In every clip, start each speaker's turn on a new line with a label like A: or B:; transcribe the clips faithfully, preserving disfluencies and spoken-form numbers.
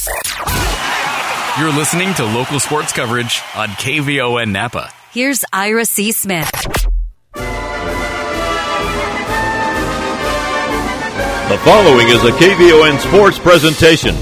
A: You're listening to local sports coverage on K V O N Napa.
B: Here's Ira C. Smith.
C: The following is a K V O N sports presentation.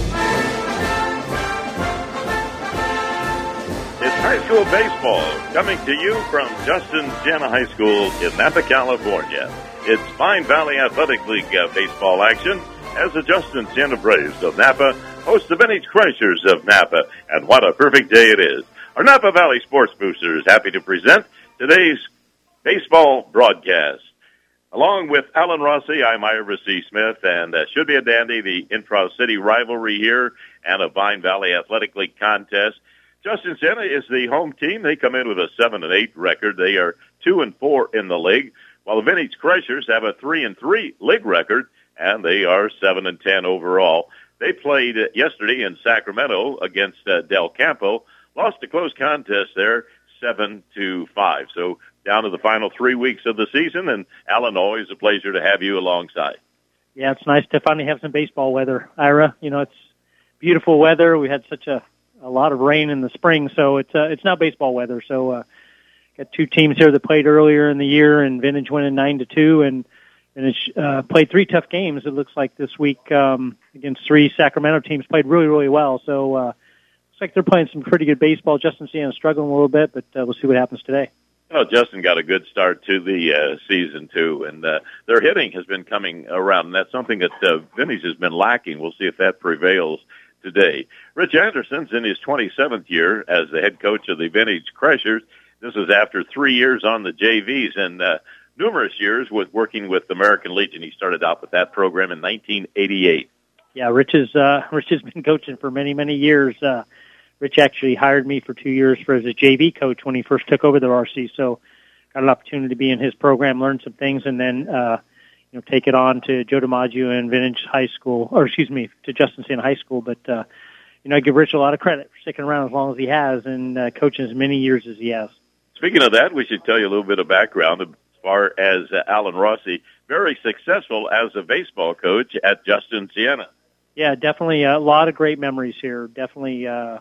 D: It's high school baseball coming to you from Justin Siena High School in Napa, California. It's Vine Valley Athletic League uh, baseball action as the Justin Siena Braves of Napa host the Vintage Crushers of Napa. And what a perfect day it is. Our Napa Valley Sports Booster is happy to present today's baseball broadcast. Along with Alan Rossi, I'm Ira C. Smith, and uh, should be a dandy, the intra-city rivalry here and a Vine Valley Athletic League contest. Justin Siena is the home team. They come in with a seven and eight record. They are two and four in the league, while the Vintage Crushers have a three and three league record, and they are seven and ten overall. They played yesterday in Sacramento against uh, Del Campo, lost a close contest there, seven to five. So down to the final three weeks of the season, and Alan, always a pleasure to have you alongside.
E: Yeah, it's nice to finally have some baseball weather, Ira. You know, it's beautiful weather. We had such a, a lot of rain in the spring, so it's uh, it's now baseball weather. So uh, got two teams here that played earlier in the year, and Vintage went in nine to two, and Vintage uh, played three tough games. It looks like this week um, against three Sacramento teams played really, really well. So uh, looks like they're playing some pretty good baseball. Justin Siena struggling a little bit, but uh, we'll see what happens today.
D: Well, Justin got a good start to the uh, season, too, and uh, their hitting has been coming around, and that's something that uh, Vintage has been lacking. We'll see if that prevails today. Rich Anderson's in his twenty-seventh year as the head coach of the Vintage Crushers. This is after three years on the J Vs and uh, numerous years with working with American Legion. He started out with that program in nineteen eighty-eight.
E: Yeah, Rich, is, uh, Rich has been coaching for many, many years. Uh Rich actually hired me for two years for as a J V coach when he first took over the R C. So got an opportunity to be in his program, learn some things, and then uh, you know take it on to Joe DiMaggio and Vintage High School, or excuse me, to Justin Siena High School. But uh, you know, I give Rich a lot of credit for sticking around as long as he has and uh, coaching as many years as he has.
D: Speaking of that, we should tell you a little bit of background as far as uh, Alan Rossi, very successful as a baseball coach at Justin Siena.
E: Yeah, definitely a lot of great memories here. Definitely. Uh,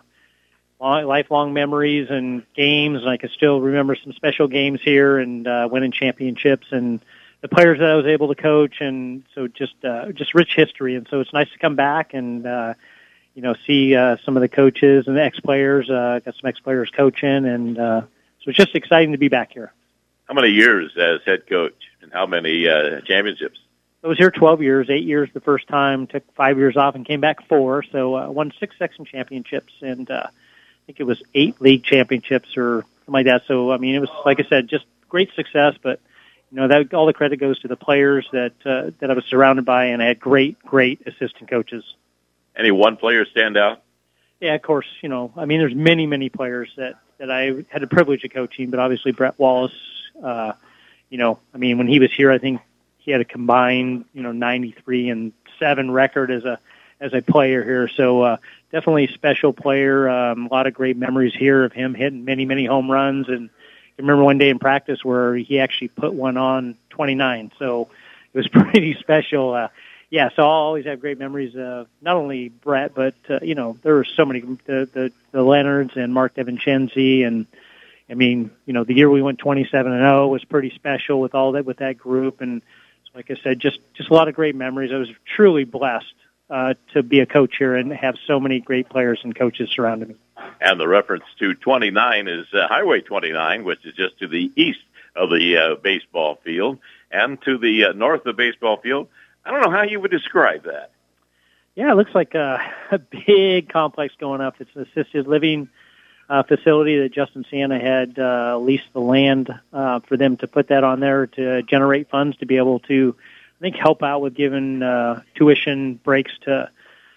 E: lifelong memories and games, and I can still remember some special games here and uh, winning championships and the players that I was able to coach, and so just uh, just rich history. And so it's nice to come back and uh, you know see uh, some of the coaches and the ex-players. Uh, got some ex-players coaching, and uh, so it's just exciting to be back here.
D: How many years as head coach, and how many uh, championships?
E: I was here twelve years, eight years the first time, took five years off, and came back four. So uh, won six section championships and. Uh, I think it was eight league championships or something like that. So, I mean, it was, like I said, just great success, but, you know, that all the credit goes to the players that uh, that I was surrounded by, and I had great, great assistant coaches.
D: Any one player stand out?
E: Yeah, of course. You know, I mean, there's many, many players that, that I had the privilege of coaching, but obviously Brett Wallace, uh, you know, I mean, when he was here, I think he had a combined, you know, ninety-three and seven record as a as a player here. So uh, definitely a special player. Um, a lot of great memories here of him hitting many, many home runs. And I remember one day in practice where he actually put one on twenty-nine. So it was pretty special. Uh, yeah, so I'll always have great memories of not only Brett, but, uh, you know, there were so many, the, the, the Leonards and Mark DeVincenzi. And, I mean, you know, the year we went twenty-seven and oh was pretty special with all that, with that group. And so, like I said, just, just a lot of great memories. I was truly blessed Uh, to be a coach here and have so many great players and coaches surrounding me.
D: And the reference to twenty-nine is uh, Highway twenty-nine, which is just to the east of the uh, baseball field, and to the uh, north of the baseball field. I don't know how you would describe that.
E: Yeah, it looks like a, a big complex going up. It's an assisted living uh, facility that Justin Siena had uh, leased the land uh, for them to put that on there to generate funds to be able to I think help out with giving uh, tuition breaks to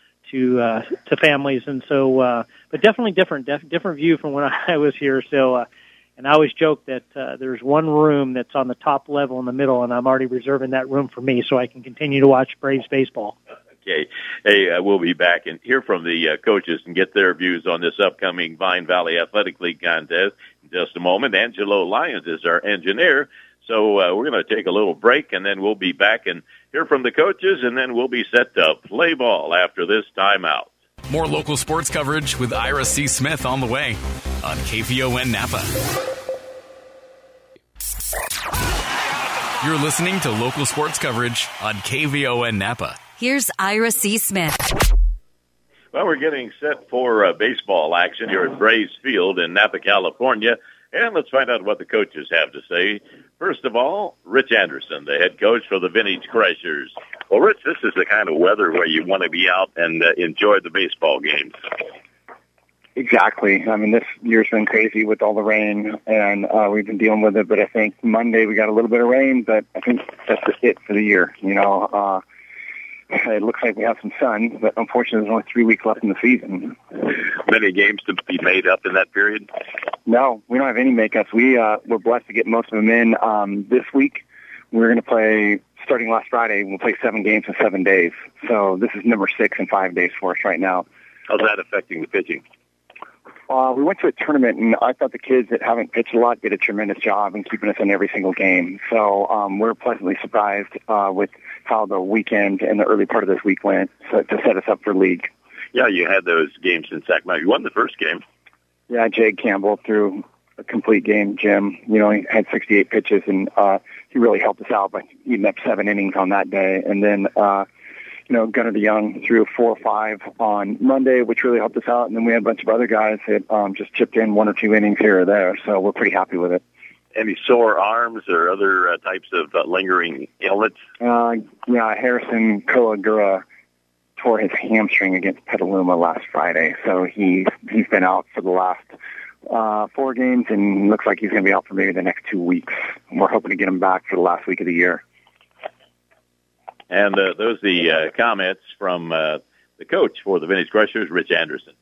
E: to uh, to families, and so, uh, but definitely different, def- different view from when I was here. So, uh, and I always joke that uh, there's one room that's on the top level in the middle, and I'm already reserving that room for me so I can continue to watch Braves baseball.
D: Okay, hey, uh, we'll be back and hear from the uh, coaches and get their views on this upcoming Vine Valley Athletic League contest in just a moment. Angelo Lyons is our engineer. So uh, we're going to take a little break, and then we'll be back and hear from the coaches, and then we'll be set to play ball after this timeout.
A: More local sports coverage with Ira C. Smith on the way on K V O N Napa. You're listening to local sports coverage on K V O N Napa.
B: Here's Ira C. Smith.
D: Well, we're getting set for uh, baseball action here at Braves Field in Napa, California. And let's find out what the coaches have to say. First of all, Rich Anderson, the head coach for the Vintage Crushers. Well, Rich, this is the kind of weather where you want to be out and uh, enjoy the baseball games.
F: Exactly. I mean, this year's been crazy with all the rain, and uh, we've been dealing with it. But I think Monday we got a little bit of rain, but I think that's just it for the year. You know, uh, it looks like we have some sun, but unfortunately there's only three weeks left in the season.
D: Many games to be made up in that period?
F: No, we don't have any makeups. We, uh, we're blessed to get most of them in. Um, this week we're going to play, starting last Friday, we'll play seven games in seven days. So this is number six in five days for us right now.
D: How's that affecting the pitching?
F: Uh, we went to a tournament, and I thought the kids that haven't pitched a lot did a tremendous job in keeping us in every single game. So um, we're pleasantly surprised uh, with how the weekend and the early part of this week went so, to set us up for league.
D: Yeah, you had those games in Sacramento. You won the first game.
F: Yeah, Jake Campbell threw a complete game, Jim. You know, he had sixty-eight pitches, and uh, he really helped us out by eating up seven innings on that day. And then, uh, you know, Gunnar DeYoung threw four or five on Monday, which really helped us out. And then we had a bunch of other guys that um, just chipped in one or two innings here or there. So we're pretty happy with it.
D: Any sore arms or other uh, types of uh, lingering ailments?
F: Uh, yeah, Harrison Koagura tore his hamstring against Petaluma last Friday. So he, he's been out for the last uh, four games and looks like he's going to be out for maybe the next two weeks. And we're hoping to get him back for the last week of the year.
D: And uh, those are the uh, comments from uh, the coach for the Vintage Crushers, Rich Anderson.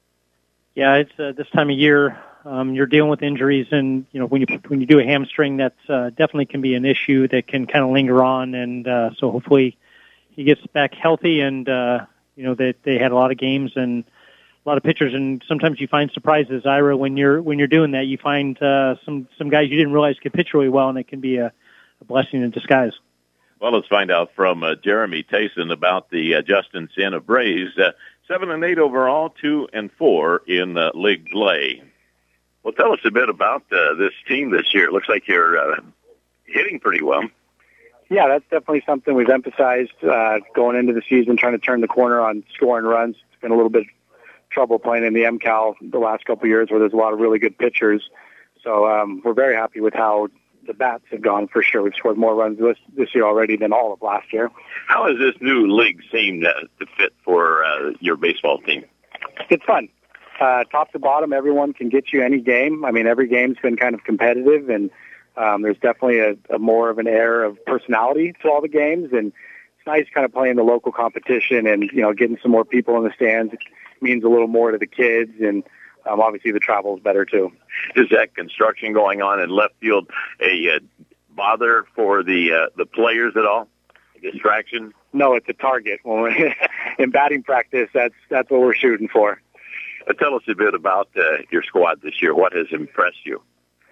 E: Yeah, it's uh, this time of year. Um, you're dealing with injuries, and you know when you when you do a hamstring, that's uh, definitely can be an issue that can kind of linger on. And uh, so hopefully he gets back healthy. And uh, you know that they, they had a lot of games and a lot of pitchers, and sometimes you find surprises, Ira, when you're when you're doing that. You find uh, some some guys you didn't realize could pitch really well, and it can be a, a blessing in disguise.
D: Well, let's find out from uh, Jeremy Tayson about the uh, Justin Siena Braves. Uh, seven and eight overall, two and four in uh, league play. Well, tell us a bit about uh, this team this year. It looks like you're uh, hitting pretty well.
F: Yeah, that's definitely something we've emphasized uh, going into the season, trying to turn the corner on scoring runs. It's been a little bit of trouble playing in the M Cal the last couple of years where there's a lot of really good pitchers. So um, we're very happy with how the bats have gone for sure. We've scored more runs this, this year already than all of last year.
D: How has this new league seemed uh, to fit for uh, your baseball team?
F: It's fun. Uh, top to bottom, everyone can get you any game. I mean, every game's been kind of competitive, and um, there's definitely a, a more of an air of personality to all the games. And it's nice kind of playing the local competition and, you know, getting some more people in the stands. It means a little more to the kids, and um, obviously the travel is better too.
D: Is that construction going on in left field a uh, bother for the uh, the players at all? A distraction?
F: No, it's a target. Well, in batting practice, that's that's what we're shooting for.
D: Uh, tell us a bit about uh, your squad this year. What has impressed you?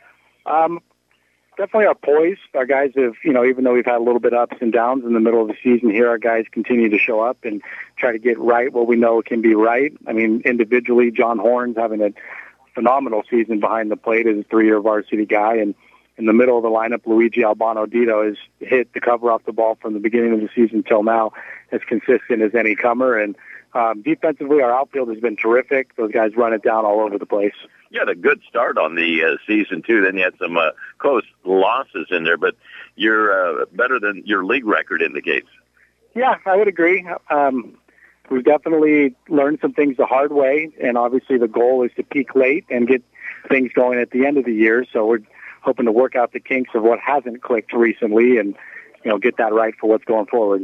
F: Um, definitely our poise. Our guys have, you know, even though we've had a little bit of ups and downs in the middle of the season here, our guys continue to show up and try to get right what we know can be right. I mean, individually, John Horn's having a phenomenal season behind the plate as a three-year varsity guy, and in the middle of the lineup, Luigi Albano Dito has hit the cover off the ball from the beginning of the season till now, as consistent as any comer. And um, defensively, our outfield has been terrific. Those guys run it down all over the place.
D: You had a good start on the uh, season, too. Then you had some uh, close losses in there, but you're uh, better than your league record indicates.
F: Yeah, I would agree. Um, we've definitely learned some things the hard way, and obviously the goal is to peak late and get things going at the end of the year. So we're hoping to work out the kinks of what hasn't clicked recently and, you know, get that right for what's going forward.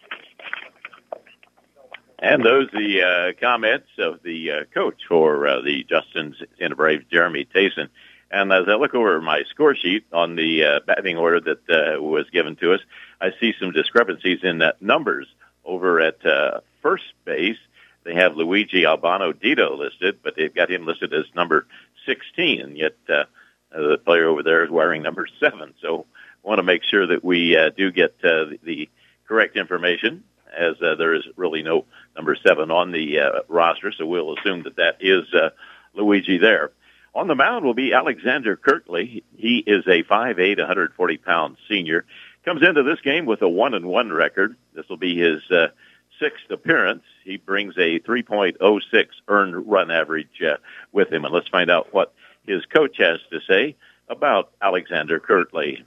D: And those are the uh, comments of the uh, coach for uh, the Justin Siena Braves, Jeremy Tayson. And as I look over my score sheet on the uh, batting order that uh, was given to us, I see some discrepancies in uh, numbers. Over at uh, first base, they have Luigi Albano Dito listed, but they've got him listed as number sixteen, and yet uh, the player over there is wearing number seven. So I want to make sure that we uh, do get uh, the, the correct information. as uh, there is really no number seven on the uh, roster, so we'll assume that that is uh, Luigi there. On the mound will be Alexander Kirtley. He is a five eight, one hundred forty pound senior. Comes into this game with a one and one record. This will be his uh, sixth appearance. He brings a three point oh six earned run average uh, with him. And let's find out what his coach has to say about Alexander Kirtley.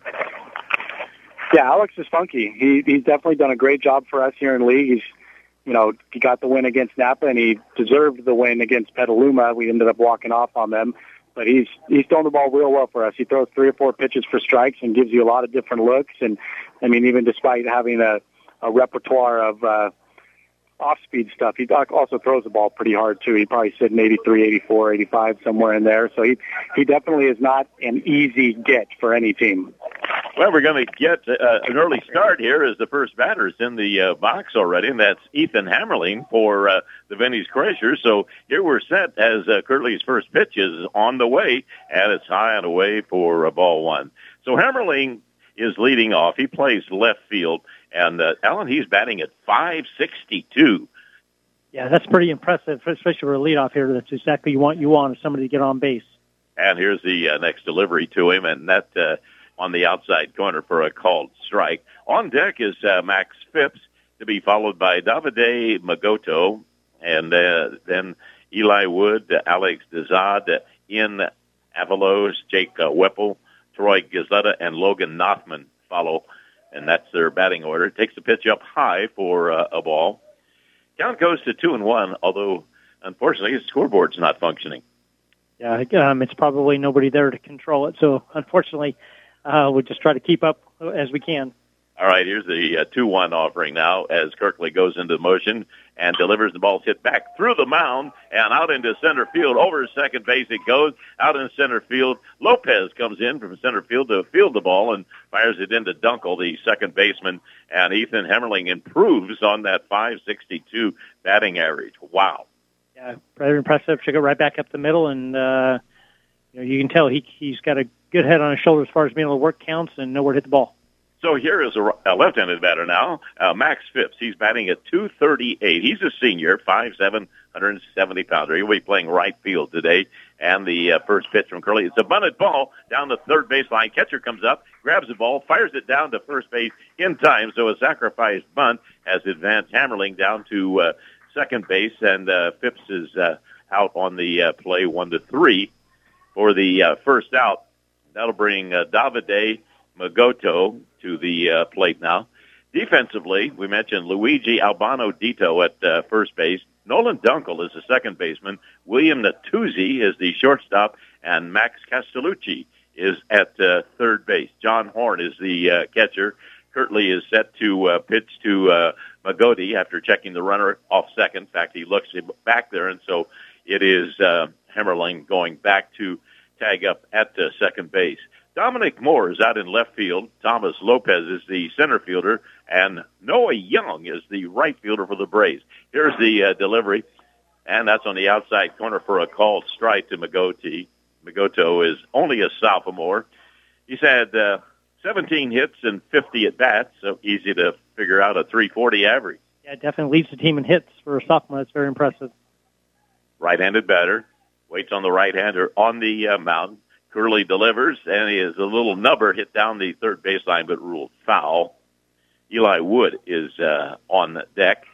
F: Yeah, Alex is funky. He, he's definitely done a great job for us here in the league. He's, you know, he got the win against Napa, and he deserved the win against Petaluma. We ended up walking off on them. But he's he's throwing the ball real well for us. He throws three or four pitches for strikes and gives you a lot of different looks. And, I mean, even despite having a, a repertoire of uh, off-speed stuff, he also throws the ball pretty hard, too. He probably sit in eighty-three, eighty-four, eighty-five, somewhere in there. So he, he definitely is not an easy get for any team.
D: Well, we're going to get uh, an early start here as the first batter is in the uh, box already, and that's Ethan Hammerling for uh, the Vinny's Crushers. So here we're set as uh, Kirtley's first pitch is on the way, and it's high and away for uh, ball one. So Hammerling is leading off. He plays left field, and uh, Alan, he's batting at five sixty-two.
E: Yeah, that's pretty impressive, especially for a leadoff here. That's exactly what you want. You want somebody to get on base.
D: And here's the uh, next delivery to him, and that uh, on the outside corner for a called strike. On deck is uh, Max Phipps, to be followed by Davide Magoto, and uh, then Eli Wood, uh, Alex Dezad, uh, Ian Avalos, Jake uh, Weppel, Troy Gazetta, and Logan Nothman follow, and that's their batting order. Takes the pitch up high for uh, a ball. Count goes to two and one, although, unfortunately, his scoreboard's not functioning.
E: Yeah, um, it's probably nobody there to control it, so unfortunately, Uh, we'll just try to keep up as we can.
D: All right, here's the uh, two one offering now as Kirtley goes into motion and delivers the ball hit back through the mound and out into center field. Over second base it goes, out in center field. Lopez comes in from center field to field the ball and fires it into Dunkel, the second baseman, and Ethan Hammerling improves on that five sixty-two batting average. Wow.
E: Yeah, very impressive. Took it right back up the middle, and uh, you know, you can tell he, he's got a good head on his shoulder as far as being able to work counts and know where to hit the ball.
D: So here is a, a left-handed batter now, uh, Max Phipps. He's batting at two thirty-eight. He's a senior, five seven, one hundred seventy pounder. He'll be playing right field today. And the uh, first pitch from Curly, it's a bunted ball down the third baseline. Catcher comes up, grabs the ball, fires it down to first base in time. So a sacrifice bunt has advanced Hammerling down to uh, second base, and uh, Phipps is uh, out on the uh, play one to three for the uh, first out. That'll bring uh, Davide Magoto to the uh, plate now. Defensively, we mentioned Luigi Albano Dito at uh, first base. Nolan Dunkel is the second baseman. William Natuzzi is the shortstop, and Max Castellucci is at uh, third base. John Horn is the uh, catcher. Kirtley is set to uh, pitch to uh, Magotti after checking the runner off second. In fact, he looks back there, and so it is uh, Hammerling going back to tag up at uh, second base. Dominic Moore is out in left field. Thomas Lopez is the center fielder, and Noah Young is the right fielder for the Braves. Here's the uh, delivery, and that's on the outside corner for a called strike to Magotti. Magoto is only a sophomore. He's had uh, seventeen hits and fifty at-bats, so easy to figure out a three forty average.
E: Yeah, definitely leads the team in hits for a sophomore. That's very impressive.
D: Right-handed batter. Waits on the right-hander on the uh, mound. Curley delivers, and he is a little nubber hit down the third baseline, but ruled foul. Eli Wood is uh, on the deck.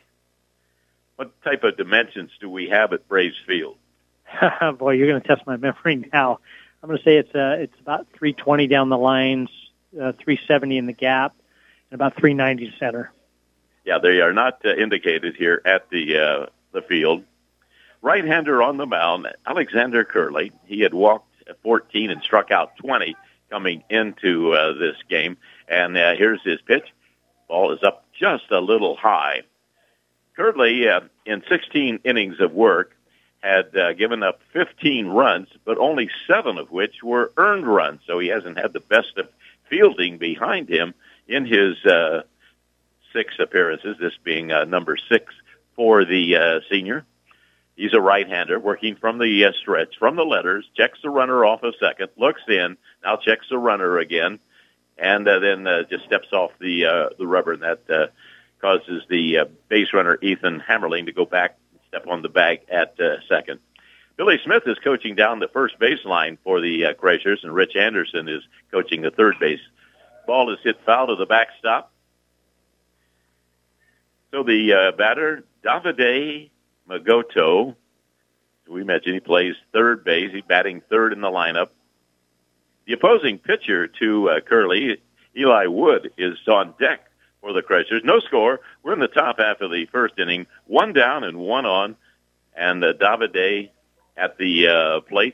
D: What type of dimensions do we have at Braves Field?
E: Boy, you're going to test my memory now. I'm going to say it's uh, it's about three twenty down the lines, uh, three seventy in the gap, and about three ninety center.
D: Yeah, they are not uh, indicated here at the uh, the field. Right-hander on the mound, Alexander Curley. He had walked fourteen and struck out twenty coming into uh, this game. And uh, here's his pitch. Ball is up just a little high. Curley, uh, in sixteen innings of work, had uh, given up fifteen runs, but only seven of which were earned runs. So he hasn't had the best of fielding behind him in his uh, six appearances, this being uh, number six for the uh, senior. He's a right-hander working from the uh, stretch, from the letters, checks the runner off a second, looks in, now checks the runner again, and uh, then uh, just steps off the uh, the rubber, and that uh, causes the uh, base runner Ethan Hammerling to go back and step on the bag at uh, second. Billy Smith is coaching down the first baseline for the uh, Crushers, and Rich Anderson is coaching the third base. Ball is hit foul to the backstop. So the uh, batter, Davide Magoto, we mentioned he plays third base. He's batting third in the lineup. The opposing pitcher to uh, Curley, Eli Wood, is on deck for the Crushers. No score. We're in the top half of the first inning. One down and one on. And uh, Davide at the uh, plate.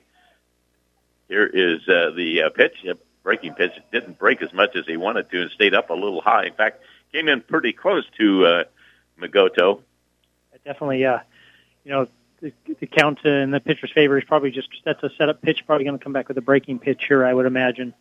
D: Here is uh, the uh, pitch. A breaking pitch. It didn't break as much as he wanted to and stayed up a little high. In fact, came in pretty close to uh, Magoto.
E: Definitely, uh, you know, the, the count in the pitcher's favor is probably just, that's a setup pitch, probably going to come back with a breaking pitch here, I would imagine.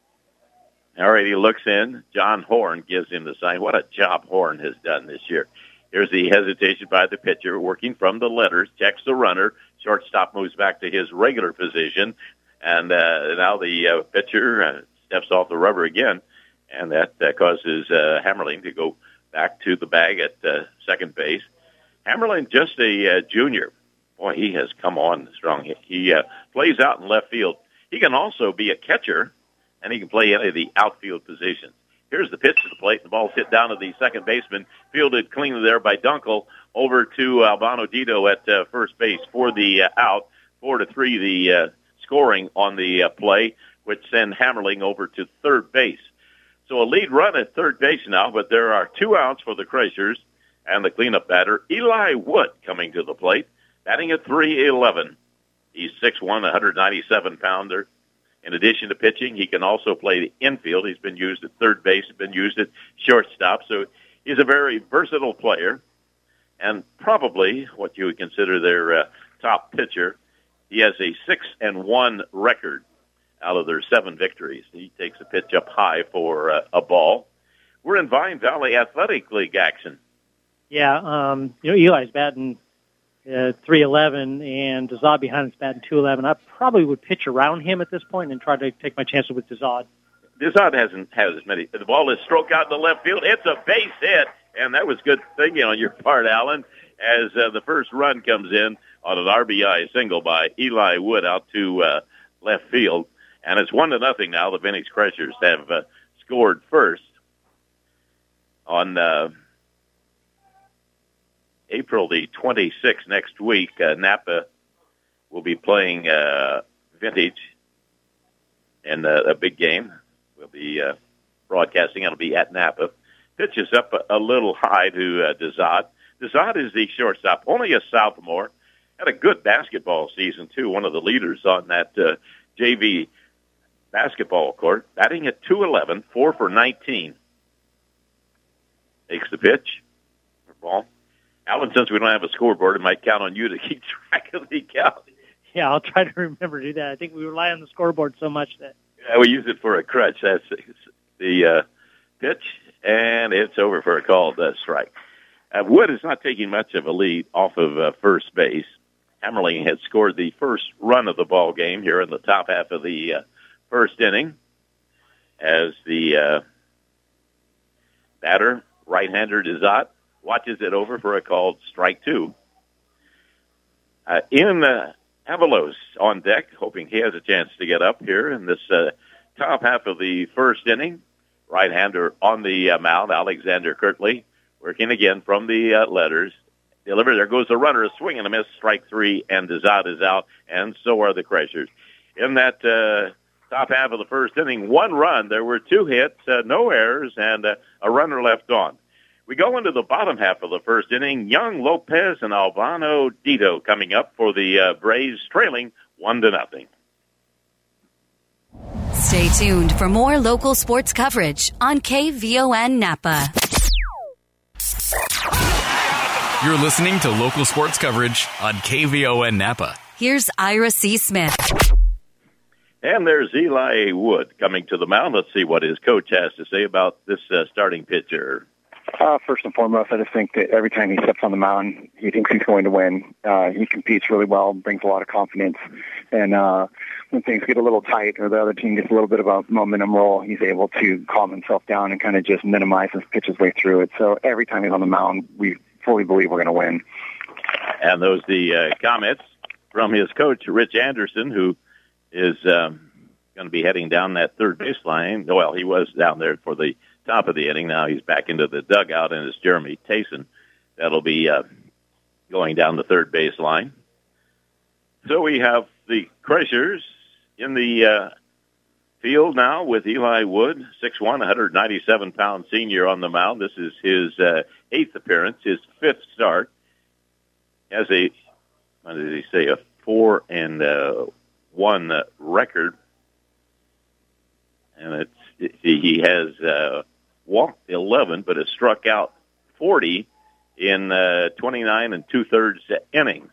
D: All right, he looks in. John Horn gives him the sign. What a job Horn has done this year. Here's the hesitation by the pitcher, working from the letters, checks the runner. Shortstop moves back to his regular position, and uh, now the uh, pitcher uh, steps off the rubber again, and that uh, causes uh, Hammerling to go back to the bag at uh, second base. Hammerling, just a uh, junior. Boy, he has come on strong. He, he uh, plays out in left field. He can also be a catcher, and he can play any of the outfield positions. Here's the pitch to the plate. The ball's hit down to the second baseman, fielded cleanly there by Dunkel, over to Albano Dito at uh, first base for the uh, out. Four to three, the uh, scoring on the uh, play, which send Hammerling over to third base. So a lead run at third base now, but there are two outs for the Crushers, and the cleanup batter, Eli Wood, coming to the plate, batting at three eleven. He's six one, one hundred ninety-seven pounder. In addition to pitching, he can also play the infield. He's been used at third base, been used at shortstop, so he's a very versatile player, and probably what you would consider their uh, top pitcher. He has a six and one record out of their seven victories. He takes a pitch up high for uh, a ball. We're in Vine Valley Athletic League action.
E: Yeah, um, you know, Eli's batting uh, three eleven, and Dazad behind him's batting two eleven. I probably would pitch around him at this point and try to take my chances with Dazad.
D: Dazad hasn't has as many. The ball is stroked out in the left field. It's a base hit, and that was good thinking on your part, Alan, as uh, the first run comes in on an R B I single by Eli Wood out to uh, left field. And it's one to nothing now. The Phoenix Crushers have uh, scored first on uh, April the twenty-sixth next week. Uh, Napa will be playing uh, Vintage in uh, a big game. We'll be uh, broadcasting. It'll be at Napa. Pitches up a, a little high to uh, Dazad. Dazad is the shortstop, only a sophomore. Had a good basketball season, too. One of the leaders on that uh, J V basketball court, batting at two eleven, four for nineteen. Takes the pitch. Ball. Alan, since we don't have a scoreboard, it might count on you to keep track of the count.
E: Yeah, I'll try to remember to do that. I think we rely on the scoreboard so much that...
D: Yeah, we use it for a crutch. That's the uh, pitch, and it's over for a called uh, strike. Uh, Wood is not taking much of a lead off of uh, first base. Hammerling had scored the first run of the ball game here in the top half of the uh, first inning as the uh, batter, right-hander Dazat, watches it over for a called strike two. Uh, in uh, Avalos on deck, hoping he has a chance to get up here in this uh, top half of the first inning. Right-hander on the uh, mound, Alexander Kirtley, working again from the uh, letters. Delivered, there goes the runner, a swing and a miss, strike three, and Dazad is out, and so are the Crushers. In that uh, top half of the first inning, one run, there were two hits, uh, no errors, and uh, a runner left on. We go into the bottom half of the first inning. Young Lopez and Albano Dito coming up for the uh, Braves, trailing one to nothing.
B: Stay tuned for more local sports coverage on K V O N Napa.
A: You're listening to local sports coverage on K V O N Napa.
B: Here's Ira C. Smith.
D: And there's Eli Wood coming to the mound. Let's see what his coach has to say about this uh, starting pitcher.
F: Uh, first and foremost, I just think that every time he steps on the mound, he thinks he's going to win. Uh, he competes really well, brings a lot of confidence. And uh, when things get a little tight or the other team gets a little bit of a momentum roll, he's able to calm himself down and kind of just minimize and pitch his way through it. So every time he's on the mound, we fully believe we're going to win.
D: And those the uh, comments from his coach, Rich Anderson, who is um, going to be heading down that third baseline. Well, he was down there for the top of the inning. Now he's back into the dugout, and it's Jeremy Tayson that'll be uh, going down the third baseline. So we have the Crushers in the uh, field now with Eli Wood, six one, one hundred ninety-seven pound senior on the mound. This is his uh, eighth appearance, his fifth start. Has a, what did he say, a four and uh, one uh, record. And it's he has uh, walked eleven, but has struck out forty in uh, twenty-nine and two-thirds innings.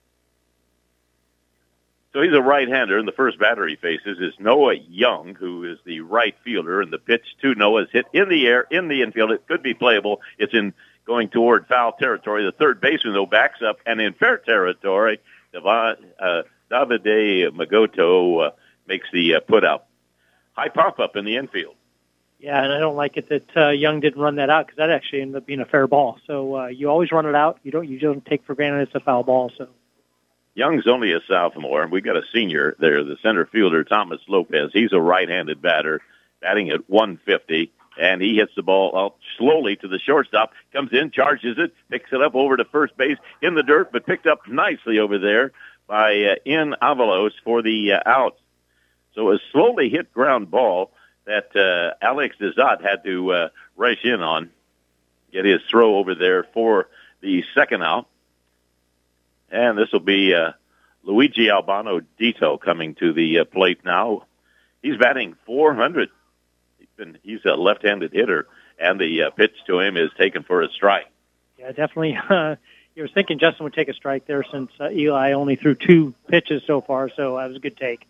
D: So he's a right-hander, and the first batter he faces is Noah Young, who is the right fielder, and the pitch to Noah is hit in the air, in the infield. It could be playable. It's in going toward foul territory. The third baseman, though, backs up, and in fair territory, Davide uh, Davide Magoto uh, makes the uh, put-out. High pop-up in the infield.
E: Yeah, and I don't like it that uh, Young didn't run that out because that actually ended up being a fair ball. So uh, you always run it out. You don't you don't take for granted it's a foul ball. So
D: Young's only a sophomore. We got a senior there, the center fielder, Thomas Lopez. He's a right-handed batter, batting at one fifty, and he hits the ball out slowly to the shortstop, comes in, charges it, picks it up over to first base in the dirt, but picked up nicely over there by uh, In Avalos for the uh, out. So a slowly hit ground ball that uh, Alex Dezat had to uh, rush in on, get his throw over there for the second out. And this will be uh, Luigi Albano Dito coming to the uh, plate now. He's batting four hundred. He's, been, he's a left-handed hitter, and the uh, pitch to him is taken for a strike.
E: Yeah, definitely. Uh, you were thinking Justin would take a strike there since uh, Eli only threw two pitches so far, so that was a good take.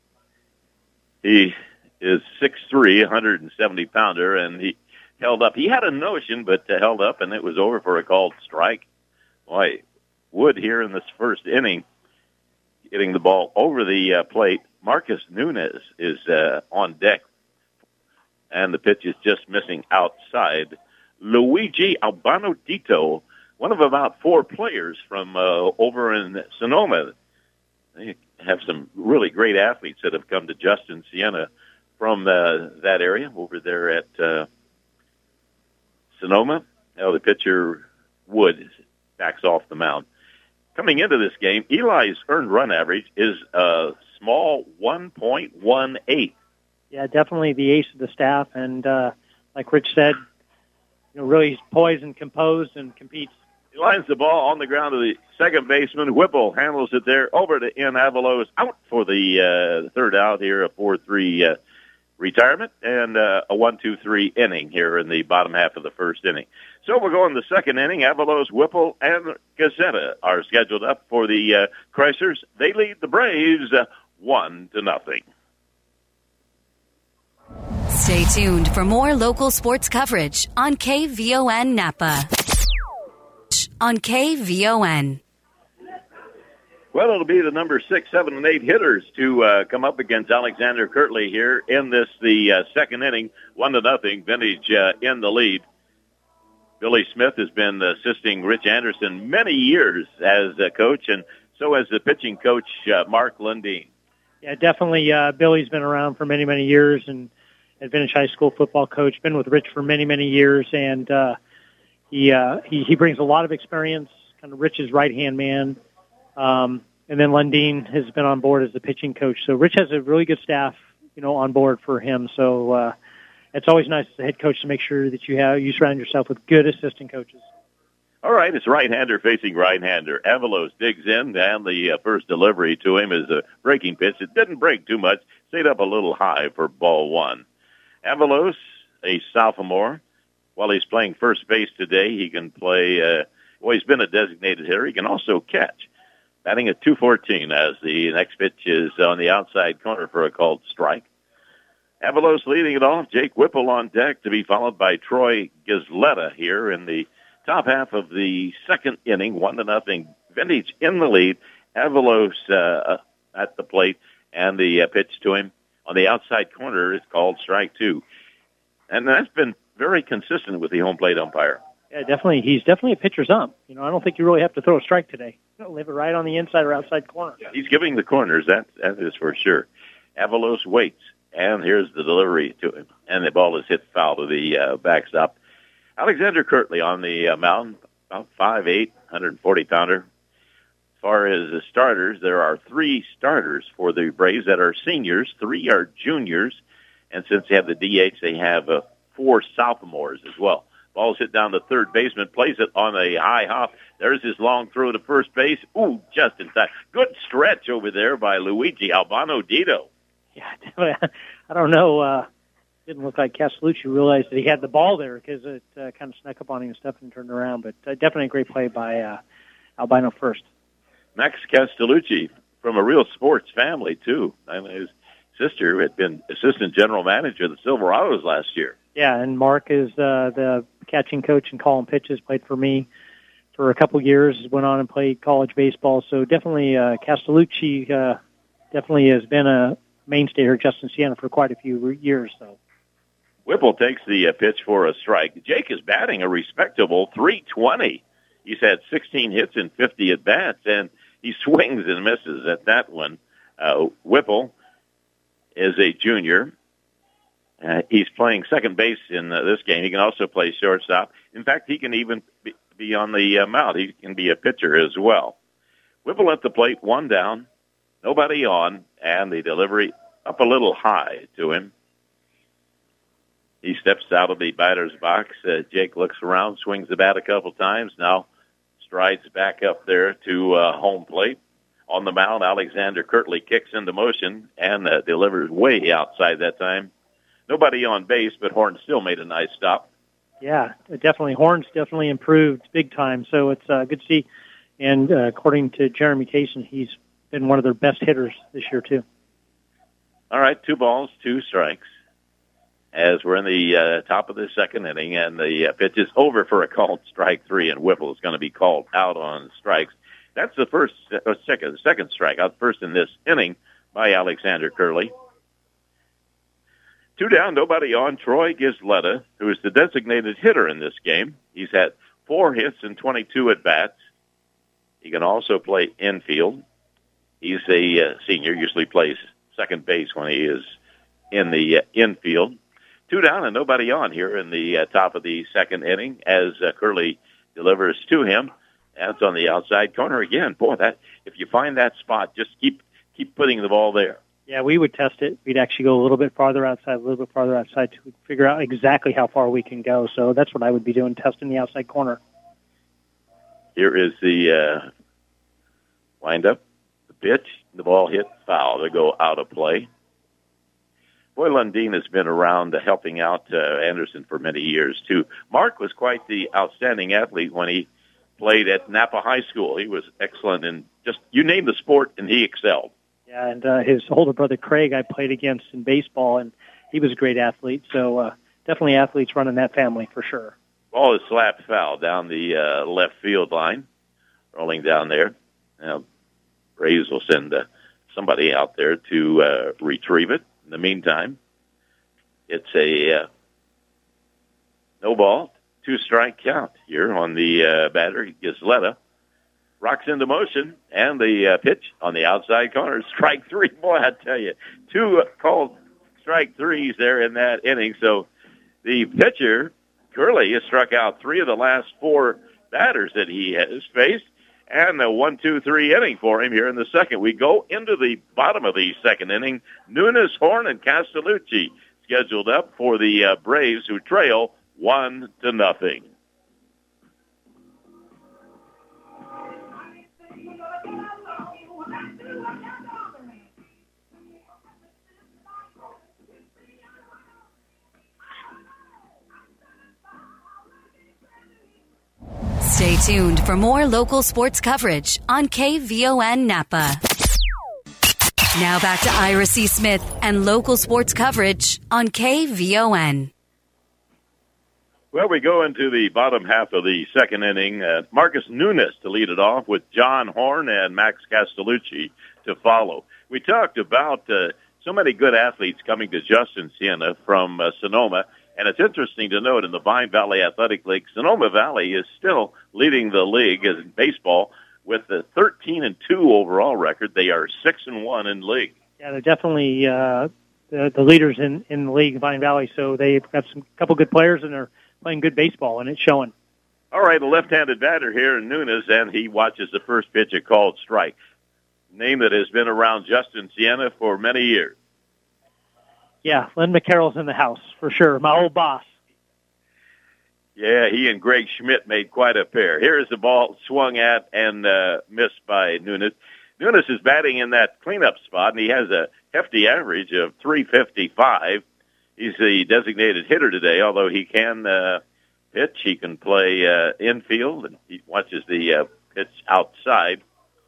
D: He is six three, one hundred seventy pounder, and he held up. He had a notion, but uh, held up, and it was over for a called strike. Boy, Wood here in this first inning, getting the ball over the uh, plate. Marcus Nunez is uh, on deck, and the pitch is just missing outside. Luigi Albano Dito, one of about four players from uh, over in Sonoma. They have some really great athletes that have come to Justin Siena from uh, that area over there at uh, Sonoma. Now the pitcher, Wood, backs off the mound. Coming into this game, Eli's earned run average is a small one point one eight.
E: Yeah, definitely the ace of the staff, and uh, like Rich said, you know, really poised and composed and competes.
D: He lines the ball on the ground to the second baseman. Whipple handles it there over to In Avalos, out for the uh, third out here, a four three uh, retirement, and uh, a one two three inning here in the bottom half of the first inning. So we'll go in the second inning. Avalos, Whipple, and Gazetta are scheduled up for the uh, Chrysers. They lead the Braves uh, one to nothing.
B: Stay tuned for more local sports coverage on K V O N Napa. On K V O N.
D: Well, it'll be the number six, seven, and eight hitters to uh, come up against Alexander Kirtley here in this, the uh, second inning, one to nothing. Vintage uh, in the lead. Billy Smith has been assisting Rich Anderson many years as a coach, and so has the pitching coach, uh, Mark Lundeen.
E: Yeah, definitely. Uh, Billy's been around for many, many years, and at Vintage High School football coach, been with Rich for many, many years, and uh, he, uh, he he brings a lot of experience, kind of Rich's right-hand man. Um, and then Lundeen has been on board as the pitching coach. So Rich has a really good staff, you know, on board for him. So uh, it's always nice as a head coach to make sure that you have you surround yourself with good assistant coaches.
D: All right, it's right-hander facing right-hander. Avalos digs in, and the uh, first delivery to him is a breaking pitch. It didn't break too much, stayed up a little high for ball one. Avalos, a sophomore, while he's playing first base today, he can play, uh, well, he's been a designated hitter. He can also catch. Batting at two fourteen as the next pitch is on the outside corner for a called strike. Avalos leading it off. Jake Whipple on deck to be followed by Troy Gisletta here in the top half of the second inning. One to nothing. Vintage in the lead. Avalos uh, at the plate, and the uh, pitch to him on the outside corner is called strike two. And that's been very consistent with the home plate umpire.
E: Yeah, definitely. He's definitely a pitcher's ump. You know, I don't think you really have to throw a strike today. You know, leave it right on the inside or outside corner.
D: He's giving the corners. That that is for sure. Avalos waits. And here's the delivery to him. And the ball is hit foul to the uh, backstop. Alexander Kirtley on the uh, mound, about five eight, one hundred forty pounder. As far as the starters, there are three starters for the Braves that are seniors. Three are juniors. And since they have the D H, they have uh, four sophomores as well. Ball's hit down to third baseman, plays it on a high hop. There's his long throw to first base. Ooh, just in time. Good stretch over there by Luigi Albano Dito.
E: Yeah, I don't know. Uh, didn't look like Castellucci realized that he had the ball there because it uh, kind of snuck up on him and stuff and turned around. But uh, definitely a great play by uh, Albino first.
D: Max Castellucci from a real sports family, too. I mean, his sister had been assistant general manager of the Silverados last year.
E: Yeah, and Mark is uh, the catching coach and calling pitches, played for me for a couple years, went on and played college baseball. So definitely uh, Castellucci uh, definitely has been a mainstay here at Justin Siena for quite a few years. So
D: Whipple takes the uh, pitch for a strike. Jake is batting a respectable three twenty. He's had sixteen hits and fifty at-bats, and he swings and misses at that one. Uh, Whipple is a junior. Uh, he's playing second base in uh, this game. He can also play shortstop. In fact, he can even be, be on the uh, mound. He can be a pitcher as well. Whipple at the plate, one down, nobody on, and the delivery up a little high to him. He steps out of the batter's box. Uh, Jake looks around, swings the bat a couple times, now strides back up there to uh, home plate. On the mound, Alexander Kirtley kicks into motion and uh, delivers way outside that time. Nobody on base, but Horn still made a nice stop.
E: Yeah, definitely. Horn's definitely improved big time, so it's uh, good to see. And uh, according to Jeremy Tayson, he's been one of their best hitters this year, too.
D: All right, two balls, two strikes, as we're in the uh, top of the second inning, and the uh, pitch is over for a called strike three, and Whipple is going to be called out on strikes. That's the first, uh, second, the second strikeout, first in this inning by Alexander Kirtley. Two down, nobody on. Troy Gisletta, who is the designated hitter in this game. He's had four hits and twenty-two at-bats. He can also play infield. He's a uh, senior, usually plays second base when he is in the uh, infield. Two down and nobody on here in the uh, top of the second inning as uh, Curley delivers to him. That's on the outside corner again. Boy, that if you find that spot, just keep keep putting the ball there.
E: Yeah, we would test it. We'd actually go a little bit farther outside, a little bit farther outside to figure out exactly how far we can go. So that's what I would be doing, testing the outside corner.
D: Here is the uh, windup, the pitch, the ball hit foul to go out of play. Boy, Lundin has been around uh, helping out uh, Anderson for many years, too. Mark was quite the outstanding athlete when he played at Napa High School. He was excellent in just, you name the sport, and he excelled.
E: Yeah, and uh, his older brother Craig I played against in baseball, and he was a great athlete. So uh, definitely athletes running that family for sure.
D: Ball is slapped foul down the uh, left field line, rolling down there. Now, Braves will send uh, somebody out there to uh, retrieve it. In the meantime, it's a uh, no ball, two strike count here on the uh, batter, Gisletta. Rocks into motion, and the uh, pitch on the outside corner, strike three. Boy, I tell you, two called strike threes there in that inning. So the pitcher, Curley, has struck out three of the last four batters that he has faced, and a one, two, three inning for him here in the second. We go into the bottom of the second inning. Nunes, Horn, and Castellucci scheduled up for the uh, Braves, who trail one to nothing.
B: Stay tuned for more local sports coverage on K V O N Napa. Now back to Ira C. Smith and local sports coverage on K V O N.
D: Well, we go into the bottom half of the second inning. Uh, Marcus Nunes to lead it off with John Horn and Max Castellucci to follow. We talked about uh, so many good athletes coming to Justin Siena from uh, Sonoma, and it's interesting to note in the Vine Valley Athletic League, Sonoma Valley is still leading the league in baseball with a thirteen and two overall record. They are six and one in league.
E: Yeah, they're definitely uh, the, the leaders in, in the league, Vine Valley, so they've got some couple good players, and they're playing good baseball, and it's showing.
D: All right, a left-handed batter here in Nunes, and he watches the first pitch, a called strike. Name that has been around Justin Siena for many years.
E: Yeah, Len McCarroll's in the house, for sure, my old boss.
D: Yeah, he and Greg Schmidt made quite a pair. Here is the ball swung at and uh, missed by Nunes. Nunes is batting in that cleanup spot, and he has a hefty average of three fifty-five. He's the designated hitter today, although he can uh, pitch. He can play uh, infield, and he watches the uh, pitch outside.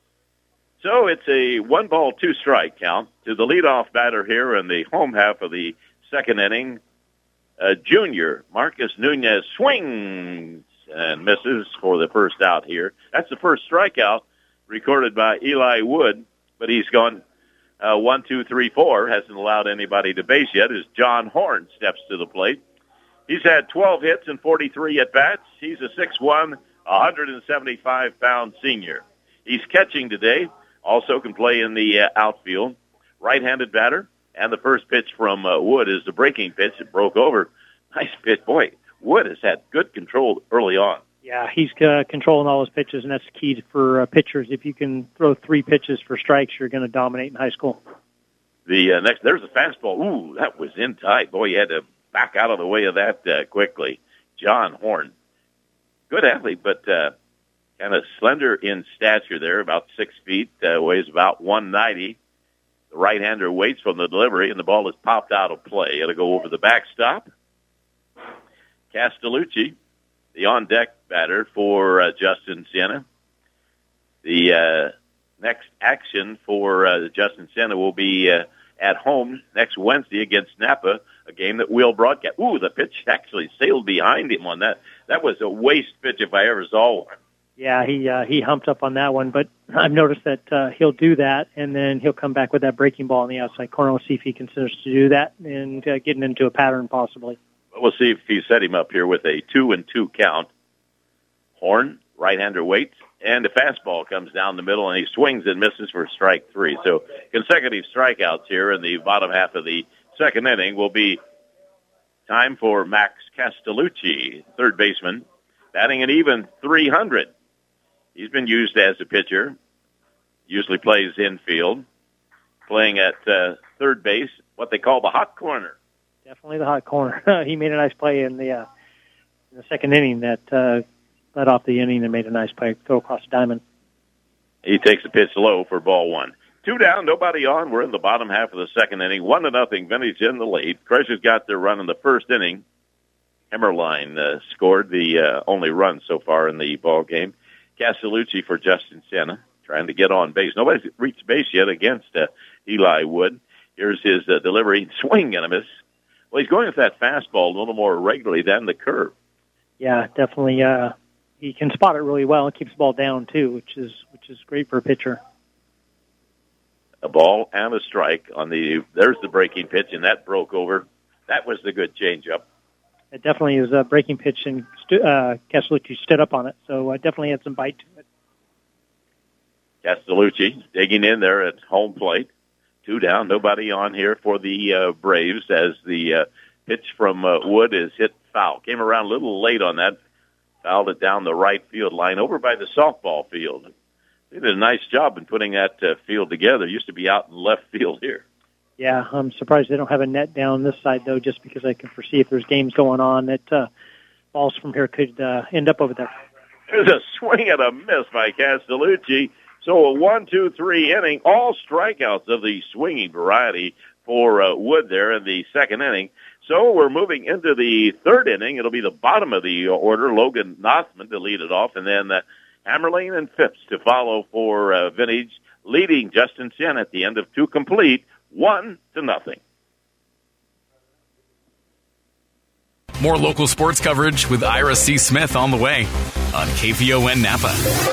D: So it's a one-ball, two-strike count to the leadoff batter here in the home half of the second inning. Uh, junior Marcus Nunes swings and misses for the first out here. That's the first strikeout recorded by Eli Wood, but he's gone uh, one, two, three, four. Hasn't allowed anybody to base yet as John Horn steps to the plate. He's had twelve hits and forty-three at-bats. He's a six one, one seventy-five pound senior. He's catching today, also can play in the uh, outfield. Right-handed batter. And the first pitch from uh, Wood is the breaking pitch. It broke over. Nice pitch. Boy, Wood has had good control early on.
E: Yeah, he's uh, controlling all his pitches, and that's key for uh, pitchers. If you can throw three pitches for strikes, you're going to dominate in high school.
D: The uh, next, there's a fastball. Ooh, that was in tight. Boy, you had to back out of the way of that uh, quickly. John Horn, good athlete, but uh, kind of slender in stature there, about six feet, uh, weighs about one ninety. The right-hander waits from the delivery, and the ball is popped out of play. It'll go over the backstop. Castellucci, the on-deck batter for uh, Justin Siena. The uh, next action for uh, Justin Siena will be uh, at home next Wednesday against Napa, a game that we'll broadcast. Ooh, the pitch actually sailed behind him on that. That was a waste pitch if I ever saw one.
E: Yeah, he uh, he humped up on that one, but I've noticed that uh, he'll do that, and then he'll come back with that breaking ball on the outside corner. We'll see if he considers to do that and uh, getting into a pattern possibly.
D: We'll see if he set him up here with a two and two count. Horn, right-hander waits, and the fastball comes down the middle, and he swings and misses for strike three. So consecutive strikeouts here in the bottom half of the second inning will be time for Max Castellucci, third baseman, batting an even three hundred. He's been used as a pitcher, usually plays infield, playing at uh, third base, what they call the hot corner.
E: Definitely the hot corner. He made a nice play in the uh, in the second inning that uh, led off the inning and made a nice play, throw across the diamond.
D: He takes the pitch low for ball one. Two down, nobody on. We're in the bottom half of the second inning. One to nothing, Vintage in the lead. Crushers got their run in the first inning. Hemmerline uh, scored the uh, only run so far in the ball game. Castellucci for Justin Siena, trying to get on base. Nobody's reached base yet against uh, Eli Wood. Here's his uh, delivery, swing and a miss. Well, he's going with that fastball a little more regularly than the curve.
E: Yeah, definitely. Uh, he can spot it really well and keeps the ball down too, which is which is great for a pitcher.
D: A ball and a strike on the. There's the breaking pitch, and that broke over. That was the good changeup.
E: It definitely is a breaking pitch, and stu- uh, Castellucci stood up on it, so uh, definitely had some bite to it.
D: Castellucci digging in there at home plate. Two down, nobody on here for the uh, Braves as the uh, pitch from uh, Wood is hit foul. Came around a little late on that, fouled it down the right field line over by the softball field. They did a nice job in putting that uh, field together. Used to be out in left field here.
E: Yeah, I'm surprised they don't have a net down this side, though, just because I can foresee if there's games going on that uh, balls from here could uh, end up over there.
D: There's a swing and a miss by Castellucci. So a one, two, three inning, all strikeouts of the swinging variety for uh, Wood there in the second inning. So we're moving into the third inning. It'll be the bottom of the order. Logan Nothman to lead it off, and then uh, Hammerlane and Phipps to follow for uh, Vintage. leading Justin Siena at the end of two complete, one to nothing.
A: More local sports coverage with Ira C. Smith on the way on K V O N Napa.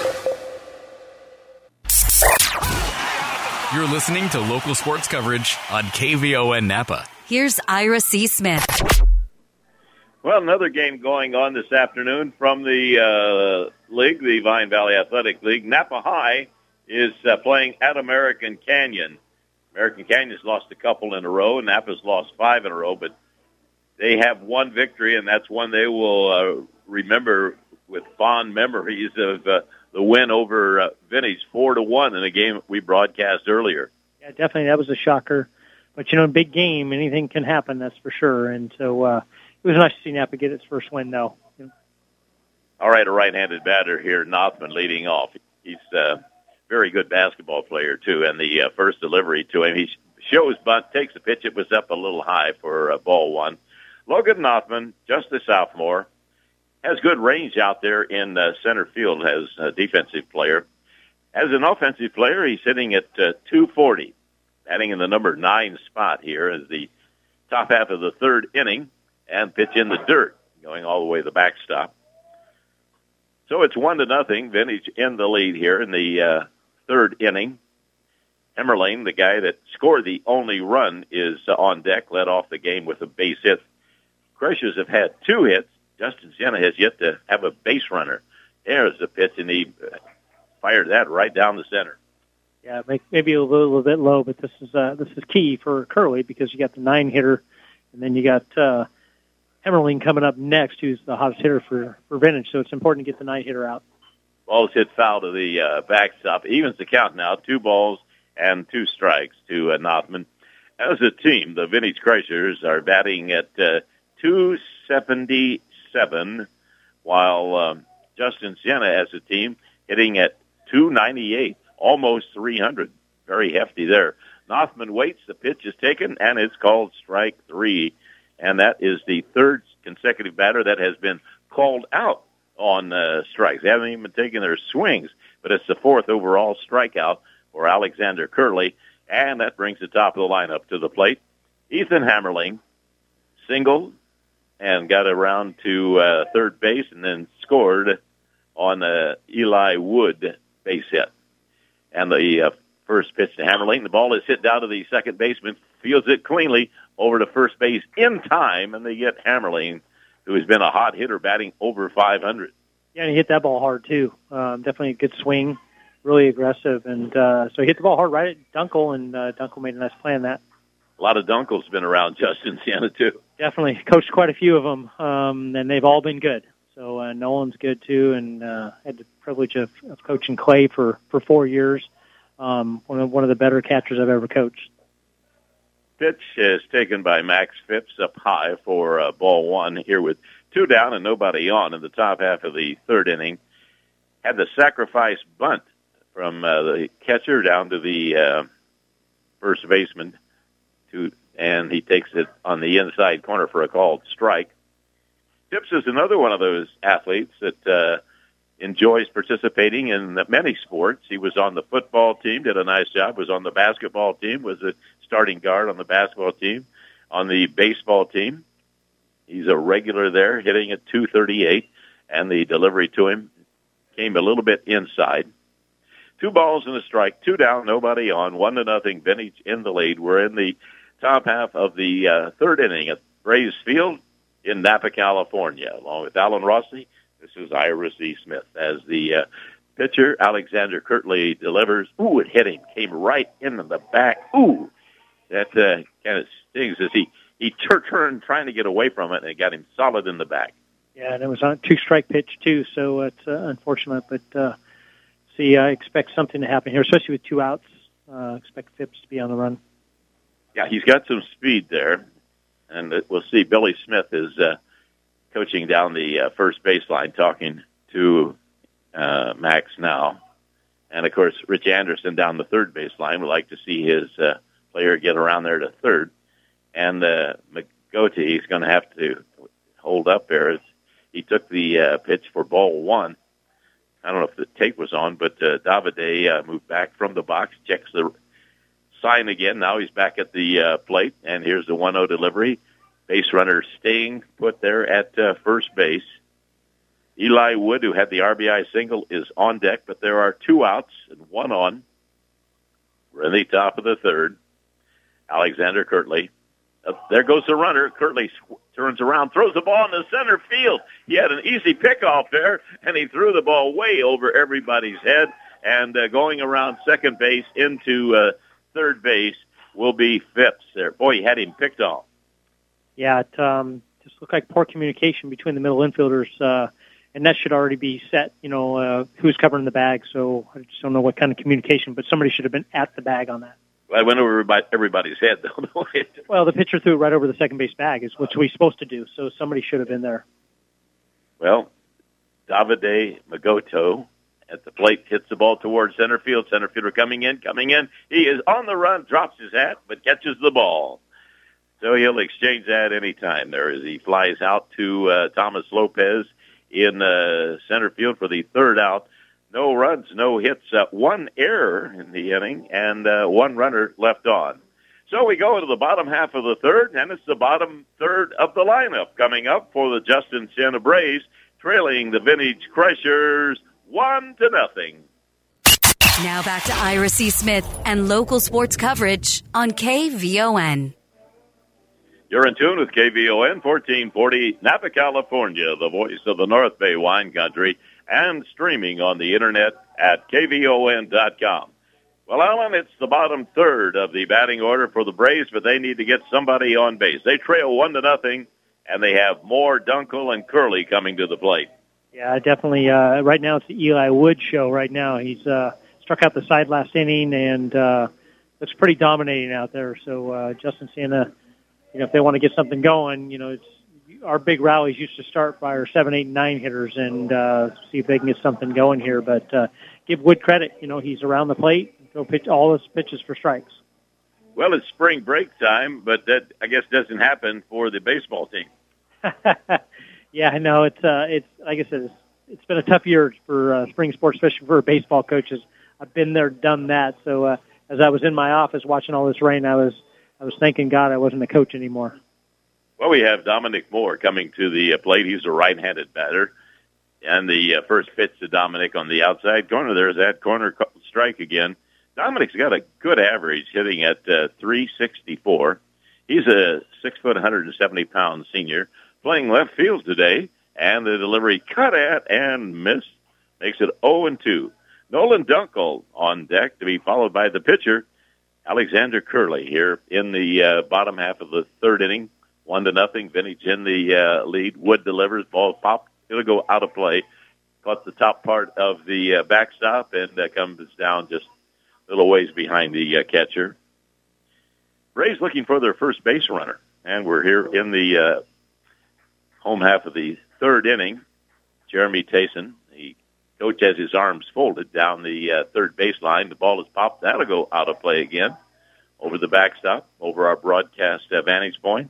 A: You're listening to local sports coverage on K V O N Napa.
B: Here's Ira C. Smith.
D: Well, another game going on this afternoon from the uh, league, the Vine Valley Athletic League. Napa High is uh, playing at American Canyon. American Canyon's lost a couple in a row, and Napa's lost five in a row, but they have one victory, and that's one they will uh, remember with fond memories of uh, the win over uh, Vintage, four to one in a game we broadcast earlier.
E: Yeah, definitely, that was a shocker. But, you know, big game, anything can happen, that's for sure. And so uh, it was nice to see Napa get its first win, though. Yeah.
D: All right, a right-handed batter here, Nothman leading off. He's a very good basketball player, too, and the uh, first delivery to him, he shows bunt, takes the pitch. It was up a little high for uh, ball one. Logan Nothman, just a sophomore, has good range out there in uh, center field as a defensive player. As an offensive player, he's hitting at uh, two forty, batting in the number nine spot here as the top half of the third inning, and pitch in the dirt, going all the way to the backstop. So it's one to nothing. Vintage in the lead here in the uh, third inning. Emmerling, the guy that scored the only run, is uh, on deck, led off the game with a base hit. Crushers have had two hits. Justin Siena has yet to have a base runner. There's the pitch, and he fired that right down the center.
E: Yeah, maybe a little, little bit low, but this is uh, this is key for Curley because you got the nine hitter, and then you got uh, Emmerling coming up next, who's the hottest hitter for, for Vintage. So it's important to get the nine hitter out.
D: Ball's hit foul to the uh, backstop. Evens the count now. Two balls and two strikes to uh, Nothman. As a team, the Vintage Crushers are batting at uh, two seventy-seven, while um, Justin Siena as a team hitting at two ninety-eight, almost three hundred. Very hefty there. Nothman waits, the pitch is taken, and it's called strike three. And that is the third consecutive batter that has been called out on uh, strikes. They haven't even been taking their swings, but it's the fourth overall strikeout for Alexander Curley, and that brings the top of the lineup to the plate. Ethan Hammerling singled and got around to uh, third base and then scored on the Eli Wood base hit. And the uh, first pitch to Hammerling, the ball is hit down to the second baseman, fields it cleanly over to first base in time, and they get Hammerling, who has been a hot hitter, batting over five hundred.
E: Yeah, and he hit that ball hard, too. Um, definitely a good swing, really aggressive. And uh, so he hit the ball hard right at Dunkel, and uh, Dunkel made a nice play on that.
D: A lot of Dunkels been around Justin Siena, too.
E: Definitely. Coached quite a few of them, um, and they've all been good. So uh, Nolan's good, too, and uh, had the privilege of, of coaching Clay for, for four years. Um, one of, one of the better catchers I've ever coached.
D: Pitch is taken by Max Phipps up high for uh, ball one here with two down and nobody on in the top half of the third inning. Had the sacrifice bunt from uh, the catcher down to the uh, first baseman, to, and he takes it on the inside corner for a called strike. Phipps is another one of those athletes that uh, enjoys participating in many sports. He was on the football team, did a nice job, was on the basketball team, was a starting guard on the basketball team, on the baseball team. He's a regular there, hitting at two thirty-eight, and the delivery to him came a little bit inside. Two balls and a strike, two down, nobody on, one to nothing, Vintage in the lead. We're in the top half of the uh, third inning at Braves Field in Napa, California. Along with Alan Rossi, this is Ira C. Smith. As the uh, pitcher, Alexander Curley, delivers. Ooh, it hit him. Came right into the back. Ooh, that uh, kind of stings as he, he turned trying to get away from it, and it got him solid in the back.
E: Yeah, and it was on a two-strike pitch, too, so it's uh, unfortunate. But, uh, see, I expect something to happen here, especially with two outs. Uh, expect Phipps to be on the run.
D: Yeah, he's got some speed there. And we'll see Billy Smith is uh, coaching down the uh, first baseline, talking to uh, Max now. And, of course, Rich Anderson down the third baseline would like to see his uh, player get around there to third. And uh, McGoty is going to have to hold up there. He took the uh, pitch for ball one, I don't know if the tape was on, but uh, Davide uh, moved back from the box, checks the sign again. Now he's back at the uh, plate, and here's the one oh delivery. Base runner staying put there at uh, first base. Eli Wood, who had the R B I single, is on deck, but there are two outs and one on. We're in the top of the third. Alexander Kirtley. Uh, there goes the runner. Kirtley sw- turns around, throws the ball in the center field. He had an easy pickoff there, and he threw the ball way over everybody's head. And uh, going around second base into uh, third base will be Phipps there. Boy, he had him picked off.
E: Yeah, it um, just looked like poor communication between the middle infielders, uh, and that should already be set, you know, uh, who's covering the bag. So I just don't know what kind of communication, but somebody should have been at the bag on that.
D: I went over everybody's head, though.
E: Well, the pitcher threw it right over the second base bag, is what we're supposed to do, so somebody should have been there.
D: Well, Davide Magoto at the plate hits the ball towards center field. Center fielder coming in, coming in. He is on the run, drops his hat, but catches the ball. So he'll exchange that anytime there as he flies out to uh, Thomas Lopez in uh, center field for the third out. No runs, no hits, uh, one error in the inning, and uh, one runner left on. So we go into the bottom half of the third, and it's the bottom third of the lineup coming up for the Justin Siena Braves, trailing the Vintage Crushers one to nothing.
B: Now back to Ira C. Smith and local sports coverage on K V O N.
D: You're in tune with K V O N, fourteen forty, Napa, California, the voice of the North Bay wine country, and streaming on the Internet at K V O N dot com. Well, Alan, it's the bottom third of the batting order for the Braves, but they need to get somebody on base. They trail one to nothing, and they have Moore, Dunkel, and Curley coming to the plate.
E: Yeah, definitely. Uh, right now it's the Eli Wood show right now. He's uh, struck out the side last inning and uh, looks pretty dominating out there. So uh, Justin Siena, you know, if they want to get something going, you know, it's our big rallies used to start by our seven, eight, and nine hitters and uh, see if they can get something going here. But uh, give Wood credit. You know, he's around the plate. Go pitch all his pitches for strikes.
D: Well, it's spring break time, but that, I guess, doesn't happen for the baseball team.
E: Yeah, I know. It's, uh, it's like I said, it's, it's been a tough year for uh, spring sports, especially for baseball coaches. I've been there, done that. So uh, as I was in my office watching all this rain, I was I was thanking God I wasn't a coach anymore.
D: Well, we have Dominic Moore coming to the uh, plate. He's a right-handed batter. And the uh, first pitch to Dominic on the outside corner. There's that corner strike again. Dominic's got a good average, hitting at uh, three sixty-four. He's a six foot, one hundred seventy pound senior, playing left field today, and the delivery cut at and missed makes it oh and two. Nolan Dunkel on deck to be followed by the pitcher, Alexander Curley, here in the uh, bottom half of the third inning. One to nothing. Vintage in the uh, lead. Wood delivers. Ball popped. It'll go out of play. Caught the top part of the uh, backstop and uh, comes down just a little ways behind the uh, catcher. Braves looking for their first base runner. And we're here in the uh, home half of the third inning. Jeremy Tayson, the coach, has his arms folded down the uh, third baseline. The ball is popped. That'll go out of play again over the backstop, over our broadcast uh, vantage point.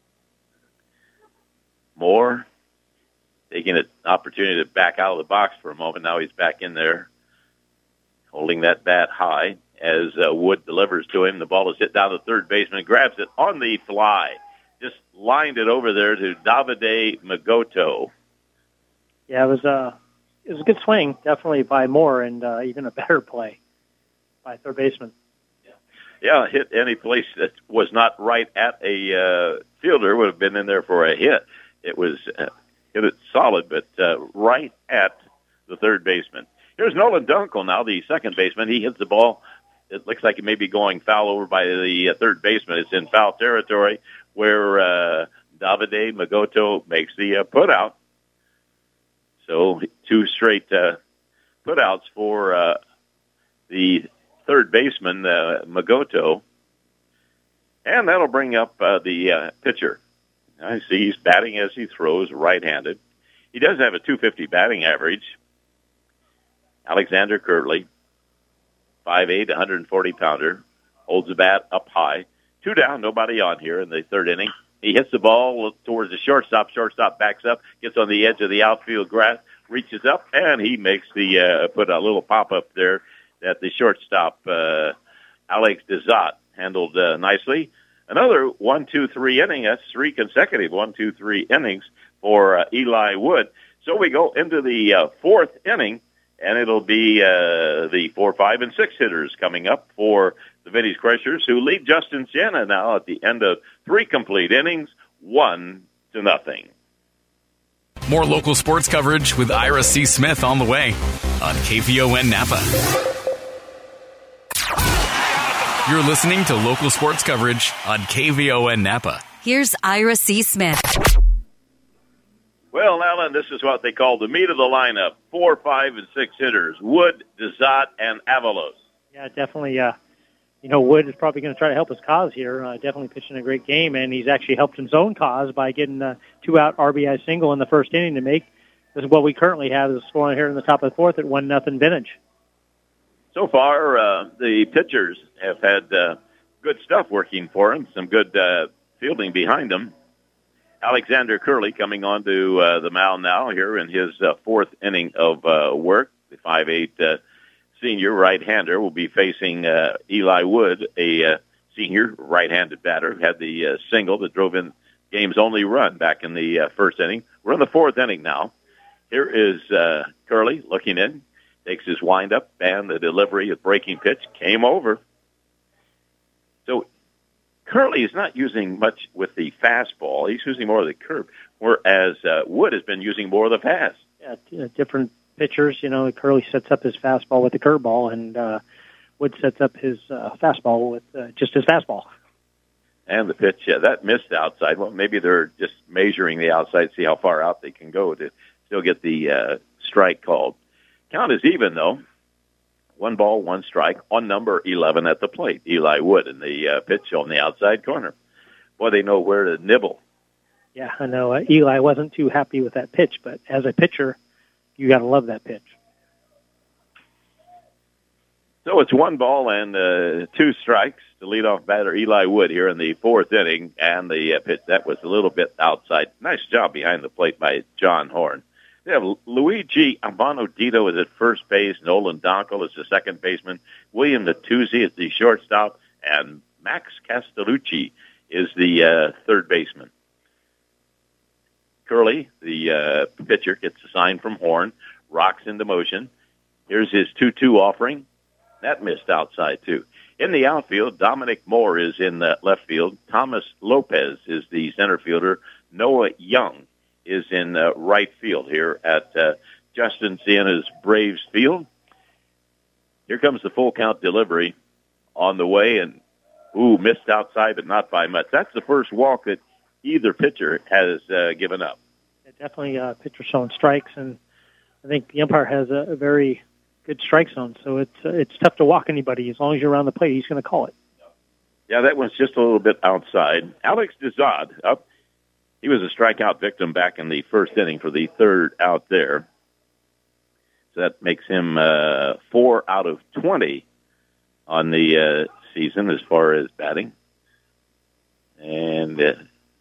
D: Moore taking an opportunity to back out of the box for a moment. Now he's back in there, holding that bat high as uh, Wood delivers to him. The ball is hit down the third baseman, grabs it on the fly, just lined it over there to Davide Magoto.
E: Yeah, it was a it was a good swing, definitely by Moore, and uh, even a better play by third baseman.
D: Yeah, hit any place that was not right at a uh, fielder would have been in there for a hit. It was uh, hit it solid, but uh, right at the third baseman. Here's Nolan Dunkel now, the second baseman. He hits the ball. It looks like it may be going foul over by the uh, third baseman. It's in foul territory where uh, Davide Magoto makes the uh, put-out. So two straight uh, put-outs for uh, the third baseman, uh, Magoto. And that'll bring up uh, the uh, pitcher. I see he's batting as he throws, right-handed. He does have a two fifty batting average. Alexander Curley, five eight, one hundred forty pounder, holds the bat up high. Two down, nobody on here in the third inning. He hits the ball towards the shortstop. Shortstop backs up, gets on the edge of the outfield grass, reaches up, and he makes the uh, put a little pop-up there that the shortstop, uh, Alex Dezat, handled uh, nicely. Another one, two, three inning. That's three consecutive one, two, three innings for uh, Eli Wood. So we go into the uh, fourth inning, and it'll be uh, the four, five, and six hitters coming up for the Vintage Crushers, who lead Justin Siena now at the end of three complete innings, one to nothing.
A: More local sports coverage with Ira C. Smith on the way on K V O N Napa. You're listening to local sports coverage on K V O N Napa.
B: Here's Ira C. Smith.
D: Well, Alan, this is what they call the meat of the lineup. Four, five, and six hitters. Wood, Dezat, and Avalos.
E: Yeah, definitely. Uh, you know, Wood is probably going to try to help his cause here. Uh, definitely pitching a great game, and he's actually helped his own cause by getting a two-out R B I single in the first inning to make this is what we currently have is scoring here in the top of the fourth at one nothing Vintage.
D: So far, uh, the pitchers have had uh, good stuff working for them, some good uh, fielding behind them. Alexander Curley coming on to uh, the mound now here in his uh, fourth inning of uh, work. The five eight uh, senior right-hander will be facing uh, Eli Wood, a uh, senior right-handed batter who had the uh, single that drove in game's only run back in the uh, first inning. We're in the fourth inning now. Here is uh, Curley looking in. Takes his windup, and the delivery, a breaking pitch, came over. So Curley is not using much with the fastball. He's using more of the curve, whereas uh, Wood has been using more of the fast.
E: Yeah, t- uh, different pitchers. You know, Curley sets up his fastball with the curveball, and uh, Wood sets up his uh, fastball with uh, just his fastball.
D: And the pitch, yeah, that missed outside. Well, maybe they're just measuring the outside, see how far out they can go to still get the uh, strike called. Count is even, though. One ball, one strike on number eleven at the plate. Eli Wood in the uh, pitch on the outside corner. Boy, they know where to nibble.
E: Yeah, I know. Uh, Eli wasn't too happy with that pitch, but as a pitcher, you got to love that pitch.
D: So it's one ball and uh, two strikes to leadoff batter Eli Wood here in the fourth inning, and the uh, pitch that was a little bit outside. Nice job behind the plate by John Horn. They have Luigi Abonodito is at first base. Nolan Donkel is the second baseman. William Natuzzi is the shortstop. And Max Castellucci is the uh, third baseman. Curley, the uh, pitcher, gets a sign from Horn. Rocks into motion. Here's his two two offering. That missed outside, too. In the outfield, Dominic Moore is in the left field. Thomas Lopez is the center fielder. Noah Young is in uh, right field here at uh, Justin Siena's Braves field. Here comes the full count delivery on the way, and, ooh, missed outside, but not by much. That's the first walk that either pitcher has uh, given up.
E: Yeah, definitely uh, pitcher showing strikes, and I think the umpire has a, a very good strike zone, so it's uh, it's tough to walk anybody. As long as you're around the plate, he's going to call it.
D: Yeah, that one's just a little bit outside. Alex Dezad up. He was a strikeout victim back in the first inning for the third out there. So that makes him uh, four out of twenty on the uh, season as far as batting. And uh,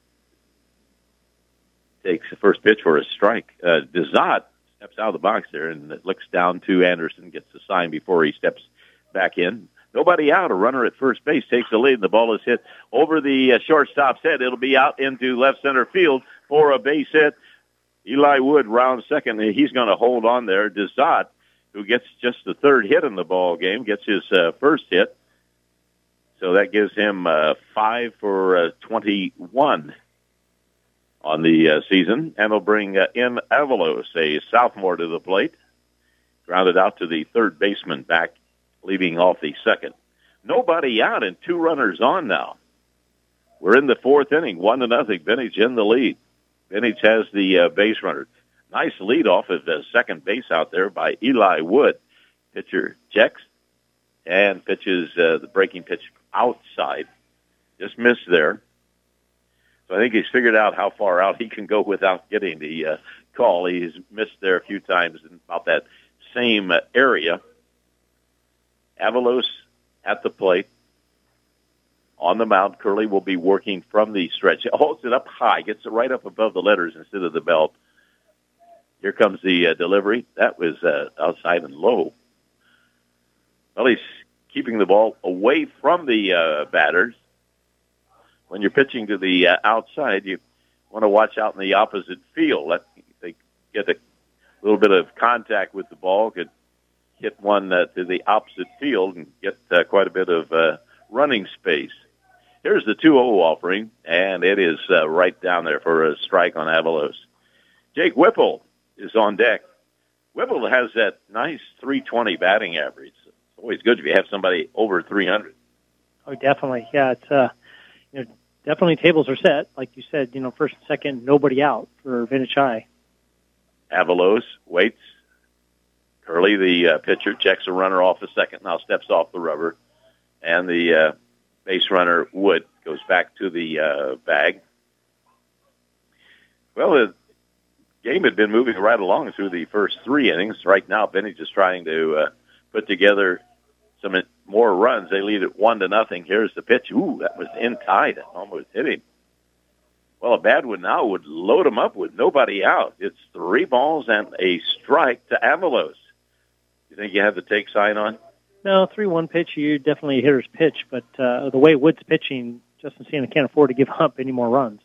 D: takes the first pitch for a strike. Uh, Dezat steps out of the box there and looks down to Anderson, gets the sign before he steps back in. Nobody out. A runner at first base takes the lead, and the ball is hit over the uh, shortstop's head. It'll be out into left center field for a base hit. Eli Wood round second. He's going to hold on there. Dezat, who gets just the third hit in the ball game, gets his uh, first hit. So that gives him uh, five for uh, twenty-one on the uh, season, and will bring uh, in Avalos, a sophomore, to the plate. Grounded out to the third baseman back, leaving off the second. Nobody out and two runners on now. We're in the fourth inning, one to nothing. Vintage in the lead. Vintage has the uh, base runner. Nice lead off of the second base out there by Eli Wood. Pitcher checks and pitches uh, the breaking pitch outside. Just missed there. So I think he's figured out how far out he can go without getting the uh, call. He's missed there a few times in about that same uh, area. Avalos at the plate. On the mound, Curley will be working from the stretch. Holds it up high, gets it right up above the letters instead of the belt. Here comes the uh, delivery. That was uh, outside and low. Well, he's keeping the ball away from the uh, batters. When you're pitching to the uh, outside, you want to watch out in the opposite field. Let they get a little bit of contact with the ball, could hit one uh, to the opposite field and get uh, quite a bit of uh, running space. Here's the two oh offering, and it is uh, right down there for a strike on Avalos. Jake Whipple is on deck. Whipple has that nice three twenty batting average. It's always good if you have somebody over three hundred.
E: Oh, definitely. Yeah, it's uh, you know, definitely tables are set. Like you said, you know, first and second, nobody out for Vintage High.
D: Avalos waits. Curley, the uh, pitcher, checks a runner off the second, now steps off the rubber. And the uh, base runner, Wood, goes back to the uh, bag. Well, the game had been moving right along through the first three innings. Right now, Vintage is trying to uh, put together some more runs. They lead it one to nothing. Here's the pitch. Ooh, that was in tight. Almost hit him. Well, a bad one now would load him up with nobody out. It's three balls and a strike to Avalos. You think you have the take sign on?
E: No, three one pitch, you definitely a hitter's pitch, but uh, the way Wood's pitching, Justin Siena can't afford to give up any more runs.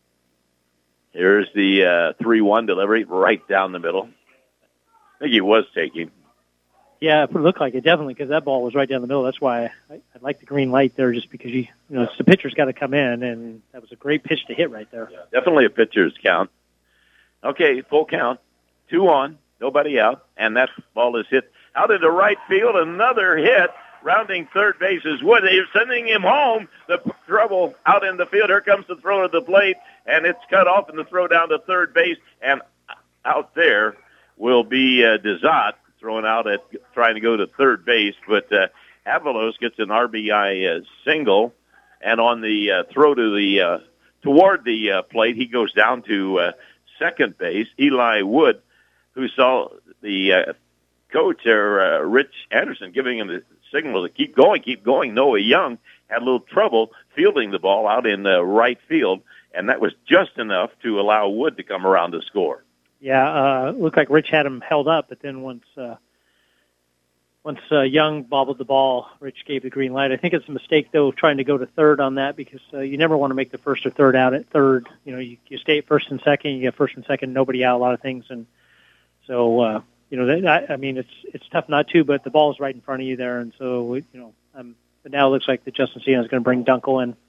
D: Here's the uh, three one delivery right down the middle. I think he was taking.
E: Yeah, it looked like it, definitely, because that ball was right down the middle. That's why I, I like the green light there, just because you, you know, the pitcher's got to come in, and that was a great pitch to hit right there.
D: Yeah, definitely a pitcher's count. Okay, full count. Two on, nobody out, and that ball is hit out into right field. Another hit, rounding third base is Wood. They're sending him home. The p- trouble out in the field. Here comes the throw to the plate, and it's cut off, and the throw down to third base, and out there will be uh, Dezat. Throwing out at trying to go to third base, but uh, Avalos gets an R B I uh, single, and on the uh, throw to the uh, toward the uh, plate, he goes down to uh, second base. Eli Wood, who saw the uh, coach, or uh, Rich Anderson, giving him the signal to keep going, keep going. Noah Young had a little trouble fielding the ball out in uh, right field, and that was just enough to allow Wood to come around to score.
E: Yeah, uh, looked like Rich had him held up, but then once uh, once uh, Young bobbled the ball, Rich gave the green light. I think it's a mistake, though, trying to go to third on that, because uh, you never want to make the first or third out at third. You know, you, you stay at first and second, you get first and second, nobody out, a lot of things. And so, uh, you know, that, I, I mean, it's it's tough not to, but the ball's right in front of you there. And so, you know, um, but now it looks like that Justin Siena is going to bring Dunkel in.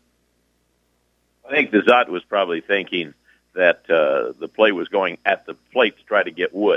D: I think Dezat was probably thinking that uh, the play was going at the plate to try to get Wood.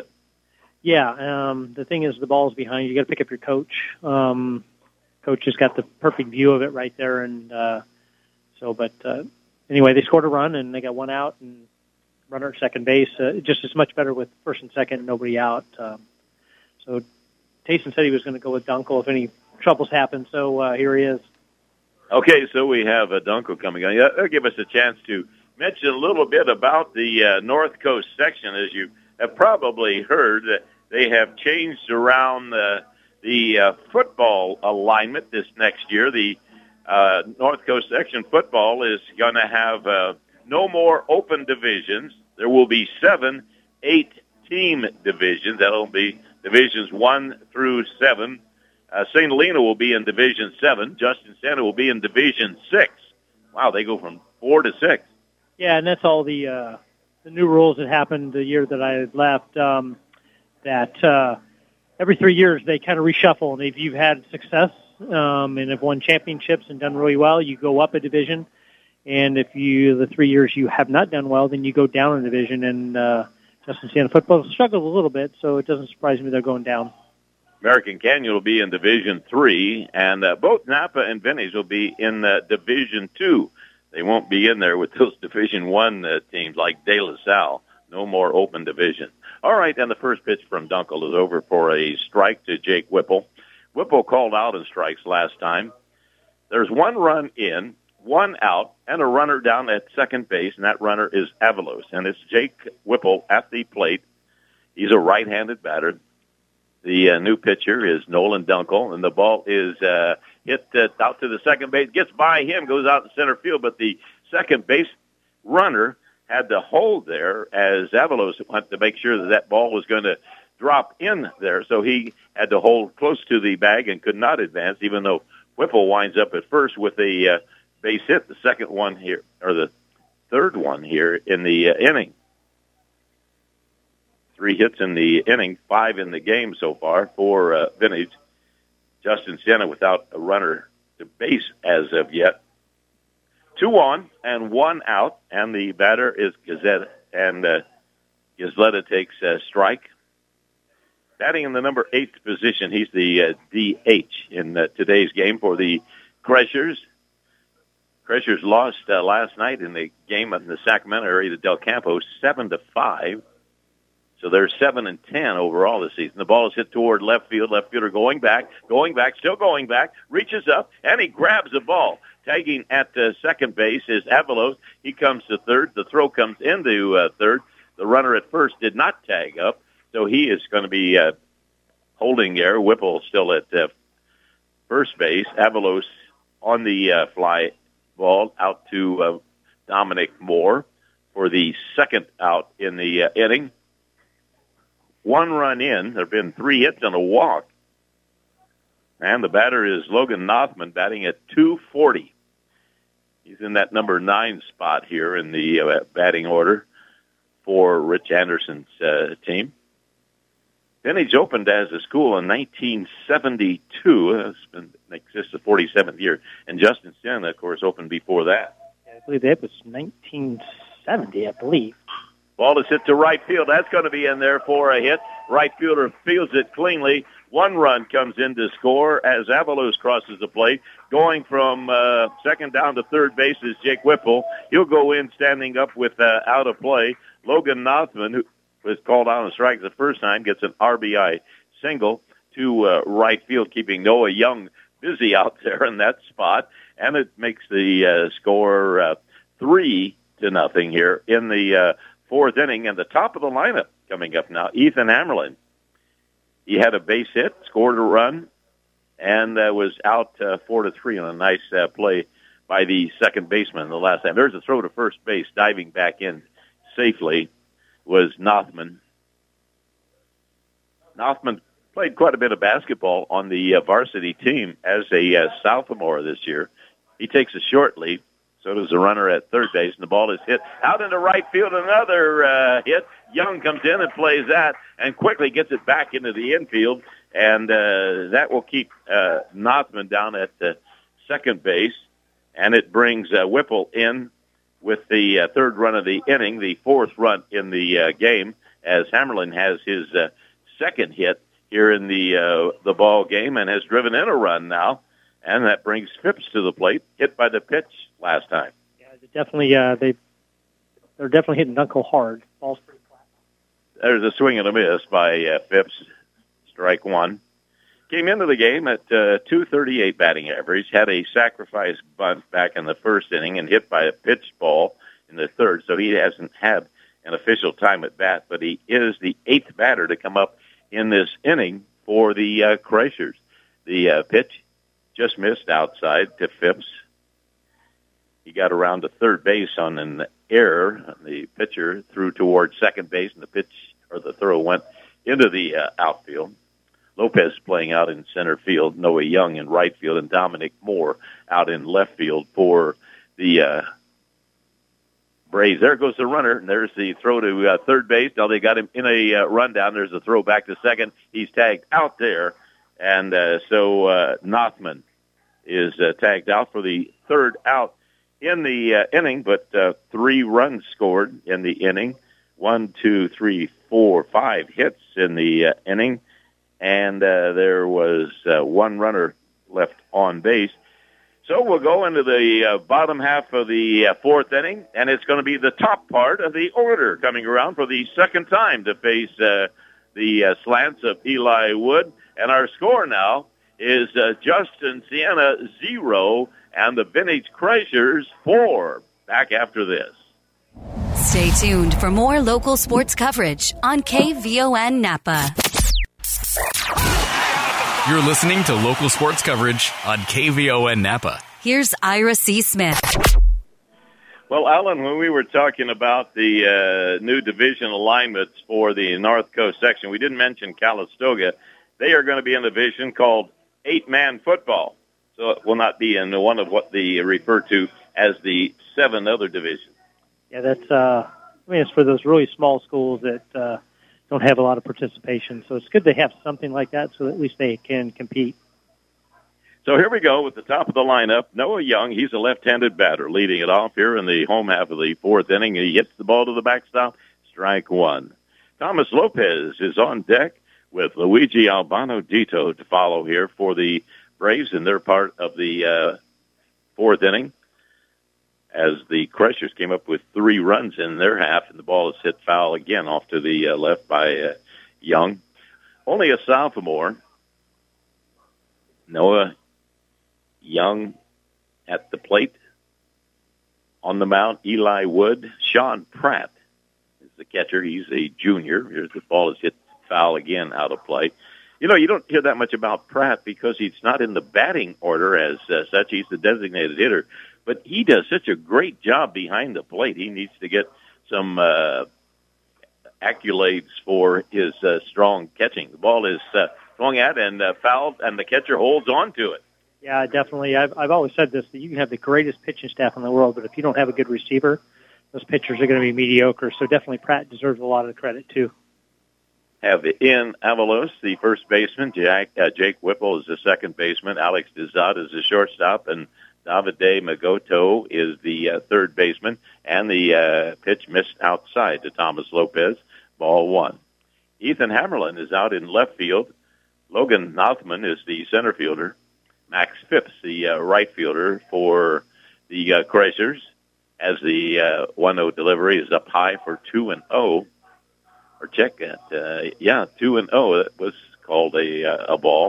E: Yeah, um, the thing is the ball's behind you. You got to pick up your coach. Um, coach has got the perfect view of it right there. And uh, so, but uh, anyway, they scored a run, and they got one out, and runner at second base. Uh, just as much better with first and second, nobody out. Um, so Tayson said he was going to go with Dunkel if any troubles happen, so uh, here he is.
D: Okay, so we have a Dunkel coming on. Yeah, that'll give us a chance to mention a little bit about the uh, North Coast section. As you have probably heard, they have changed around uh, the uh, football alignment this next year. The uh, North Coast section football is going to have uh, no more open divisions. There will be seven eight-team divisions. That'll be divisions one through seven. Uh, Saint Helena will be in Division seven. Justin Center will be in Division six. Wow, they go from four to six.
E: Yeah, and that's all the uh, the new rules that happened the year that I left, um, that uh, every three years they kind of reshuffle. And if you've had success um, and have won championships and done really well, you go up a division. And if you the three years you have not done well, then you go down a division. And uh, Justin Siena football struggles a little bit, so it doesn't surprise me they're going down.
D: American Canyon will be in Division three, and uh, both Napa and Vintage will be in uh, Division two. They won't be in there with those Division One uh, teams like De La Salle. No more open division. All right, and the first pitch from Dunkel is over for a strike to Jake Whipple. Whipple called out in strikes last time. There's one run in, one out, and a runner down at second base, and that runner is Avalos. And it's Jake Whipple at the plate. He's a right-handed batter. The uh, new pitcher is Nolan Dunkel, and the ball is uh, hit uh, out to the second base, gets by him, goes out in center field, but the second base runner had to hold there as Avalos went to make sure that that ball was going to drop in there. So he had to hold close to the bag and could not advance, even though Whipple winds up at first with a uh, base hit, the second one here, or the third one here in the uh, inning. Three hits in the inning, five in the game so far for uh, Vintage. Justin Siena without a runner to base as of yet. Two on and one out, and the batter is Gazetta, and uh, Gazetta takes a strike. Batting in the number eight position, he's the uh, D H in uh, today's game for the Crushers. Crushers lost uh, last night in the game in the Sacramento area to Del Campo, seven to five. So they're seven and ten overall this season. The ball is hit toward left field. Left fielder going back, going back, still going back, reaches up, and he grabs the ball. Tagging at uh, second base is Avalos. He comes to third. The throw comes into uh, third. The runner at first did not tag up, so he is going to be uh, holding there. Whipple still at uh, first base. Avalos on the uh, fly ball out to uh, Dominic Moore for the second out in the uh, inning. One run in. There have been three hits and a walk. And the batter is Logan Nothman, batting at two forty. He's in that number nine spot here in the uh, batting order for Rich Anderson's uh, team. Vintage opened as a school in nineteen seventy-two. It's been exists the forty-seventh year. And Justin Siena, of course, opened before that.
E: I believe that was nineteen seventy, I believe.
D: Ball is hit to right field. That's going to be in there for a hit. Right fielder fields it cleanly. One run comes in to score as Avalos crosses the plate. Going from uh, second down to third base is Jake Whipple. He'll go in standing up with uh, out of play. Logan Nothman, who was called out on strike the first time, gets an R B I single to uh, right field, keeping Noah Young busy out there in that spot. And it makes the uh, score uh, three to nothing here in the uh, fourth inning. And the top of the lineup coming up now, Ethan Hammerlin. He had a base hit, scored a run, and uh, was out uh, four to three on a nice uh, play by the second baseman the last time. There's a throw to first base, diving back in safely was Nothman. Nothman played quite a bit of basketball on the uh, varsity team as a uh, sophomore this year. He takes a short leap. So does the runner at third base, and the ball is hit out into right field. Another uh, hit. Young comes in and plays that and quickly gets it back into the infield, and uh, that will keep uh, Nothman down at uh, second base, and it brings uh, Whipple in with the uh, third run of the inning, the fourth run in the uh, game, as Hammerlin has his uh, second hit here in the uh, the ball game and has driven in a run now. And that brings Phipps to the plate, hit by the pitch last time.
E: Yeah, they definitely, uh, they, they're definitely hitting Knuckle hard. Ball's pretty flat.
D: There's a swing and a miss by uh, Phipps, strike one. Came into the game at uh, two thirty-eight batting average, had a sacrifice bunt back in the first inning and hit by a pitch ball in the third, so he hasn't had an official time at bat, but he is the eighth batter to come up in this inning for the uh, Crushers. The uh, pitch just missed outside to Phipps. He got around to third base on an error. The pitcher threw towards second base, and the pitch or the throw went into the uh, outfield. Lopez playing out in center field, Noah Young in right field, and Dominic Moore out in left field for the uh, Braves. There goes the runner, and there's the throw to uh, third base. Now they got him in a uh, rundown. There's a throw back to second. He's tagged out there. And uh, so uh, Nothman is uh, tagged out for the third out in the uh, inning, but uh, three runs scored in the inning. One, two, three, four, five hits in the uh, inning. And uh, there was uh, one runner left on base. So we'll go into the uh, bottom half of the uh, fourth inning, and it's going to be the top part of the order coming around for the second time to face uh, the uh, slants of Eli Wood. And our score now is uh, Justin Siena, zero, and the Vintage Crushers, four. Back after this.
B: Stay tuned for more local sports coverage on K V O N Napa.
A: You're listening to local sports coverage on K V O N Napa.
B: Here's Ira C. Smith.
D: Well, Alan, when we were talking about the uh, new division alignments for the North Coast section, we didn't mention Calistoga. They are going to be in a division called eight-man football. So it will not be in one of what they refer to as the seven other divisions.
E: Yeah, that's, uh, I mean, it's for those really small schools that uh, don't have a lot of participation. So it's good to have something like that so at least they can compete.
D: So here we go with the top of the lineup. Noah Young, he's a left-handed batter, leading it off here in the home half of the fourth inning. He hits the ball to the backstop, strike one. Thomas Lopez is on deck with Luigi Albano Dito to follow here for the Braves in their part of the uh, fourth inning, as the Crushers came up with three runs in their half, and the ball is hit foul again off to the uh, left by uh, Young. Only a sophomore, Noah Young at the plate. On the mound, Eli Wood. Sean Pratt is the catcher. He's a junior. Here's the ball is hit foul again out of play. You know, you don't hear that much about Pratt because he's not in the batting order as uh, such. He's the designated hitter. But he does such a great job behind the plate. He needs to get some uh, accolades for his uh, strong catching. The ball is uh, swung at and uh, fouled, and the catcher holds on to it.
E: Yeah, definitely. I've, I've always said this, that you can have the greatest pitching staff in the world, but if you don't have a good receiver, those pitchers are going to be mediocre. So definitely Pratt deserves a lot of the credit, too.
D: Have in Avalos, the first baseman. Jack, uh, Jake Whipple is the second baseman. Alex Dizat is the shortstop, and Davide Magoto is the uh, third baseman. And the uh, pitch missed outside to Thomas Lopez, ball one. Ethan Hammerlin is out in left field. Logan Nothman is the center fielder. Max Phipps, the uh, right fielder for the uh, Crushers, as the uh, one oh delivery is up high for two and oh. Or check that. Uh, yeah, two and oh. It was called a uh, a ball.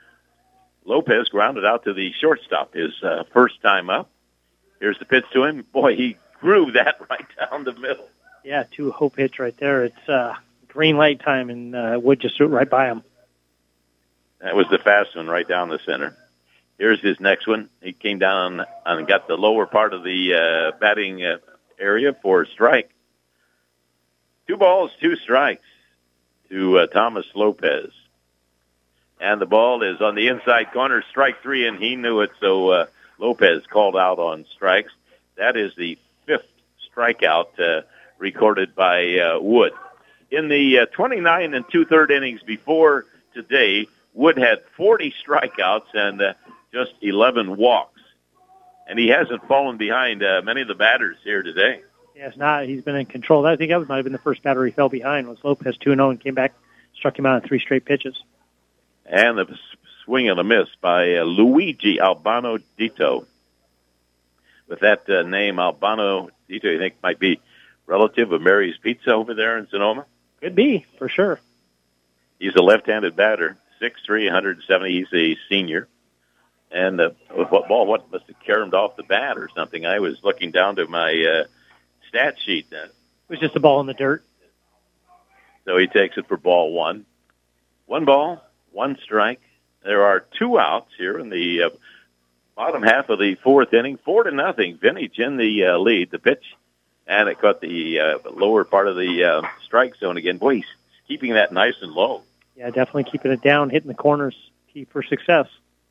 D: Lopez grounded out to the shortstop. His uh, first time up. Here's the pitch to him. Boy, he grew that right down the middle.
E: Yeah, two hope hits right there. It's uh, green light time, and uh, Wood just threw it right by him.
D: That was the fast one right down the center. Here's his next one. He came down and got the lower part of the uh, batting uh, area for a strike. Two balls, two strikes to uh, Thomas Lopez. And the ball is on the inside corner, strike three, and he knew it, so uh, Lopez called out on strikes. That is the fifth strikeout uh, recorded by uh, Wood. In the uh, twenty-nine and two-third innings before today, Wood had forty strikeouts and uh, just eleven walks. And he hasn't fallen behind uh, many of the batters here today.
E: Yeah, it's not. He's been in control. I think that might have been the first batter he fell behind. Was Lopez two and oh and came back, struck him out in three straight pitches.
D: And the swing and a miss by uh, Luigi Albano Dito. With that uh, name, Albano Dito, you think might be relative of Mary's Pizza over there in Sonoma?
E: Could be, for sure.
D: He's a left-handed batter, six three, one hundred seventy. He's a senior. And uh, what ball? What must have caromed off the bat or something? I was looking down to my uh, stat sheet then.
E: It was just a ball in the dirt.
D: So he takes it for ball one. One ball, one strike. There are two outs here in the uh, bottom half of the fourth inning. Four to nothing. Vintage in the uh, lead. The pitch, and it caught the uh, lower part of the uh, strike zone again. Boy, he's keeping that nice and low.
E: Yeah, definitely keeping it down, hitting the corners, key for success.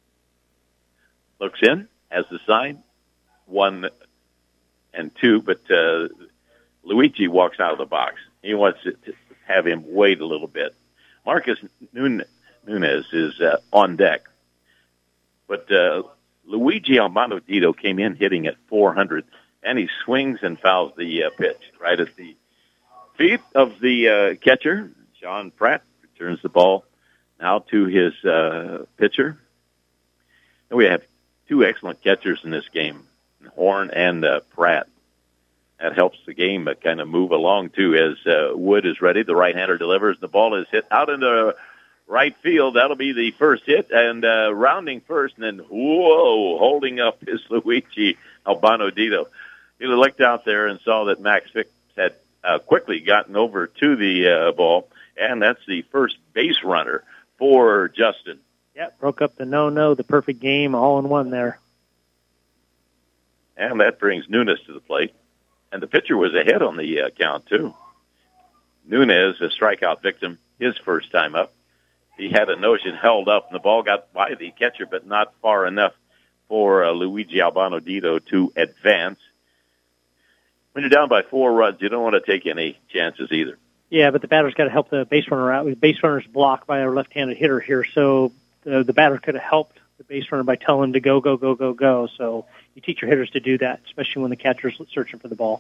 D: Looks in, has the sign, one and two, but uh, Luigi walks out of the box. He wants to have him wait a little bit. Marcus Nunez is uh, on deck, but uh, Luigi Albano Dito came in hitting at four hundred, and he swings and fouls the uh, pitch right at the feet of the uh, catcher. Sean Pratt returns the ball now to his uh, pitcher. And we have two excellent catchers in this game, Horn and uh, Pratt. That helps the game uh, kind of move along, too, as uh, Wood is ready. The right-hander delivers. The ball is hit out into right field. That'll be the first hit, and uh, rounding first, and then, whoa, holding up is Luigi Albano Dito. He looked out there and saw that Max Phipps had uh, quickly gotten over to the uh, ball, and that's the first base runner for Justin.
E: Yeah, broke up the no-no, the perfect game, all in one there.
D: And that brings Nunez to the plate. And the pitcher was ahead on the uh, count, too. Nunez, a strikeout victim, his first time up. He had a notion held up, and the ball got by the catcher, but not far enough for uh, Luigi Albano Dito to advance. When you're down by four runs, you don't want to take any chances either.
E: Yeah, but the batter's got to help the base runner out. The base runner's blocked by our left-handed hitter here, so the, the batter could have helped the base runner by telling him to go, go, go, go, go. So you teach your hitters to do that, especially when the catcher's searching for the ball.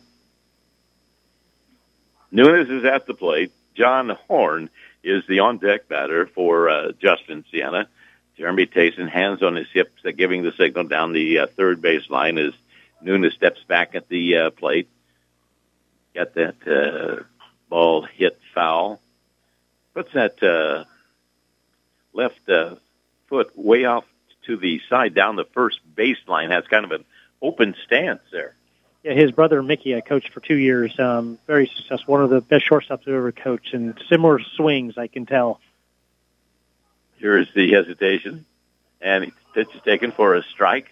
D: Nunez is at the plate. John Horn is the on-deck batter for uh, Justin Siena. Jeremy Tayson, hands on his hips, uh, giving the signal down the uh, third base line as Nunez steps back at the uh, plate. Got that uh, ball hit foul. Puts that uh, left uh, foot way off to the side down the first baseline. Has kind of an open stance there.
E: Yeah, his brother Mickey, I coached for two years. Um, very successful, one of the best shortstops I've ever coached, and similar swings, I can tell.
D: Here is the hesitation, and pitch is taken for a strike.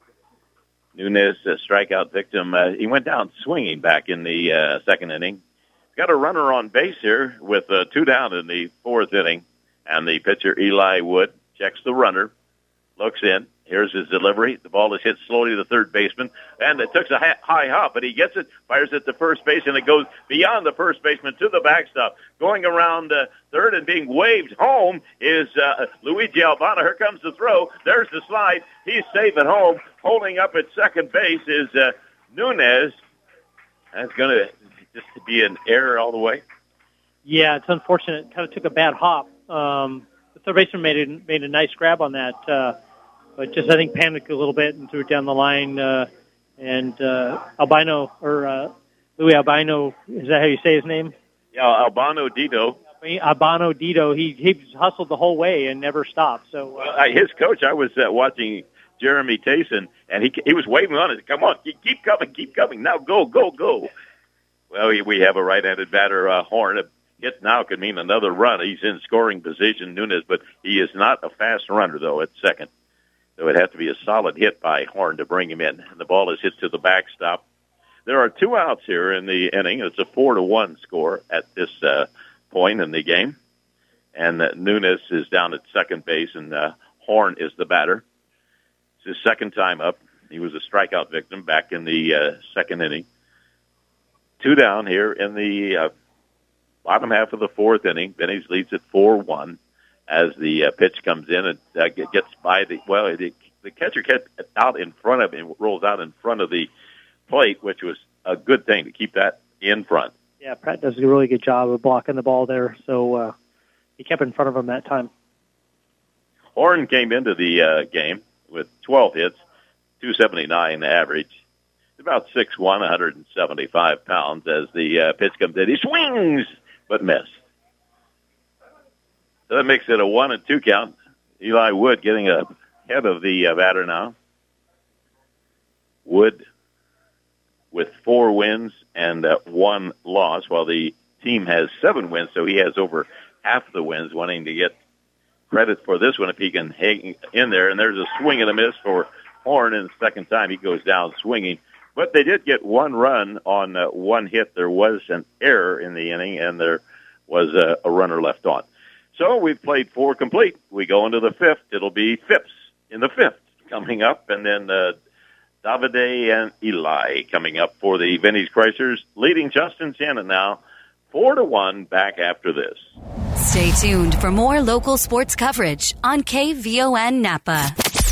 D: Nunez, a strikeout victim. Uh, he went down swinging back in the uh, second inning. Got a runner on base here with uh, two down in the fourth inning, and the pitcher Eli Wood checks the runner, looks in. Here's his delivery. The ball is hit slowly to the third baseman, and it took a high hop, but he gets it, fires it to first base, and it goes beyond the first baseman to the backstop. Going around uh, third and being waved home is uh, Luigi Albano. Here comes the throw. There's the slide. He's safe at home. Holding up at second base is uh, Nunez. That's going to just be an error all the way.
E: Yeah, it's unfortunate. Kind of took a bad hop. Um, the third baseman made a, made a nice grab on that, uh, but just, I think, panicked a little bit and threw it down the line. Uh, and uh, Albino, or uh, Louis Albino, is that how you say his name?
D: Yeah, Albano Dito.
E: Albano Dito, he, he hustled the whole way and never stopped. So uh,
D: well, his coach, I was uh, watching Jeremy Tayson, and he he was waving on it. Come on, keep coming, keep coming. Now go, go, go. Well, we have a right-handed batter, uh, Horn. A hit now could mean another run. He's in scoring position, Nunez, but he is not a fast runner, though, at second. So it'd have to be a solid hit by Horn to bring him in. And the ball is hit to the backstop. There are two outs here in the inning. It's a four to one score at this uh, point in the game. And uh, Nunez is down at second base, and uh, Horn is the batter. It's his second time up. He was a strikeout victim back in the uh, second inning. Two down here in the uh, bottom half of the fourth inning. Benny's leads at four one. As the uh, pitch comes in, and uh, gets by the, well, it, the catcher gets out in front of him, rolls out in front of the plate, which was a good thing to keep that in front.
E: Yeah, Pratt does a really good job of blocking the ball there, so uh, he kept in front of him that time.
D: Horn came into the uh, game with twelve hits, two seventy-nine average. About six one, one hundred seventy-five pounds. As the uh, pitch comes in, he swings, but missed. So that makes it a one and two count. Eli Wood getting ahead of the uh, batter now. Wood with four wins and uh, one loss, while the team has seven wins, so he has over half the wins, wanting to get credit for this one if he can hang in there. And there's a swing and a miss for Horn, and the second time he goes down swinging. But they did get one run on uh, one hit. There was an error in the inning, and there was a, a runner left on. So we've played four complete. We go into the fifth. It'll be Phipps in the fifth coming up, and then uh, Davide and Eli coming up for the Vinny's Chryslers, leading Justin Siena now four to one. Back after this.
B: Stay tuned for more local sports coverage on K V O N Napa.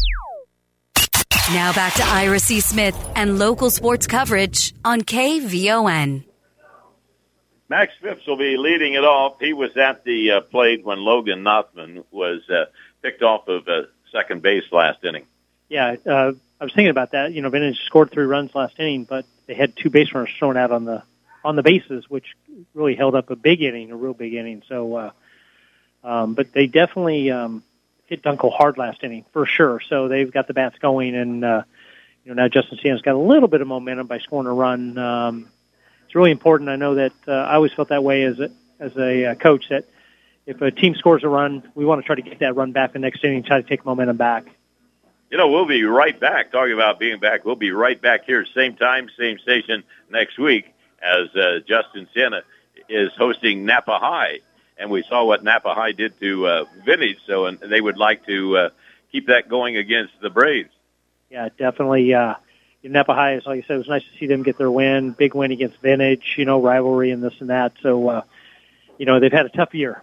B: Now back to Ira C. Smith and local sports coverage on K V O N.
D: Max Phipps will be leading it off. He was at the uh, plate when Logan Nothman was uh, picked off of uh, second base last inning.
E: Yeah, uh, I was thinking about that. You know, Vintage scored three runs last inning, but they had two base runners thrown out on the on the bases, which really held up a big inning, a real big inning. So, uh, um, but they definitely um, hit Dunkel hard last inning for sure. So they've got the bats going, and uh, you know now Justin Siena's got a little bit of momentum by scoring a run. Um, It's really important. I know that uh, I always felt that way as a, as a uh, coach, that if a team scores a run, we want to try to get that run back the next inning, try to take momentum back.
D: You know, we'll be right back. Talking about being back, we'll be right back here, same time, same station next week, as uh, Justin Siena is hosting Napa High. And we saw what Napa High did to uh, Vintage, so and they would like to uh, keep that going against the Braves.
E: Yeah, definitely. Uh, Napa High, like I said, it was nice to see them get their win, big win against Vintage, you know, rivalry and this and that. So, uh, you know, they've had a tough year.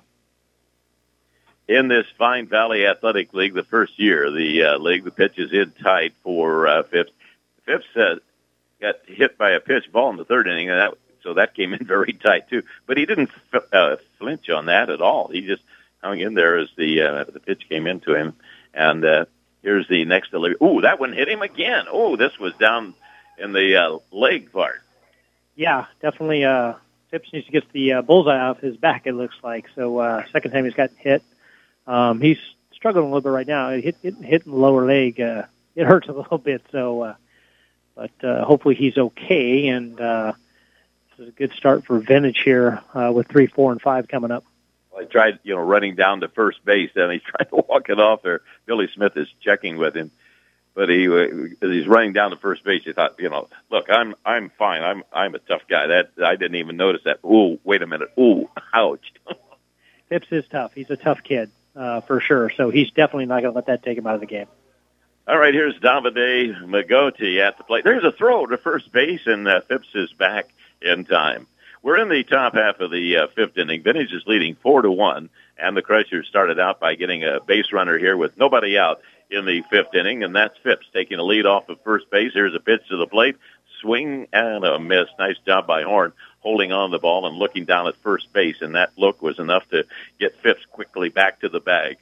D: In this Fine Valley Athletic League, the first year of the uh, league, the pitch is in tight for uh, Phipps. Phipps uh, got hit by a pitch ball in the third inning, and that, so that came in very tight, too. But he didn't f- uh, flinch on that at all. He just hung in there as the uh, the pitch came into him. And uh, here's the next delivery. Ooh, that one hit him again. Oh, this was down in the uh, leg part.
E: Yeah, definitely. Uh, Phipps needs to get the uh, bullseye off his back, it looks like. So uh, second time he's gotten hit. Um, he's struggling a little bit right now. It hit, it hit in the lower leg. Uh, it hurts a little bit. So, uh, but uh, hopefully he's okay. And uh, this is a good start for Vintage here uh, with three, four, and five coming up.
D: Well, he tried, you know, running down to first base, and he tried to walk it off there. Billy Smith is checking with him, but he as he's running down to first base, he thought, you know, look, I'm I'm fine. I'm I'm a tough guy. That I didn't even notice that. Ooh, wait a minute. Ooh, ouch.
E: Phipps is tough. He's a tough kid. Uh, for sure. So he's definitely not going to let that take him out of the game.
D: All right, here's Davide Magoti at the plate. There's a throw to first base, and uh, Phipps is back in time. We're in the top half of the uh, fifth inning. Vintage is leading four to one, and the Crushers started out by getting a base runner here with nobody out in the fifth inning, and that's Phipps taking a lead off of first base. Here's a pitch to the plate. Swing and a miss. Nice job by Horn holding on the ball and looking down at first base, and that look was enough to get Phipps quickly back to the bag.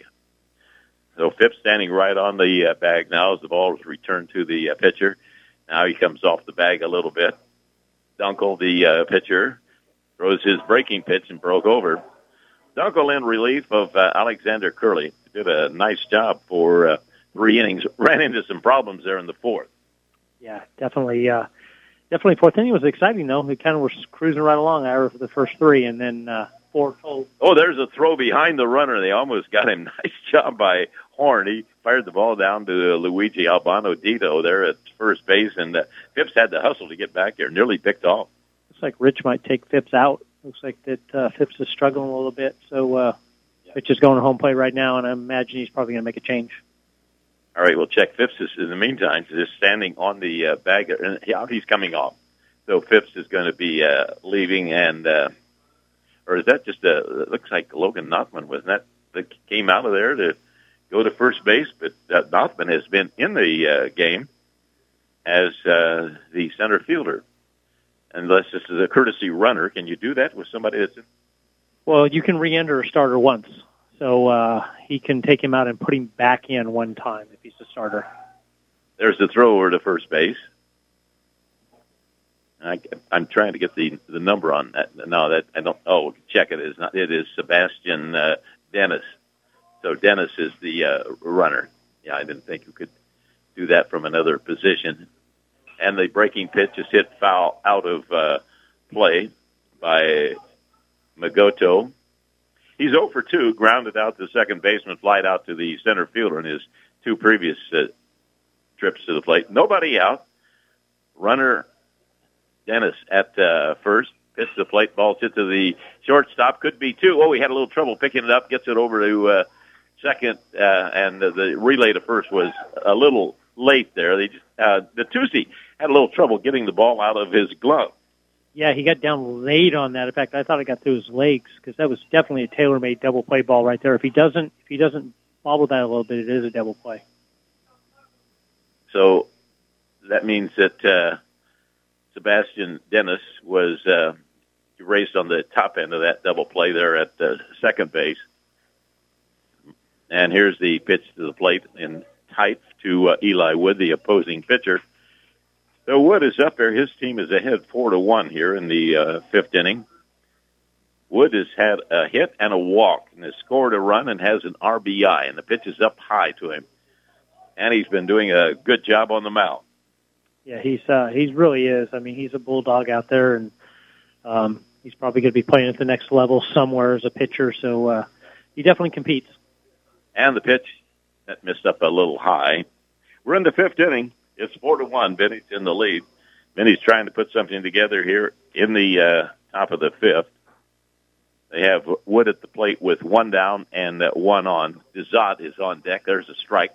D: So Phipps standing right on the uh, bag now as the ball is returned to the uh, pitcher. Now he comes off the bag a little bit. Dunkel, the uh, pitcher, throws his breaking pitch and broke over. Dunkel in relief of uh, Alexander Curley. Did a nice job for uh, three innings. Ran into some problems there in the fourth.
E: Yeah, definitely. Uh, definitely fourth inning was exciting, though. We kind of were cruising right along Ira for the first three, and then uh, four total.
D: Oh, there's a throw behind the runner. They almost got him. Nice job by Horn. He fired the ball down to uh, Luigi Albano Dito there at first base, and uh, Phipps had to hustle to get back there. Nearly picked off.
E: Looks like Rich might take Phipps out. Looks like that uh, Phipps is struggling a little bit, so uh, yeah. Rich is going to home plate right now, and I imagine he's probably going to make a change.
D: All right, we'll check Phipps is, in the meantime, just standing on the uh, bag, and he's coming off. So Phipps is going to be uh, leaving, and uh, or is that just a? It looks like Logan Nothman, wasn't that that came out of there to go to first base? But uh, Nothman has been in the uh, game as uh, the center fielder. Unless this is a courtesy runner, can you do that with somebody that's in?
E: Well, you can re-enter a starter once. So uh, he can take him out and put him back in one time if he's a starter.
D: There's the throw over to first base. I, I'm trying to get the the number on that. No, that I don't. Oh, check it. It's not. It is Sebastian uh, Dennis. So Dennis is the uh, runner. Yeah, I didn't think you could do that from another position. And the breaking pitch is hit foul out of uh, play by Magoto. He's zero for two, grounded out to second baseman, flied out to the center fielder in his two previous uh, trips to the plate. Nobody out. Runner Dennis at uh, first. Pitch to the plate. Ball hit to the shortstop. Could be two. Oh, he had a little trouble picking it up. Gets it over to uh, second, uh, and the, the relay to first was a little late there. They just, uh, the Tusi had a little trouble getting the ball out of his glove.
E: Yeah, he got down late on that. In fact, I thought it got through his legs because that was definitely a tailor-made double play ball right there. If he doesn't, if he doesn't bobble that a little bit, it is a double play.
D: So that means that uh, Sebastian Dennis was uh, erased on the top end of that double play there at uh, second base. And here's the pitch to the plate in tight to uh, Eli Wood, the opposing pitcher. So Wood is up there. His team is ahead four to one here in the uh, fifth inning. Wood has had a hit and a walk and has scored a run and has an R B I, and the pitch is up high to him. And he's been doing a good job on the mound.
E: Yeah, he's uh, he's really is. I mean, he's a bulldog out there, and um, he's probably going to be playing at the next level somewhere as a pitcher. So uh, he definitely competes.
D: And the pitch that missed up a little high. We're in the fifth inning. It's four to one. Vinny's in the lead. Vinny's trying to put something together here in the uh, top of the fifth. They have Wood at the plate with one down and uh, one on. Dezat is on deck. There's a strike.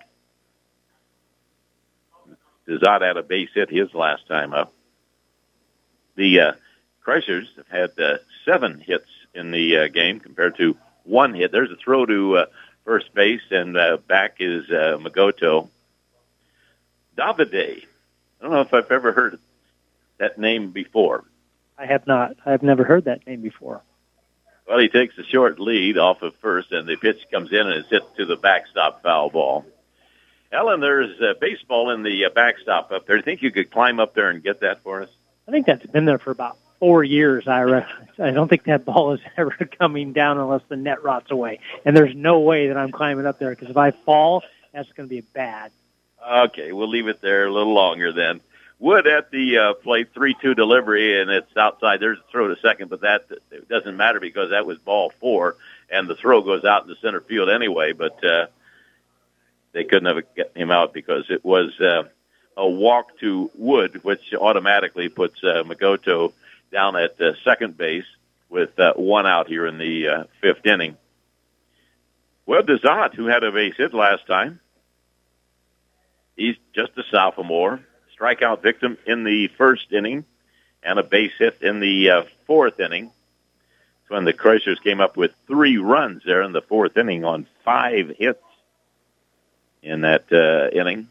D: Dezat had a base hit his last time up. The uh, Crushers have had uh, seven hits in the uh, game compared to one hit. There's a throw to uh, first base, and uh, back is uh, Magoto. Davide. I don't know if I've ever heard that name before.
E: I have not. I have never heard that name before.
D: Well, he takes a short lead off of first, and the pitch comes in and is hit to the backstop foul ball. Ellen, there's uh, baseball in the uh, backstop up there. Do you think you could climb up there and get that for us?
E: I think that's been there for about four years, Ira. I don't think that ball is ever coming down unless the net rots away. And there's no way that I'm climbing up there, because if I fall, that's going to be bad.
D: Okay, we'll leave it there a little longer then. Wood at the uh, plate, three two delivery, and it's outside. There's a throw to second, but that it doesn't matter because that was ball four, and the throw goes out in the center field anyway, but uh, they couldn't have gotten him out because it was uh, a walk to Wood, which automatically puts uh, Magoto down at uh, second base with uh, one out here in the uh, fifth inning. Webb Dezat, who had a base hit last time, he's just a sophomore. Strikeout victim in the first inning and a base hit in the uh, fourth inning. That's when the Crushers came up with three runs there in the fourth inning on five hits in that uh, inning.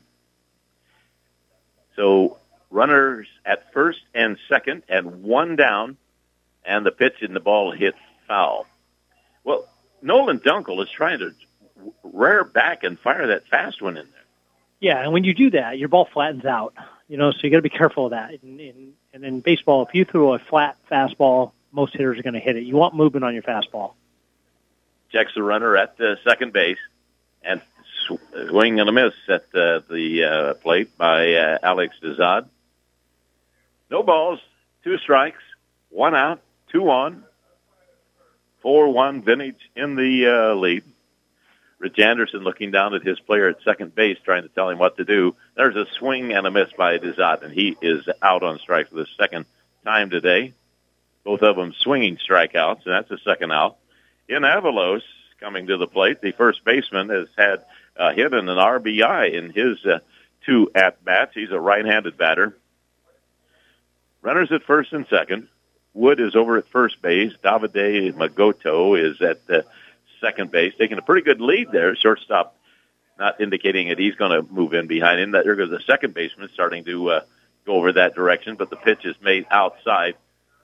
D: So runners at first and second and one down, and the pitch and the ball hit foul. Well, Nolan Dunkel is trying to rear back and fire that fast one in there.
E: Yeah, and when you do that, your ball flattens out. You know, so you got to be careful of that. And, and, and in baseball, if you throw a flat fastball, most hitters are going to hit it. You want movement on your fastball.
D: Checks the runner at uh, second base, and swing and a miss at uh, the uh, plate by uh, Alex Dezat. No balls, two strikes, one out, two on, four one Vintage in the uh, lead. Rich Anderson looking down at his player at second base, trying to tell him what to do. There's a swing and a miss by Dezat, and he is out on strike for the second time today. Both of them swinging strikeouts, and that's a second out. In Avalos, coming to the plate, the first baseman has had a hit and an R B I in his uh, two at-bats. He's a right-handed batter. Runners at first and second. Wood is over at first base. Davide Magoto is at uh, second base, taking a pretty good lead there. Shortstop not indicating that he's going to move in behind him. There goes the second baseman starting to uh, go over that direction, but the pitch is made outside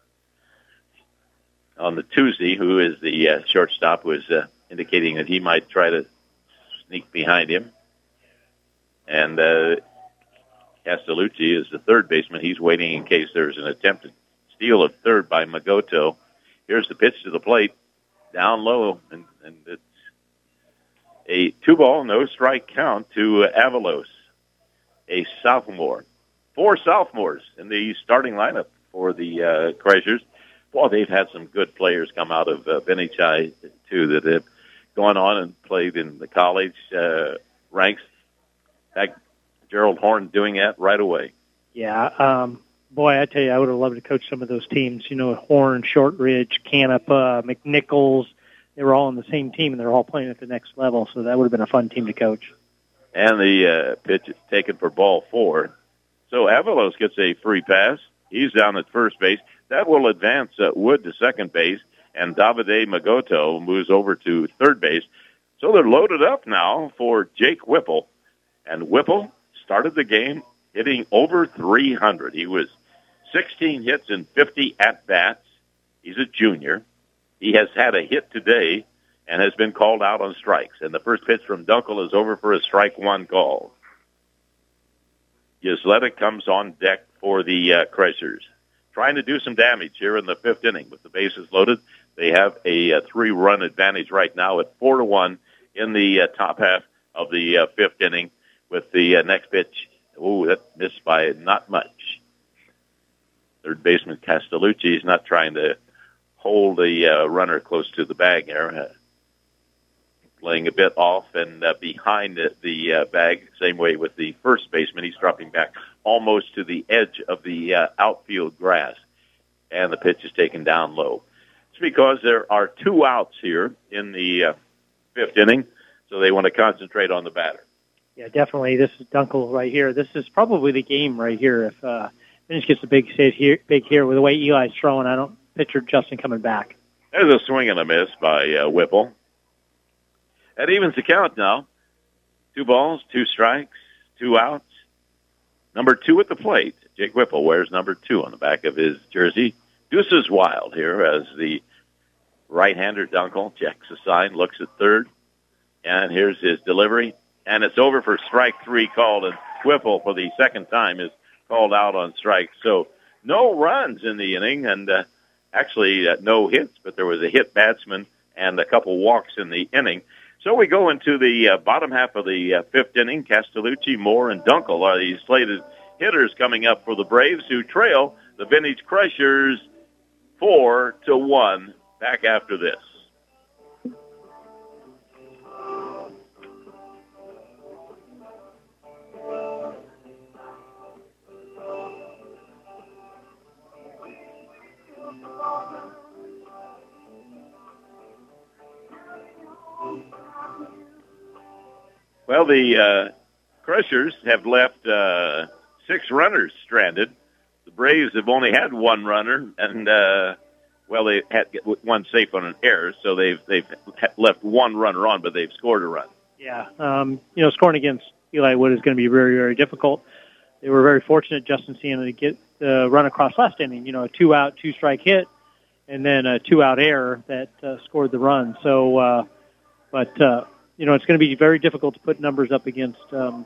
D: on the Tuesday, who is the uh, shortstop, was uh, indicating that he might try to sneak behind him. And uh, Castellucci is the third baseman. He's waiting in case there's an attempt to steal a third by Magoto. Here's the pitch to the plate. Down low, and, and it's a two-ball, no-strike count to uh, Avalos, a sophomore. Four sophomores in the starting lineup for the uh, Crushers. Well, they've had some good players come out of uh, Vintage High, too, that have gone on and played in the college uh, ranks. In fact, Gerald Horn doing that right away.
E: Yeah, um, boy, I tell you, I would have loved to coach some of those teams. You know, Horn, Shortridge, Canepa, McNichols. They were all on the same team, and they're all playing at the next level, so that would have been a fun team to coach.
D: And the uh, pitch is taken for ball four. So Avalos gets a free pass. He's down at first base. That will advance uh, Wood to second base, and Davide Magoto moves over to third base. So they're loaded up now for Jake Whipple. And Whipple started the game hitting over three hundred. He was sixteen hits and fifty at-bats. He's a junior. He has had a hit today and has been called out on strikes. And the first pitch from Dunkel is over for a strike one call. Ysleta comes on deck for the uh, Crushers, trying to do some damage here in the fifth inning. With the bases loaded, they have a, a three-run advantage right now at four to one in the uh, top half of the uh, fifth inning. With the uh, next pitch, ooh, that missed by not much. Third baseman Castellucci is not trying to hold the uh, runner close to the bag there. Uh, playing a bit off and uh, behind the, the uh, bag. Same way with the first baseman. He's dropping back almost to the edge of the uh, outfield grass, and the pitch is taken down low. It's because there are two outs here in the uh, fifth inning, so they want to concentrate on the batter.
E: Yeah, definitely. This is Dunkel right here. This is probably the game right here. If uh, Vintage gets a big hit here, big here with the way Eli's throwing, I don't picture Justin coming back.
D: There's a swing and a miss by uh, Whipple. That evens the count now. Two balls, two strikes, two outs. Number two at the plate. Jake Whipple wears number two on the back of his jersey. Deuces Wild here as the right-hander Dunkel checks the sign, looks at third, and here's his delivery. And it's over for strike three called, and Whipple for the second time is called out on strike. So no runs in the inning, and uh, actually uh, no hits, but there was a hit batsman and a couple walks in the inning. So we go into the uh, bottom half of the uh, fifth inning. Castellucci, Moore, and Dunkel are the slated hitters coming up for the Braves, who trail the Vintage Crushers four to one. Back after this. Well, the uh, Crushers have left uh, six runners stranded. The Braves have only had one runner, and uh, well, they had one safe on an error, so they've they've left one runner on, but they've scored a run.
E: Yeah, um, you know, scoring against Eli Wood is going to be very, very difficult. They were very fortunate, Justin Siena, to get the run across last inning. You know, a two-out, two-strike hit, and then a two-out error that uh, scored the run. So, uh, but uh, you know, it's going to be very difficult to put numbers up against um,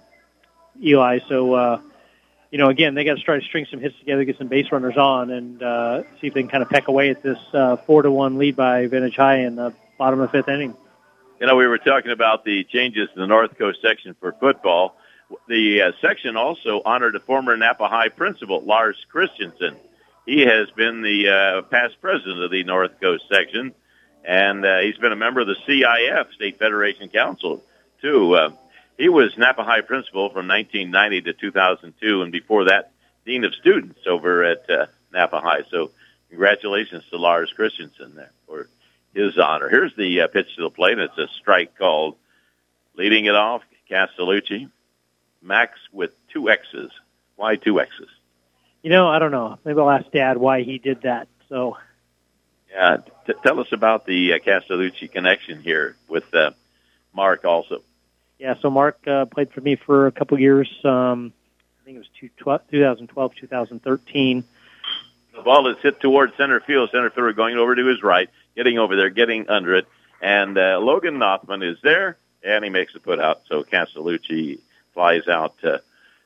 E: Eli. So, uh, you know, again, they got to try to string some hits together, get some base runners on, and uh, see if they can kind of peck away at this uh, four to one lead by Vintage High in the bottom of the fifth inning.
D: You know, we were talking about the changes in the North Coast section for football. The uh, section also honored a former Napa High principal, Lars Christensen. He has been the uh, past president of the North Coast section, and uh, he's been a member of the C I F, State Federation Council, too. Uh, he was Napa High principal from nineteen ninety to two thousand two, and before that, dean of students over at uh, Napa High. So congratulations to Lars Christensen there for his honor. Here's the uh, pitch to the plate. It's a strike called. Leading it off, Castellucci. Max with two X's. Why two X's?
E: You know, I don't know. Maybe I'll ask Dad why he did that. So,
D: yeah, t- tell us about the uh, Castellucci connection here with uh, Mark also.
E: Yeah, so Mark uh, played for me for a couple years. Um, I think it was two thousand twelve, two thousand thirteen.
D: The ball is hit towards center field. Center fielder going over to his right, getting over there, getting under it. And uh, Logan Nothman is there, and he makes a put out. So Castellucci flies out uh,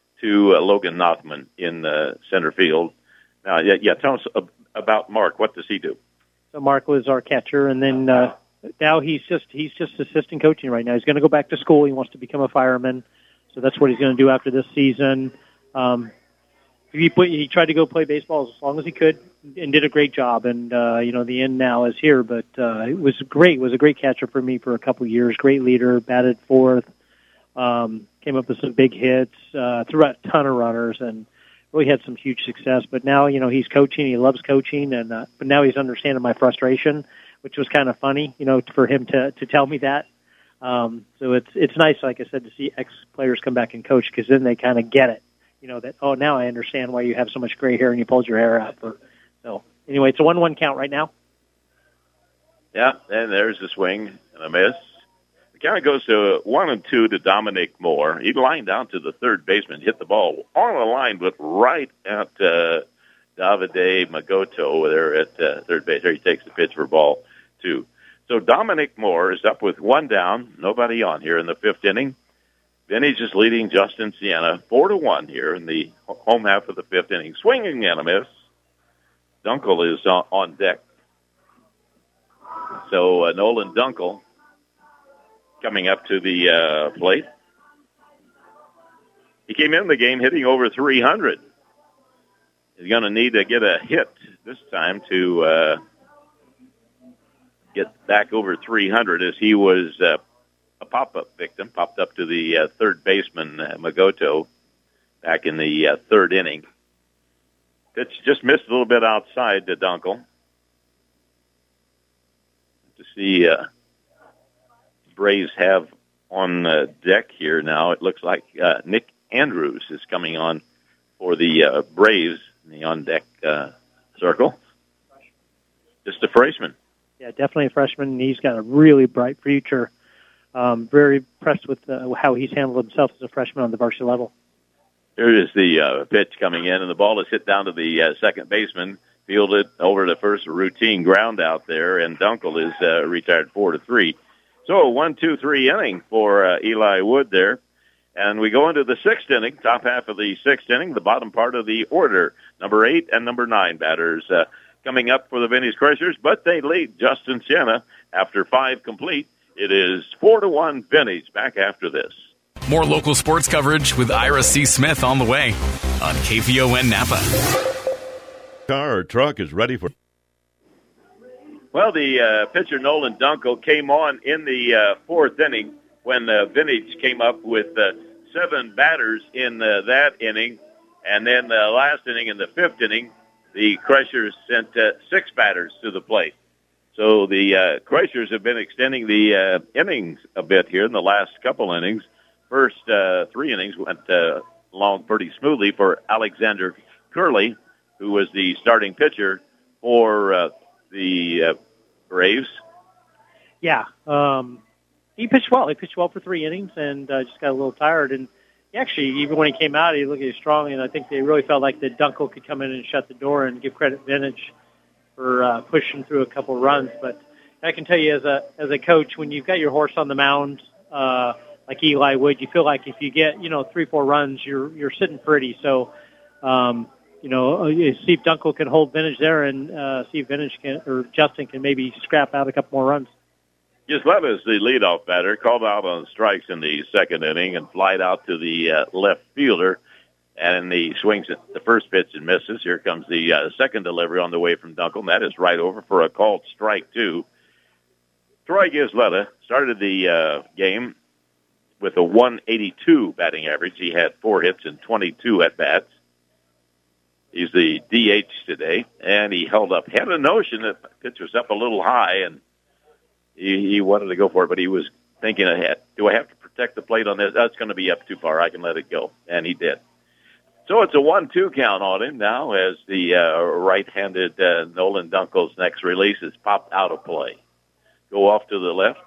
D: to uh, Logan Nothman in uh, center field. Now, yeah, yeah, tell us ab- about Mark. What does he do?
E: So Mark was our catcher, and then uh, now he's just he's just assistant coaching right now. He's going to go back to school. He wants to become a fireman, so that's what he's going to do after this season. Um, he put, he tried to go play baseball as long as he could and did a great job. And uh, you know, the end now is here, but uh, it was great. It was a great catcher for me for a couple years. Great leader, batted fourth. Um, came up with some big hits, uh, threw out a ton of runners, and really had some huge success. But now, you know, he's coaching. He loves coaching, and uh, but now he's understanding my frustration, which was kind of funny, you know, for him to to tell me that. Um, so it's it's nice, like I said, to see ex players come back and coach, because then they kind of get it, you know, that oh, now I understand why you have so much gray hair and you pulled your hair out. For, so anyway, it's a one one count right now.
D: Yeah, and there's the swing and a miss. The count goes to one and two to Dominic Moore. He lined down to the third baseman, hit the ball on the line, but right at uh, Davide Magoto there at uh, third base. There he takes the pitch for ball two. So Dominic Moore is up with one down, nobody on here in the fifth inning. Vintage is leading Justin Siena four to one here in the home half of the fifth inning. Swinging and a miss. Dunkel is on, on deck. So uh, Nolan Dunkel coming up to the uh, plate. He came in the game hitting over three hundred. He's going to need to get a hit this time to uh, get back over three hundred, as he was uh, a pop-up victim, popped up to the uh, third baseman, uh, Magoto, back in the uh, third inning. Pitch just missed a little bit outside to Dunkel. To see uh, Braves have on uh, deck here now, it looks like uh, Nick Andrews is coming on for the uh, Braves in the on-deck uh, circle. Just a freshman.
E: Yeah, definitely a freshman, and he's got a really bright future. Um, very impressed with uh, how he's handled himself as a freshman on the varsity level.
D: Here is the uh, pitch coming in, and the ball is hit down to the uh, second baseman, fielded over to first, a routine ground out there, and Dunkel is uh, retired four to three. So a one, two, three inning for uh, Eli Wood there. And we go into the sixth inning, top half of the sixth inning, the bottom part of the order. Number eight and number nine batters uh, coming up for the Vinny's Crushers, but they lead Justin Siena after five complete. It is four to one Vinny's. Back after this.
A: More local sports coverage with Ira C. Smith on the way on K V O N Napa.
C: Car or truck is ready for...
D: Well, the uh, pitcher Nolan Dunkel came on in the uh, fourth inning when uh, Vintage came up with uh, seven batters in uh, that inning. And then the last inning, in the fifth inning, the Crushers sent uh, six batters to the plate. So the uh, Crushers have been extending the uh, innings a bit here in the last couple innings. First uh, three innings went uh, along pretty smoothly for Alexander Curley, who was the starting pitcher for uh, the uh, Braves.
E: Yeah, um, he pitched well. He pitched well for three innings and uh, just got a little tired. And he actually, even when he came out, he looked at strong, and I think they really felt like that Dunkel could come in and shut the door and give credit Vintage for uh, pushing through a couple runs. But I can tell you, as a as a coach, when you've got your horse on the mound, uh, like Eli Wood, you feel like if you get, you know, three, four runs, you're you're sitting pretty. So, um, you know, see if Dunkel can hold Vintage there, and uh, see if Vintage can, or Justin can maybe scrap out a couple more runs.
D: Gisletta is the leadoff batter, called out on strikes in the second inning and flied out to the uh, left fielder. And he swings at the first pitch and misses. Here comes the uh, second delivery on the way from Dunkel, and that is right over for a called strike, too. Troy Gisletta started the uh, game with a one eighty-two batting average. He had four hits and twenty-two at-bats. He's the D H today, and he held up. Had a notion that the pitch was up a little high, and he, he wanted to go for it, but he was thinking ahead. Do I have to protect the plate on this? That's going to be up too far. I can let it go, and he did. So it's a one two count on him now as the uh, right-handed uh, Nolan Dunkel's next release is popped out of play. Go off to the left.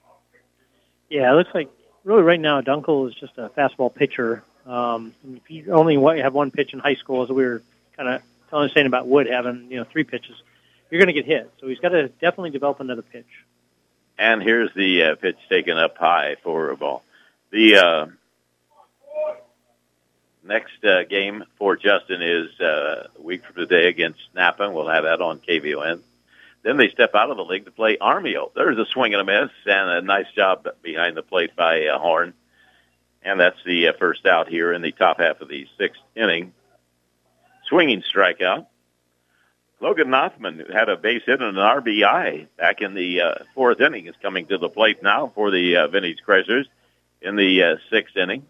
E: Yeah, it looks like really right now Dunkel is just a fastball pitcher. Um, if you only have one pitch in high school, as we were kind of telling saying about Wood having, you know, three pitches, you're going to get hit. So he's got to definitely develop another pitch.
D: And here's the uh, pitch taken up high for a ball. The uh, next uh, game for Justin is uh, a week from today against Napa. We'll have that on K V O N. Then they step out of the league to play Armio. There's a swing and a miss, and a nice job behind the plate by uh, Horn. And that's the uh, first out here in the top half of the sixth inning. Swinging strikeout. Logan Nothman, who had a base hit and an R B I back in the uh, fourth inning, is coming to the plate now for the uh, Vintage Crushers in the uh, sixth inning.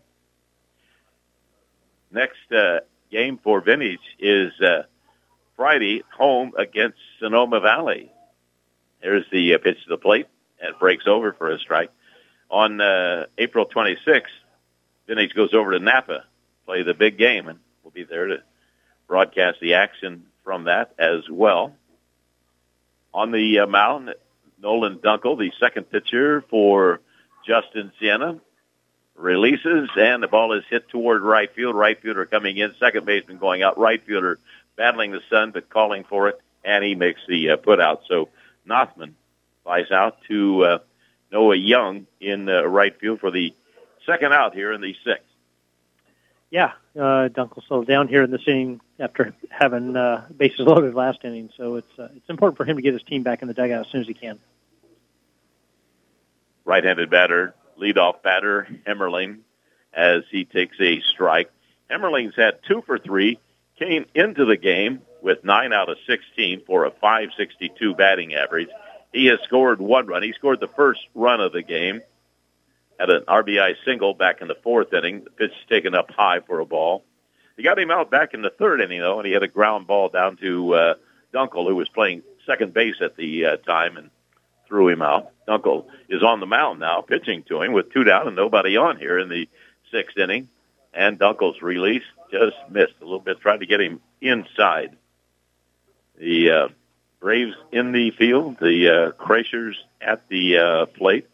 D: Next uh, game for Vintage is uh, Friday, home against Sonoma Valley. There's the uh, pitch to the plate, and it breaks over for a strike. On uh, April twenty-sixth, Vintage goes over to Napa, play the big game, and we'll be there to broadcast the action from that as well. On the uh, mound, Nolan Dunkel, the second pitcher for Justin Siena, releases, and the ball is hit toward right field. Right fielder coming in, second baseman going out, right fielder battling the sun but calling for it, and he makes the uh, put out. So Nothman flies out to uh, Noah Young in uh, right field for the second out here in the sixth.
E: Yeah, uh, Dunkel settled down here in this inning after having uh, bases loaded last inning, so it's uh, it's important for him to get his team back in the dugout as soon as he can.
D: Right-handed batter, leadoff batter, Hemmerling, as he takes a strike. Hemmerling's had two for three, came into the game with nine out of sixteen for a five sixty-two batting average. He has scored one run. He scored the first run of the game. had an R B I single back in the fourth inning. The pitch taken up high for a ball. He got him out back in the third inning, though, and he had a ground ball down to uh, Dunkel, who was playing second base at the uh, time, and threw him out. Dunkel is on the mound now, pitching to him with two down and nobody on here in the sixth inning. And Dunkel's release just missed a little bit, tried to get him inside. The uh, Braves in the field, the uh, Krashers at the uh, plate.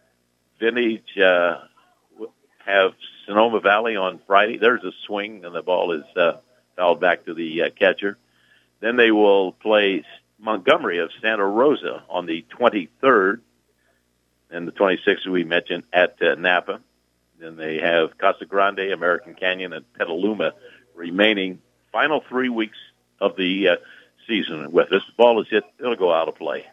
D: Vintage uh, have Sonoma Valley on Friday. There's a swing, and the ball is uh, fouled back to the uh, catcher. Then they will play Montgomery of Santa Rosa on the twenty-third, and the twenty-sixth we mentioned at uh, Napa. Then they have Casa Grande, American Canyon, and Petaluma remaining. Final three weeks of the uh, season with this. The ball is hit. It'll go out of play.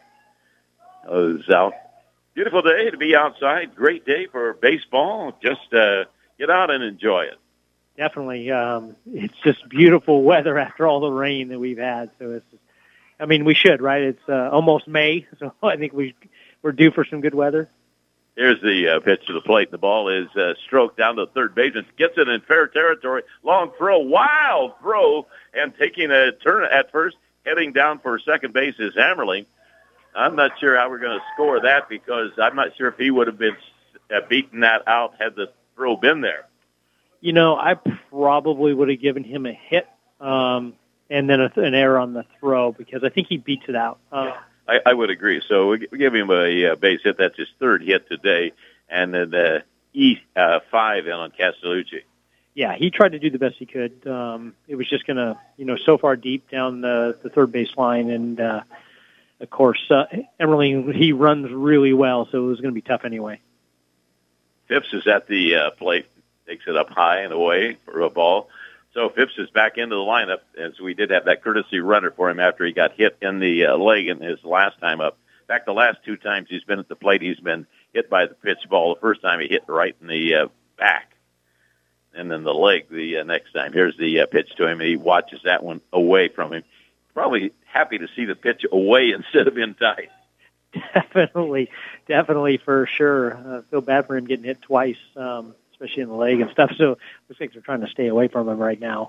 D: Uh, it's out. Beautiful day to be outside. Great day for baseball. Just uh, get out and enjoy it.
E: Definitely. Um, it's just beautiful weather after all the rain that we've had. So it's, I mean, we should, right? It's uh, almost May, so I think we, we're due for some good weather.
D: Here's the uh, pitch to the plate. The ball is uh, stroked down to third base and gets it in fair territory. Long throw, wild throw, and taking a turn at first, heading down for second base is Hammerling. I'm not sure how we're going to score that because I'm not sure if he would have been uh, beaten that out had the throw been there.
E: You know, I probably would have given him a hit um, and then a, an error on the throw because I think he beats it out. Uh,
D: I, I would agree. So we give him a uh, base hit. That's his third hit today. And then the E uh, five in on Castellucci.
E: Yeah, he tried to do the best he could. Um, it was just going to, you know, so far deep down the, the third base line. And, uh, of course, uh, Emmerling, he runs really well, so it was going to be tough anyway.
D: Phipps is at the uh, plate, takes it up high and away for a ball. So Phipps is back into the lineup, as we did have that courtesy runner for him after he got hit in the uh, leg in his last time up. In fact, the last two times he's been at the plate, he's been hit by the pitch ball. The first time he hit right in the uh, back, and then the leg the uh, next time. Here's the uh, pitch to him. He watches that one away from him. Probably happy to see the pitch away instead of in tight.
E: Definitely, definitely for sure. I uh, feel bad for him getting hit twice, um, especially in the leg and stuff. So looks like they're trying to stay away from him right now.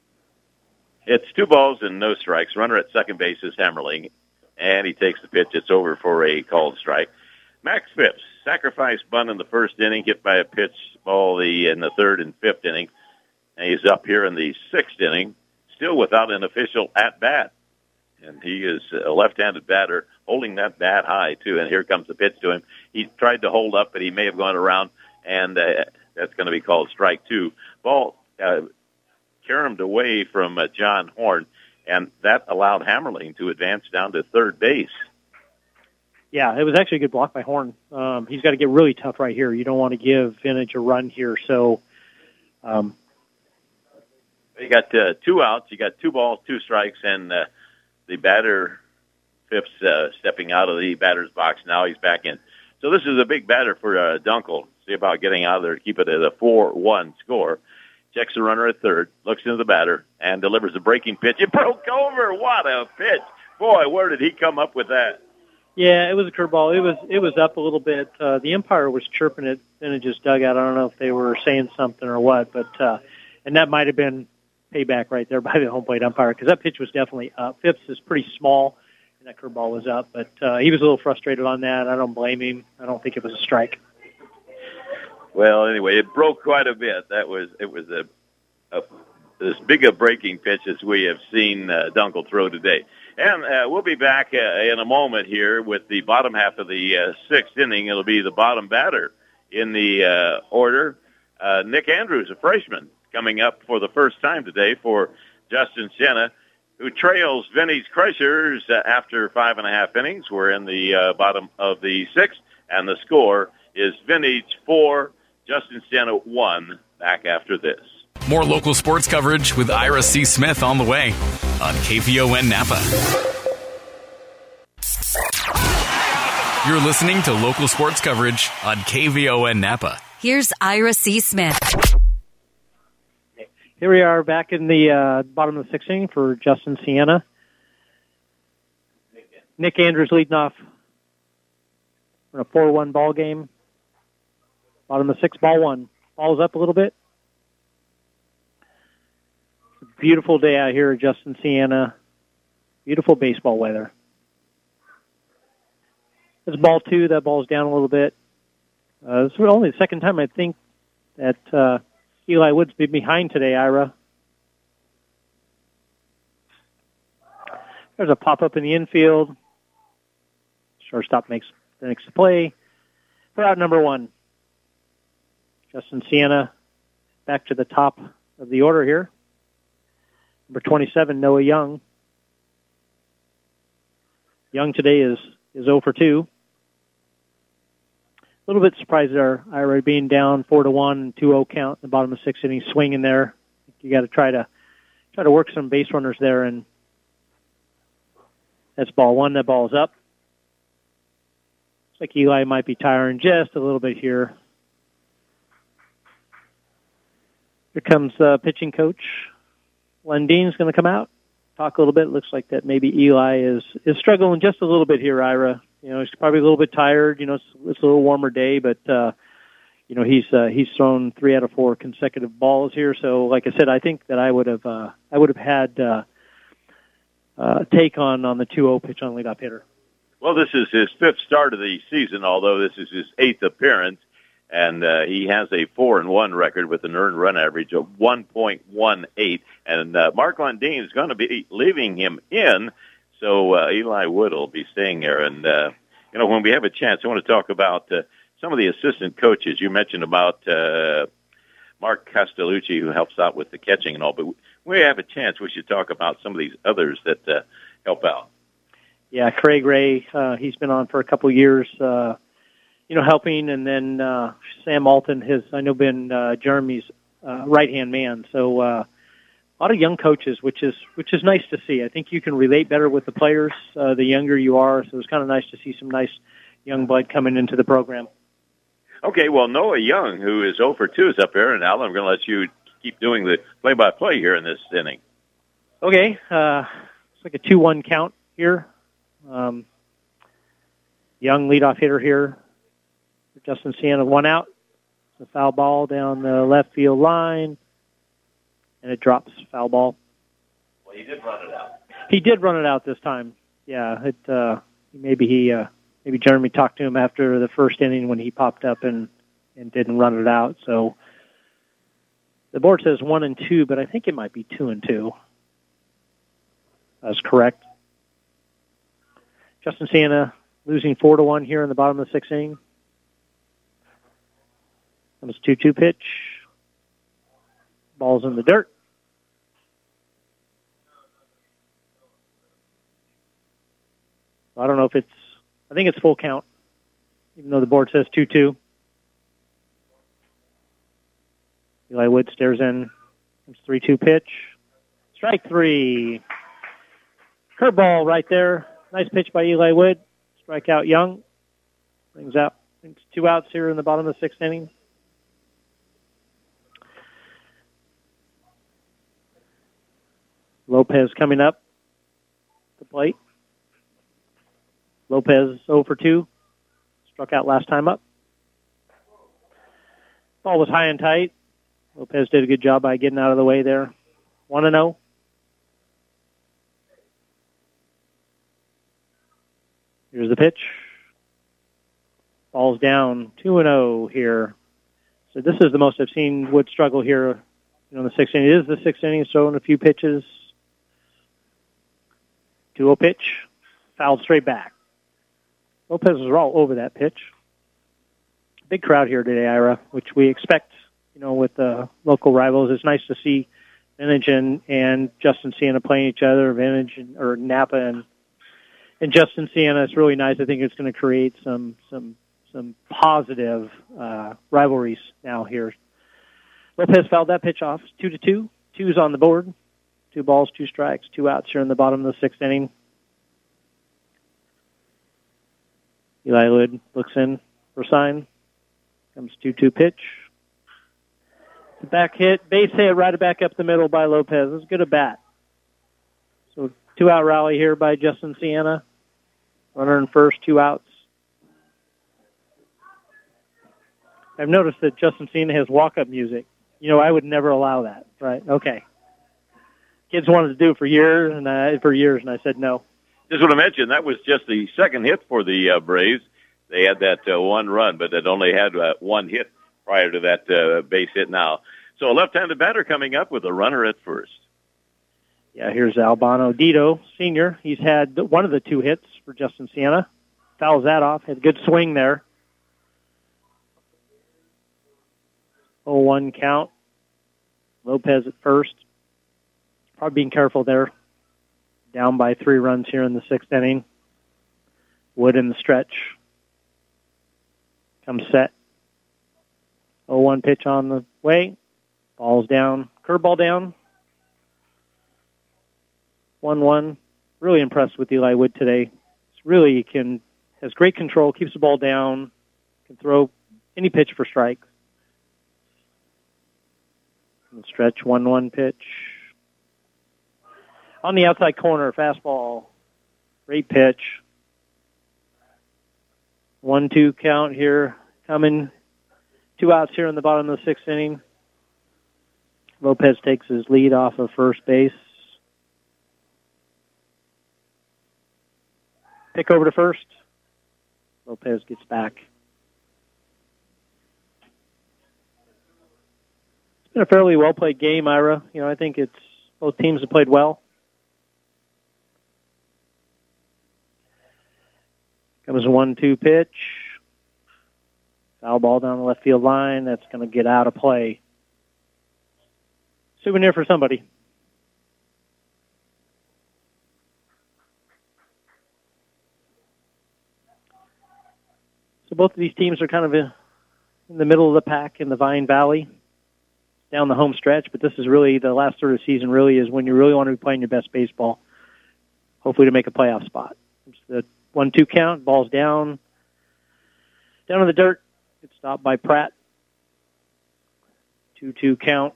D: It's two balls and no strikes. Runner at second base is Hammerling, and he takes the pitch. It's over for a called strike. Max Phipps, sacrifice bunt in the first inning, hit by a pitch ball the in the third and fifth inning. And he's up here in the sixth inning, still without an official at-bat. And he is a left-handed batter, holding that bat high, too. And here comes the pitch to him. He tried to hold up, but he may have gone around, and uh, that's going to be called strike two. Ball uh, caromed away from uh, John Horn, and that allowed Hammerling to advance down to third base.
E: Yeah, it was actually a good block by Horn. Um, he's got to get really tough right here. You don't want to give Vintage a run here. So um,
D: you got uh, two outs. You got two balls, two strikes, and uh, the batter, Phipps, uh, stepping out of the batter's box. Now he's back in. So this is a big batter for uh, Dunkel. See about getting out of there to keep it at a four one score. Checks the runner at third, looks into the batter, and delivers a breaking pitch. It broke over. What a pitch. Boy, where did he come up with that?
E: Yeah, it was a curveball. It was it was up a little bit. Uh, the umpire was chirping it, and it just dug out. I don't know if they were saying something or what, but uh, and that might have been payback right there by the home plate umpire because that pitch was definitely up. Phipps is pretty small, and that curveball was up, but uh, he was a little frustrated on that. I don't blame him. I don't think it was a strike.
D: Well, anyway, it broke quite a bit. That was it was a, a as big a breaking pitch as we have seen uh, Dunkel throw today. And uh, we'll be back uh, in a moment here with the bottom half of the uh, sixth inning. It'll be the bottom batter in the uh, order. Uh, Nick Andrews, a freshman, coming up for the first time today for Justin Siena, who trails Vintage Krashers uh, after five and a half innings. We're in the uh, bottom of the sixth, and the score is Vintage four, Justin Siena one. Back after this.
A: More local sports coverage with Ira C. Smith on the way on K V O N Napa. You're listening to local sports coverage on K V O N Napa.
B: Here's Ira C. Smith.
E: Here we are back in the uh, bottom of the sixth inning for Justin Siena. Nick Andrews leading off in a four one ball game. Bottom of the sixth, ball one. Ball's up a little bit. It's a beautiful day out here at Justin Siena. Beautiful baseball weather. It's ball two. That ball's down a little bit. Uh, this is only the second time I think that uh, Eli Wood's been behind today, Ira. There's a pop-up in the infield. Shortstop makes the next play. For out number one. Justin Siena back to the top of the order here. Number twenty-seven, Noah Young. Young today is, is zero for two. A little bit surprised there, Ira, being down four to one, two oh count in the bottom of the sixth inning, swinging there. You got to try to try to work some base runners there, and that's ball one. That ball's up. Looks like Eli might be tiring just a little bit here. Here comes uh, pitching coach. Lendine's going to come out, talk a little bit. Looks like that maybe Eli is, is struggling just a little bit here, Ira. You know, he's probably a little bit tired. You know, it's, it's a little warmer day, but, uh, you know, he's uh, he's thrown three out of four consecutive balls here. So, like I said, I think that I would have uh, I would have had uh, uh, take on, on the two oh pitch on leadoff hitter.
D: Well, this is his fifth start of the season, although this is his eighth appearance, and uh, he has a four and one record with an earned run average of one point one eight. And uh, Mark Lundeen is going to be leaving him in. So uh, Eli Wood will be staying there. And, uh, you know, when we have a chance, I want to talk about uh, some of the assistant coaches. You mentioned about uh, Mark Castellucci, who helps out with the catching and all. But when we have a chance, we should talk about some of these others that uh, help out.
E: Yeah, Craig Ray, uh, he's been on for a couple of years, uh, you know, helping. And then uh, Sam Alton has, I know, been uh, Jeremy's uh, right-hand man. So, uh a lot of young coaches, which is which is nice to see. I think you can relate better with the players uh, the younger you are, so it's kind of nice to see some nice young blood coming into the program.
D: Okay, well, Noah Young, who is zero for two, is up here, and Alan, I'm going to let you keep doing the play-by-play here in this inning.
E: Okay, uh, it's like a two one count here. Um, young leadoff hitter here. Justin Siena, one out. It's a foul ball down the left field line. And it drops, foul ball.
D: Well, he did run it out.
E: He did run it out this time. Yeah, it uh, maybe he uh, maybe Jeremy talked to him after the first inning when he popped up and, and didn't run it out. So the board says one and two, but I think it might be two and two. That's correct. Justin Siena losing four to one here in the bottom of the sixth inning. That was two two pitch. Ball's in the dirt. I don't know if it's, I think it's full count, even though the board says two two. Eli Wood stares in. It's three two pitch. Strike three. Curveball right there. Nice pitch by Eli Wood. Strike out Young. Brings out brings two outs here in the bottom of the sixth inning. Lopez coming up the plate. Lopez zero for two. Struck out last time up. Ball was high and tight. Lopez did a good job by getting out of the way there. one and oh. Here's the pitch. Ball's down two and oh here. So this is the most I've seen Wood struggle here, you know, in the sixth inning. It is the sixth inning, throwing a few pitches. two oh pitch. Fouled straight back. Lopez was all over that pitch. Big crowd here today, Ira, which we expect, you know, with the local rivals. It's nice to see Vintage and, and Justin Siena playing each other, Vintage and, or Napa and, and Justin Siena. It's really nice. I think it's going to create some some some positive uh, rivalries now here. Lopez fouled that pitch off. Two to two. Two's on the board. Two balls, two strikes, two outs here in the bottom of the sixth inning. Eli Wood looks in for a sign. Comes two two pitch. The back hit, base hit, right back up the middle by Lopez. It's good at bat. So two-out rally here by Justin Siena. Runner in first, two outs. I've noticed that Justin Siena has walk-up music. You know, I would never allow that. Right? Okay. Kids wanted to do it for years, and I, for years, and I said no.
D: Just want to mention that was just the second hit for the uh, Braves. They had that uh, one run, but it only had uh, one hit prior to that uh, base hit now. So a left-handed batter coming up with a runner at first.
E: Yeah, here's Albano Dito, senior. He's had one of the two hits for Justin Siena. Fouls that off. Had a good swing there. oh one count. Lopez at first. Probably being careful there. Down by three runs here in the sixth inning. Wood in the stretch. Comes set. oh one pitch on the way. Ball's down. Curveball down. one one. Really impressed with Eli Wood today. It's really can has great control, keeps the ball down, can throw any pitch for strikes. In the stretch, one one pitch. On the outside corner, fastball. Great pitch. one two count here. Coming. Two outs here in the bottom of the sixth inning. Lopez takes his lead off of first base. Pick over to first. Lopez gets back. It's been a fairly well-played game, Ira. You know, I think it's both teams have played well. Comes a one two pitch. Foul ball down the left field line. That's going to get out of play. Souvenir for somebody. So both of these teams are kind of in the middle of the pack in the Vine Valley, down the home stretch. But this is really the last third of the season. Really is when you really want to be playing your best baseball. Hopefully to make a playoff spot. It's the one two count. Ball's down, down in the dirt. It's stopped by Pratt. two two count.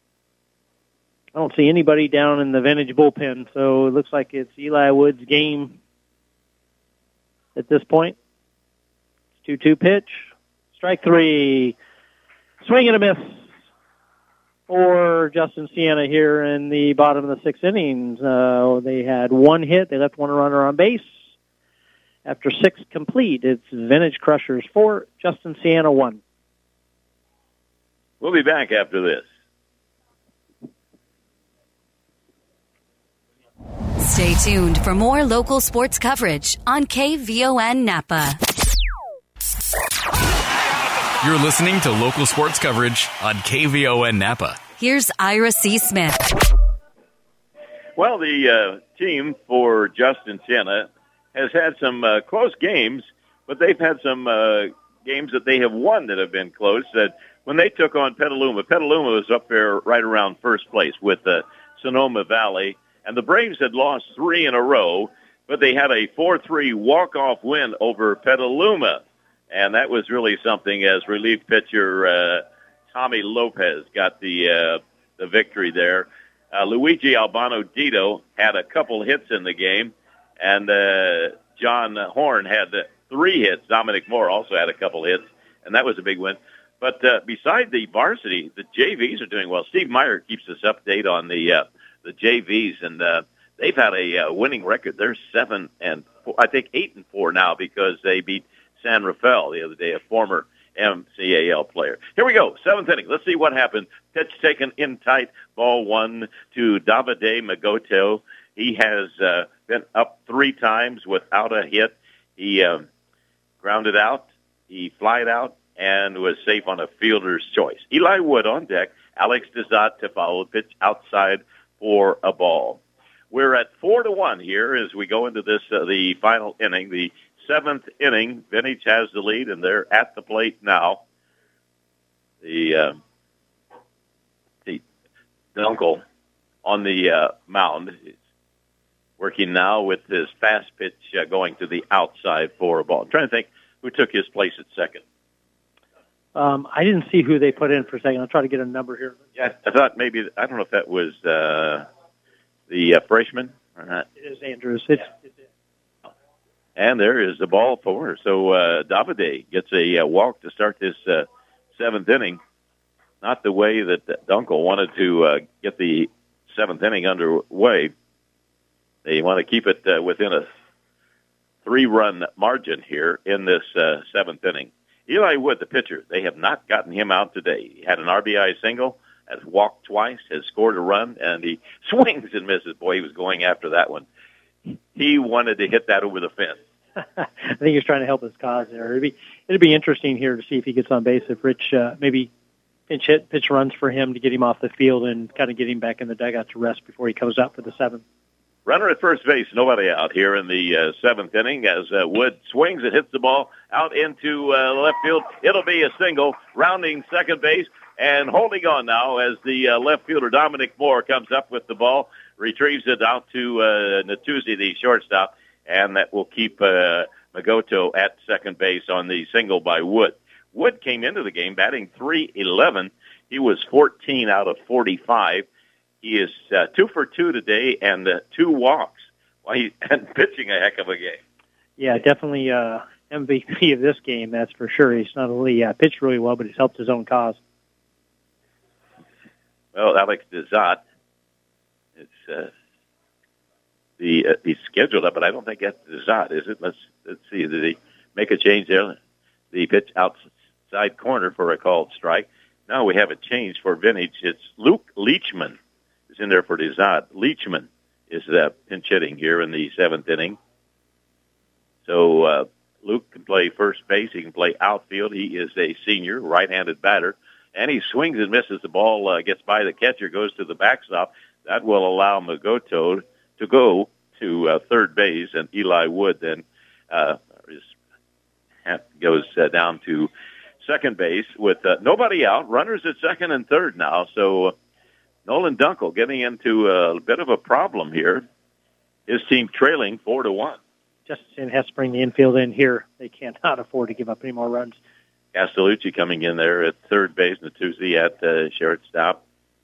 E: I don't see anybody down in the vintage bullpen, so it looks like it's Eli Wood's game at this point. two two pitch. Strike three. Swing and a miss for Justin Siena here in the bottom of the sixth innings. Uh, they had one hit. They left one runner on base. After six complete, it's Vintage Crushers four, Justin Siena one.
D: We'll be back after this.
B: Stay tuned for more local sports coverage on K V O N Napa.
A: You're listening to local sports coverage on K V O N Napa.
B: Here's Ira C. Smith.
D: Well, the uh, team for Justin Siena has had some uh, close games, but they've had some uh, games that they have won that have been close. That when they took on Petaluma, Petaluma was up there right around first place with uh, Sonoma Valley, and the Braves had lost three in a row, but they had a four three walk-off win over Petaluma, and that was really something as relief pitcher uh, Tommy Lopez got the uh, the victory there. Uh, Luigi Albano Dito had a couple hits in the game, and uh, John Horn had uh, three hits. Dominic Moore also had a couple hits, and that was a big win. But uh, beside the varsity, the J Vs are doing well. Steve Meyer keeps us update on the uh, the J Vs, and uh, they've had a uh, winning record. They're seven and four, I think eight and four now because they beat San Rafael the other day, a former M C A L player. Here we go, seventh inning. Let's see what happened. Pitch taken in tight, ball one to Davide Magoto. He has uh, been up three times without a hit. He um, grounded out, he flied out, and was safe on a fielder's choice. Eli Wood on deck. Alex Dezat to follow. Pitch outside for a ball. We're at four to one here as we go into this uh, the final inning, the seventh inning. Vintage has the lead, and they're at the plate now. The uh, the Dunkel on the uh, mound is working now with his fast pitch uh, going to the outside for a ball. I'm trying to think who took his place at second.
E: Um, I didn't see who they put in for a second. I'll try to get a number here.
D: Yeah, I thought maybe, I don't know if that was uh, the uh, freshman or not.
E: It is Andrews. It's, it's,
D: And there is the ball for her. So uh, Davide gets a uh, walk to start this uh, seventh inning, not the way that Dunkel wanted to uh, get the seventh inning underway. They want to keep it uh, within a three-run margin here in this uh, seventh inning. Eli Wood, the pitcher, they have not gotten him out today. He had an R B I single, has walked twice, has scored a run, and he swings and misses. Boy, he was going after that one. He wanted to hit that over the fence.
E: I think he's trying to help his cause there. It'd be, it'd be interesting here to see if he gets on base, if Rich uh, maybe pinch hit, pitch runs for him to get him off the field and kind of get him back in the dugout to rest before he comes out for the seventh.
D: Runner at first base, nobody out here in the uh, seventh inning as uh, Wood swings and hits the ball out into uh, left field. It'll be a single, rounding second base and holding on now as the uh, left fielder Dominic Moore comes up with the ball, retrieves it out to uh, Natuzzi, the shortstop, and that will keep uh, Magoto at second base on the single by Wood. Wood came into the game batting three eleven. He was fourteen out of forty-five. He is uh, two for two today and uh, two walks. Well, he's and pitching a heck of a game.
E: Yeah, definitely uh, M V P of this game, that's for sure. He's not only uh, pitched really well, but he's helped his own cause.
D: Well, Alex Dezat, it's uh, the uh, he's scheduled up, but I don't think that's Dezat, is it? Let's let's see. Did he make a change there? The pitch outside corner for a called strike. Now we have a change for Vintage. It's Luke Leachman. In there for Dezat. Leachman is uh, pinch hitting here in the seventh inning. So uh, Luke can play first base. He can play outfield. He is a senior, right-handed batter. And he swings and misses. The ball uh, gets by the catcher, goes to the backstop. That will allow Magoto to go to uh, third base, and Eli Wood then uh, is, goes uh, down to second base with uh, nobody out. Runners at second and third now. So uh, Nolan Dunkel getting into a bit of a problem here. His team trailing four to one.
E: Justin has to bring the infield in here. They cannot afford to give up any more runs.
D: Castellucci coming in there at third base, Natuzzi at uh, shortstop,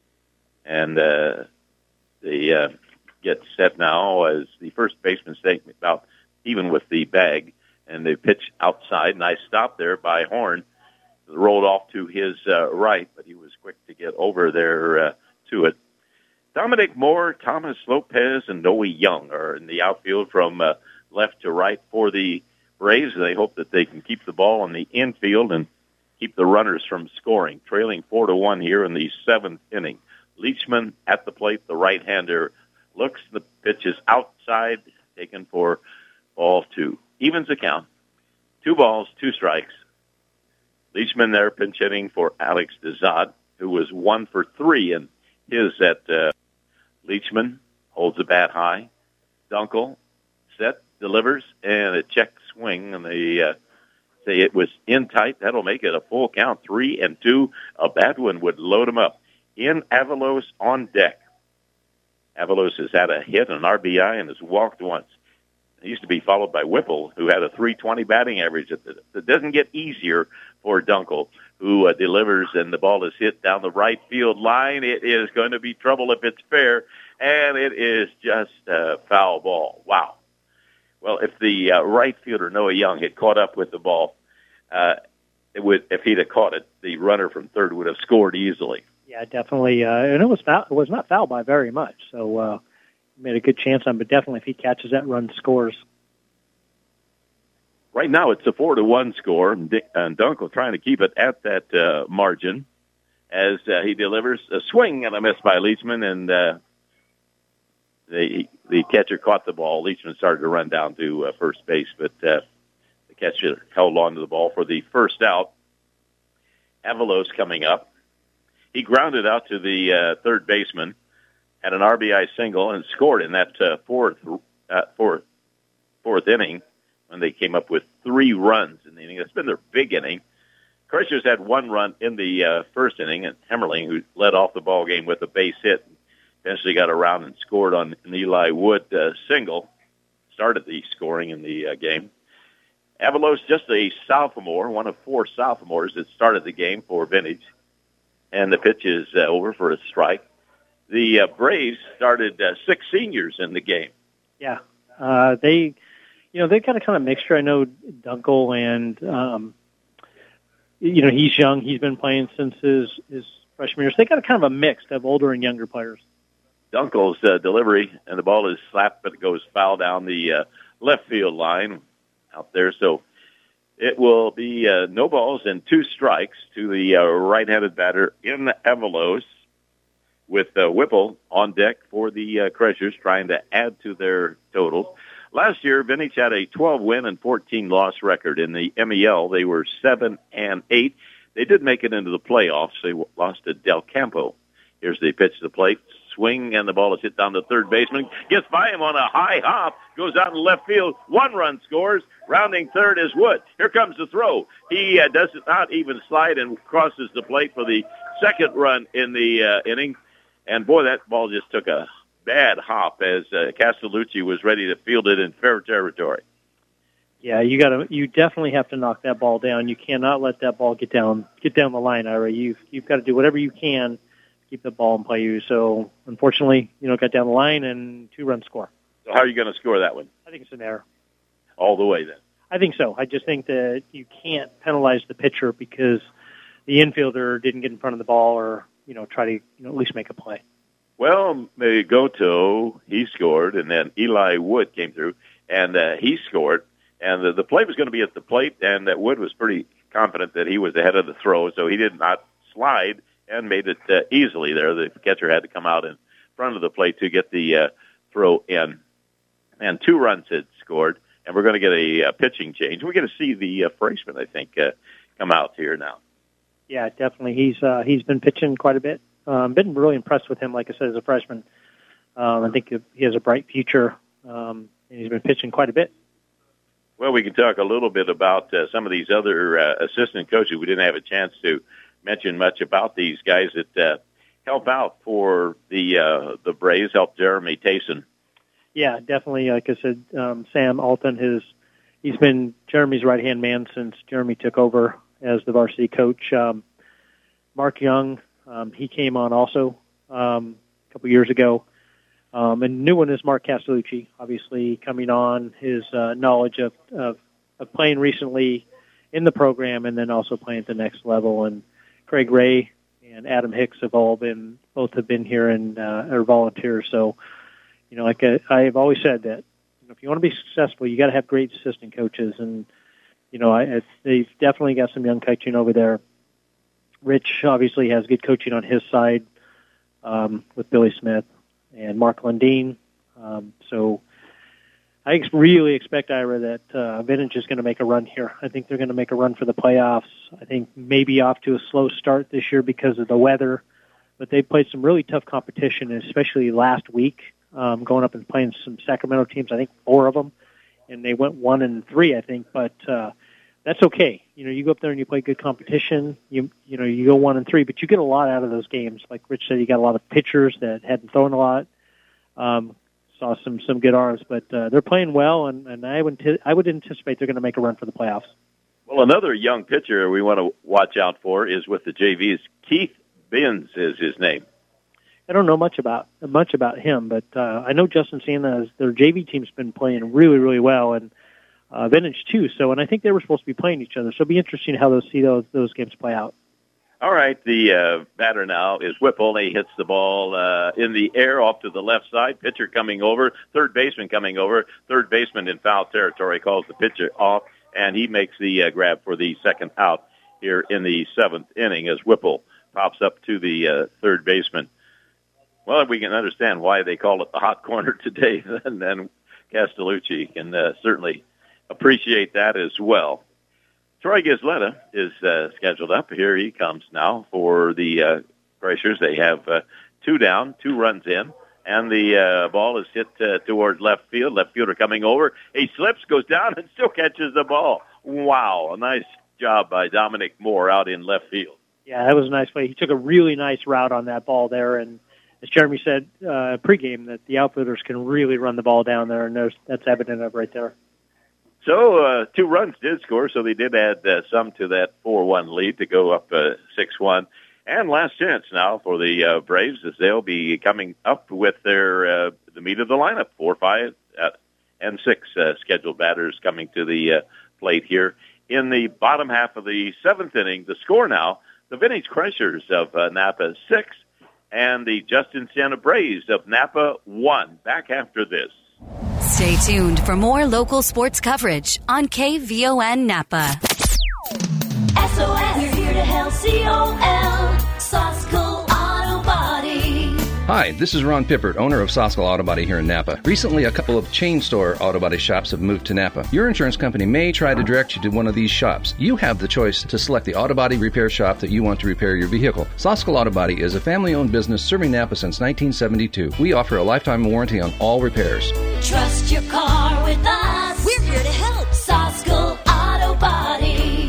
D: and uh, they uh, get set now as the first baseman staying about even with the bag, and they pitch outside. Nice stop there by Horn. Rolled off to his uh, right, but he was quick to get over there. Uh, to it. Dominic Moore, Thomas Lopez, and Noe Young are in the outfield from uh, left to right for the Braves. They hope that they can keep the ball in the infield and keep the runners from scoring. Trailing four to one here in the seventh inning. Leachman at the plate, the right-hander looks. The pitch is outside, taken for ball two. Evens the count. Two balls, two strikes. Leachman there pinch hitting for Alex Dezat, who was one for three in his at uh, Leachman, holds the bat high. Dunkel, set, delivers, and a check swing, and they uh, say it was in tight. That'll make it a full count, three and two. A bad one would load him up. In Avalos on deck. Avalos has had a hit, an R B I, and has walked once. He used to be followed by Whipple, who had a three twenty batting average. It doesn't get easier for Dunkel, who uh, delivers, and the ball is hit down the right field line. It is going to be trouble if it's fair, and it is just a foul ball. Wow. Well, if the uh, right fielder, Noah Young, had caught up with the ball, uh, it would, if he'd have caught it, the runner from third would have scored easily.
E: Yeah, definitely. Uh, and it was, foul, it was not fouled by very much, so uh, made a good chance on, but definitely if he catches that run, scores.
D: Right now it's a four to one score, and Dunkel trying to keep it at that uh, margin as uh, he delivers a swing and a miss by Leachman, and uh, the the catcher caught the ball. Leachman started to run down to uh, first base, but uh, the catcher held on to the ball for the first out. Avalos coming up. He grounded out to the uh, third baseman, had an R B I single, and scored in that uh, fourth uh, fourth fourth inning when they came up with three runs in the inning. It's been their big inning. Crushers had one run in the uh, first inning, and Hemmerling, who led off the ball game with a base hit, eventually got around and scored on an Eli Wood uh, single, started the scoring in the uh, game. Avalos, just a sophomore, one of four sophomores that started the game for Vintage, and the pitch is uh, over for a strike. The uh, Braves started uh, six seniors in the game.
E: Yeah, uh, they, you know, they've got a kind of mixture. I know Dunkel and, um, you know, he's young. He's been playing since his, his freshman year. So they got a kind of a mix of older and younger players.
D: Dunkel's uh, delivery, and the ball is slapped, but it goes foul down the uh, left field line out there. So it will be uh, no balls and two strikes to the uh, right-handed batter in Avalos, with uh, Whipple on deck for the uh, Crushers, trying to add to their total. Last year, Vintage had a twelve-win and fourteen-loss record. In the M E L, they were seven and eight. They did make it into the playoffs. They lost to Del Campo. Here's the pitch to the plate. Swing, and the ball is hit down the third baseman. Gets by him on a high hop. Goes out in left field. One run scores. Rounding third is Wood. Here comes the throw. He uh, does not even slide and crosses the plate for the second run in the uh, inning. And, boy, that ball just took a bad hop as uh, Castellucci was ready to field it in fair territory.
E: Yeah, you got to. You definitely have to knock that ball down. You cannot let that ball get down get down the line, Ira. You've, you've got to do whatever you can to keep the ball in play. You. So, unfortunately, you know, got down the line and two-run score.
D: So how are you going to score that one?
E: I think it's an error.
D: All the way, then?
E: I think so. I just think that you can't penalize the pitcher because the infielder didn't get in front of the ball or, you know, try to you know, at least make a play.
D: Well, Goto, he scored, and then Eli Wood came through, and uh, he scored. And the, the play was going to be at the plate, and that Wood was pretty confident that he was ahead of the throw, so he did not slide and made it uh, easily there. The catcher had to come out in front of the plate to get the uh, throw in. And two runs had scored, and we're going to get a uh, pitching change. We're going to see the uh, freshman, I think, uh, come out here now.
E: Yeah, definitely. He's uh, he's been pitching quite a bit. Um, been really impressed with him, like I said, as a freshman. Um, I think he has a bright future, um, and he's been pitching quite a bit.
D: Well, we can talk a little bit about uh, some of these other uh, assistant coaches. We didn't have a chance to mention much about these guys that uh, help out for the uh, the Braves, help Jeremy Tayson.
E: Yeah, definitely. Like I said, um, Sam Alton, his, he's been Jeremy's right-hand man since Jeremy took over as the varsity coach. Um, Mark Young, um, he came on also um, a couple years ago. Um, and new one is Mark Castellucci, obviously coming on, his uh, knowledge of, of, of playing recently in the program and then also playing at the next level. And Craig Ray and Adam Hicks have all been, both have been here and uh, are volunteers. So, you know, like I, I've always said that you know, if you want to be successful, you got to have great assistant coaches. And, you know, I, I, they've definitely got some young coaching over there. Rich obviously has good coaching on his side um, with Billy Smith and Mark Lundeen. Um, so I ex- really expect, Ira, that uh, Vintage is going to make a run here. I think they're going to make a run for the playoffs. I think maybe off to a slow start this year because of the weather, but they played some really tough competition, especially last week, um, going up and playing some Sacramento teams, I think four of them, and they went one and three, I think, but uh, that's okay. You know, you go up there and you play good competition. You you know, you go one and three, but you get a lot out of those games. Like Rich said, you got a lot of pitchers that hadn't thrown a lot. Um, saw some some good arms, but uh, they're playing well, and, and I would t- I would anticipate they're going to make a run for the playoffs.
D: Well, another young pitcher we want to watch out for is with the J Vs. Keith Binns is his name.
E: I don't know much about much about him, but uh, I know Justin Siena, their J V team's been playing really, really well, and uh, Vintage too. So, and I think they were supposed to be playing each other. So, it'll be interesting how those see those those games play out.
D: All right, the uh, batter now is Whipple. He hits the ball uh, in the air off to the left side. Pitcher coming over, third baseman coming over. Third baseman in foul territory calls the pitcher off, and he makes the uh, grab for the second out here in the seventh inning as Whipple pops up to the uh, third baseman. Well, we can understand why they call it the hot corner today, and then Castellucci can uh, certainly appreciate that as well. Troy Gisletta is uh, scheduled up. Here he comes now for the uh, Crushers. They have uh, two down, two runs in, and the uh, ball is hit uh, towards left field. Left fielder coming over. He slips, goes down, and still catches the ball. Wow, a nice job by Dominic Moore out in left field.
E: Yeah, that was a nice play. He took a really nice route on that ball there, and as Jeremy said uh, pregame, that the outfielders can really run the ball down there, and there's, that's evident of right there.
D: So uh, two runs did score, so they did add uh, some to that four one lead to go up uh, six one. And last chance now for the uh, Braves as they'll be coming up with their uh, the meat of the lineup, four, five, uh, and six uh, scheduled batters coming to the uh, plate here in the bottom half of the seventh inning. The score now, the Vintage Crushers of uh, Napa six and the Justin Siena Braves of Napa one. Back after this.
B: Stay tuned for more local sports coverage on K V O N Napa.
G: S O S, we're here to help. C O L, Sosco Auto Body.
H: Hi, this is Ron Pippert, owner of Sosco Auto Body here in Napa. Recently, a couple of chain store auto body shops have moved to Napa. Your insurance company may try to direct you to one of these shops. You have the choice to select the auto body repair shop that you want to repair your vehicle. Sosco Auto Body is a family-owned business serving Napa since nineteen seventy-two. We offer a lifetime warranty on all repairs.
G: Trust your car with us. We're here to help. Sosco Auto Body.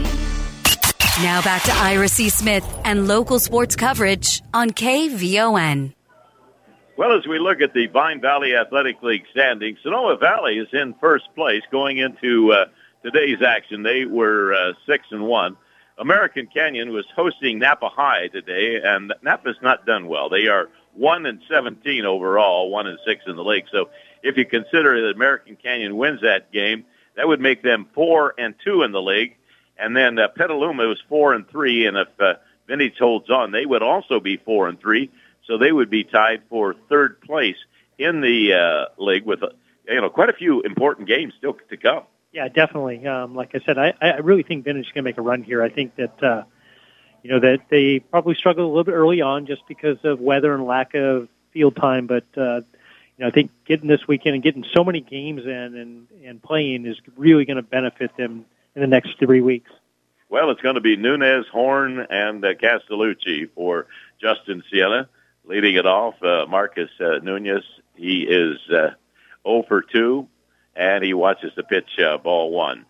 B: Now back to Ira C. Smith and local sports coverage on K V O N.
D: Well, as we look at the Vine Valley Athletic League standings, Sonoma Valley is in first place going into uh, today's action. They were uh, six and one. American Canyon was hosting Napa High today, and Napa's not done well. They are one and seventeen overall, one and six in the league. So, if you consider that American Canyon wins that game, that would make them four and two in the league. And then uh, Petaluma was four and three, and if uh, Vintage holds on, they would also be four and three. So they would be tied for third place in the uh, league with, uh, you know, quite a few important games still to come.
E: Yeah, definitely. Um, like I said, I, I really think Vintage is going to make a run here. I think that, uh, you know, that they probably struggled a little bit early on just because of weather and lack of field time. But, uh, you know, I think getting this weekend and getting so many games in and, and playing is really going to benefit them in the next three weeks.
D: Well, it's going to be Nunez, Horn, and uh, Castellucci for Justin Siena. Leading it off, uh, Marcus uh, Nunez, he is uh, zero for two, and he watches the pitch, uh, ball one.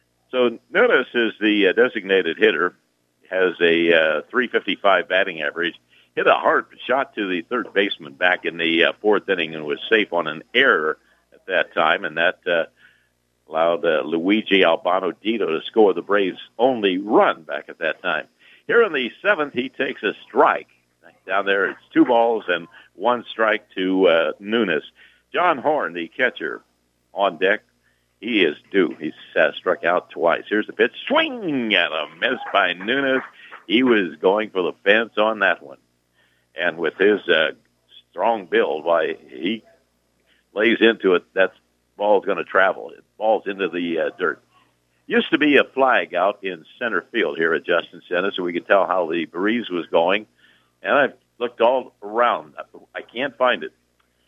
D: So Nunez is the uh, designated hitter, has a uh, three fifty-five batting average, hit a hard shot to the third baseman back in the uh, fourth inning and was safe on an error at that time, and that uh, allowed uh, Luigi Albano Dito to score the Braves' only run back at that time. Here in the seventh, he takes a strike. Down there, it's two balls and one strike to uh, Nunez. John Horn, the catcher, on deck. He is due. He's uh, struck out twice. Here's the pitch. Swing and a miss by Nunez. He was going for the fence on that one. And with his uh, strong build, why he lays into it, that ball's going to travel. It falls into the uh, dirt. Used to be a flag out in center field here at Justin Center, so we could tell how the breeze was going. And I've looked all around. I can't find it.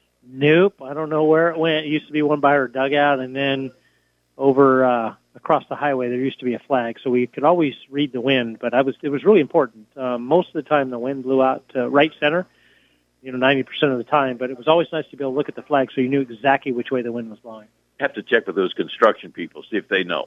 E: Nope, I don't know where it went. It used to be one by our dugout, and then over uh, across the highway there used to be a flag, so we could always read the wind. But I was it was really important. Um, most of the time the wind blew out to right center, you know, ninety percent of the time. But it was always nice to be able to look at the flag so you knew exactly which way the wind was blowing.
D: Have to check with those construction people, see if they know.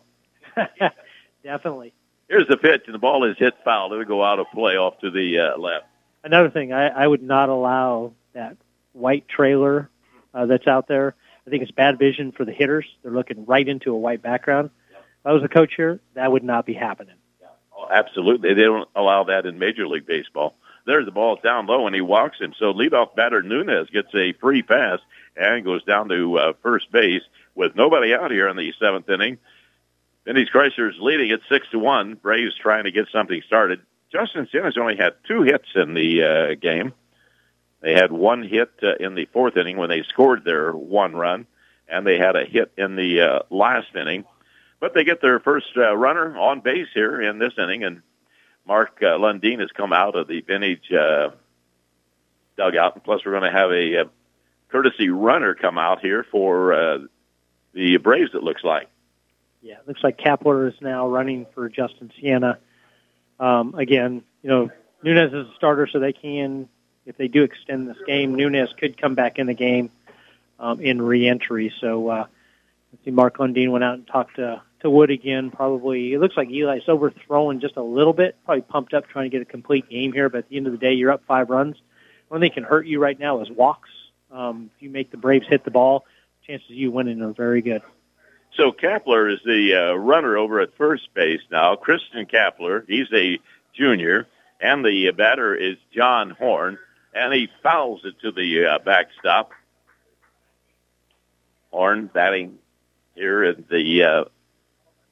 E: Definitely.
D: Here's the pitch, and the ball is hit foul. It'll go out of play off to the uh, left.
E: Another thing, I, I would not allow that white trailer uh, that's out there. I think it's bad vision for the hitters. They're looking right into a white background. If I was a coach here, that would not be happening.
D: Oh, absolutely. They don't allow that in Major League Baseball. There's the ball down low, and he walks him. So leadoff batter Nunez gets a free pass and goes down to uh, first base with nobody out here in the seventh inning. Vintage Chrysler's leading at six to one. Braves trying to get something started. Justin Sienna's only had two hits in the uh, game. They had one hit uh, in the fourth inning when they scored their one run, and they had a hit in the uh, last inning. But they get their first uh, runner on base here in this inning, and Mark uh, Lundin has come out of the Vintage uh, dugout. And plus, we're going to have a, a courtesy runner come out here for uh, the Braves, it looks like.
E: Yeah, it looks like Kapler is now running for Justin Siena. Um, again, you know, Nunez is a starter, so they can, if they do extend this game, Nunez could come back in the game um, in re-entry. So, uh, let's see, Mark Lundin went out and talked to, to Wood again. Probably, it looks like Eli's overthrowing just a little bit, probably pumped up trying to get a complete game here, but at the end of the day, you're up five runs. One thing can hurt you right now is walks. Um, if you make the Braves hit the ball, chances of you winning are very good.
D: So Kapler is the uh, runner over at first base now. Christian Kapler, he's a junior, and the uh, batter is John Horn, and he fouls it to the uh, backstop. Horn batting here in the uh,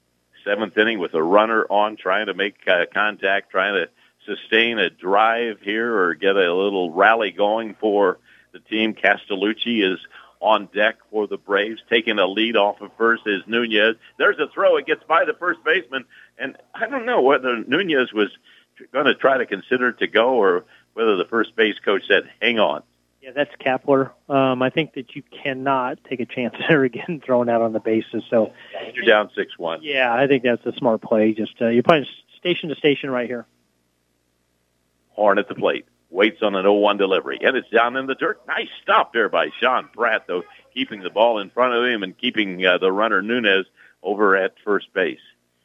D: Seventh inning with a runner on, trying to make uh, contact, trying to sustain a drive here or get a little rally going for the team. Castellucci is on deck for the Braves, taking a lead off of first is Nunez. There's a throw. It gets by the first baseman, and I don't know whether Nunez was going to try to consider to go or whether the first base coach said, hang on.
E: Yeah, that's Kapler. Um, I think that you cannot take a chance there getting thrown out on the bases. So
D: you're down six one.
E: Yeah, I think that's a smart play. Just uh, you're playing station to station right here.
D: Horn at the plate. Waits on an oh one delivery, and it's down in the dirt. Nice stop there by Sean Pratt, though, keeping the ball in front of him and keeping uh, the runner Nunez over at first base.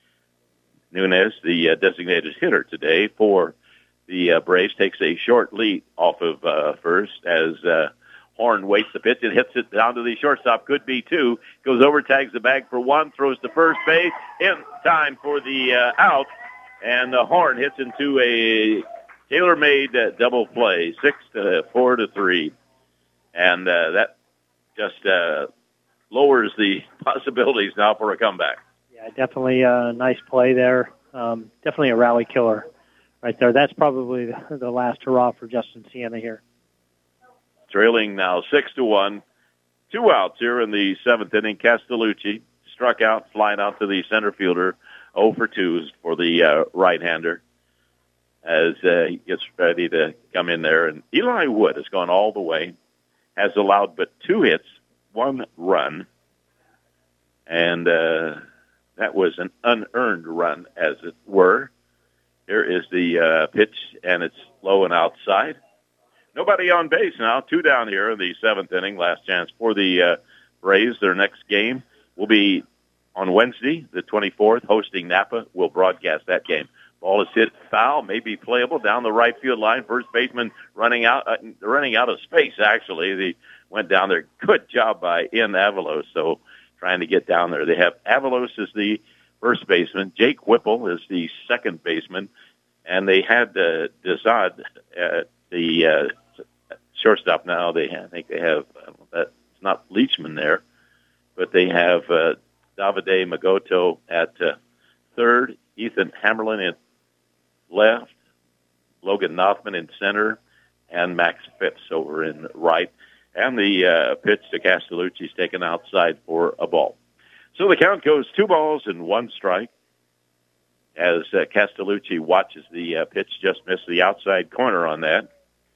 D: Nunez, the uh, designated hitter today for the uh, Braves, takes a short lead off of uh, first as uh, Horn waits the pitch and hits it down to the shortstop. Could be two. Goes over, tags the bag for one, throws to first base in time for the uh, out, and the Horn hits into a tailor-made uh, double play, six to four to three, and uh, that just uh, lowers the possibilities now for a comeback.
E: Yeah, definitely a nice play there. Um, definitely a rally killer right there. That's probably the, the last hurrah for Justin Siena here.
D: Trailing now six to one, two outs here in the seventh inning. Castellucci struck out, flying out to the center fielder, oh for two for the uh, right-hander, as uh, he gets ready to come in there. And Eli Wood has gone all the way, has allowed but two hits, one run, and uh, that was an unearned run, as it were. Here is the uh, pitch, and it's low and outside. Nobody on base now, two down here in the seventh inning, last chance for the uh, Braves. Their next game will be on Wednesday, the twenty-fourth, hosting Napa. We'll broadcast that game. Ball is hit foul, may be playable down the right field line. First baseman running out, uh, running out of space. Actually, they went down there. Good job by Ian Avalos. So trying to get down there. They have Avalos as the first baseman. Jake Whipple is the second baseman, and they had uh, Desad at the uh, shortstop. Now they have, I think they have uh, that's not Leachman there, but they have uh, Davide Magoto at uh, third. Ethan Hammerlin in left, Logan Nothman in center, and Max Phipps over in right. And the uh, pitch to Castellucci is taken outside for a ball. So the count goes two balls and one strike as uh, Castellucci watches the uh, pitch just miss the outside corner on that.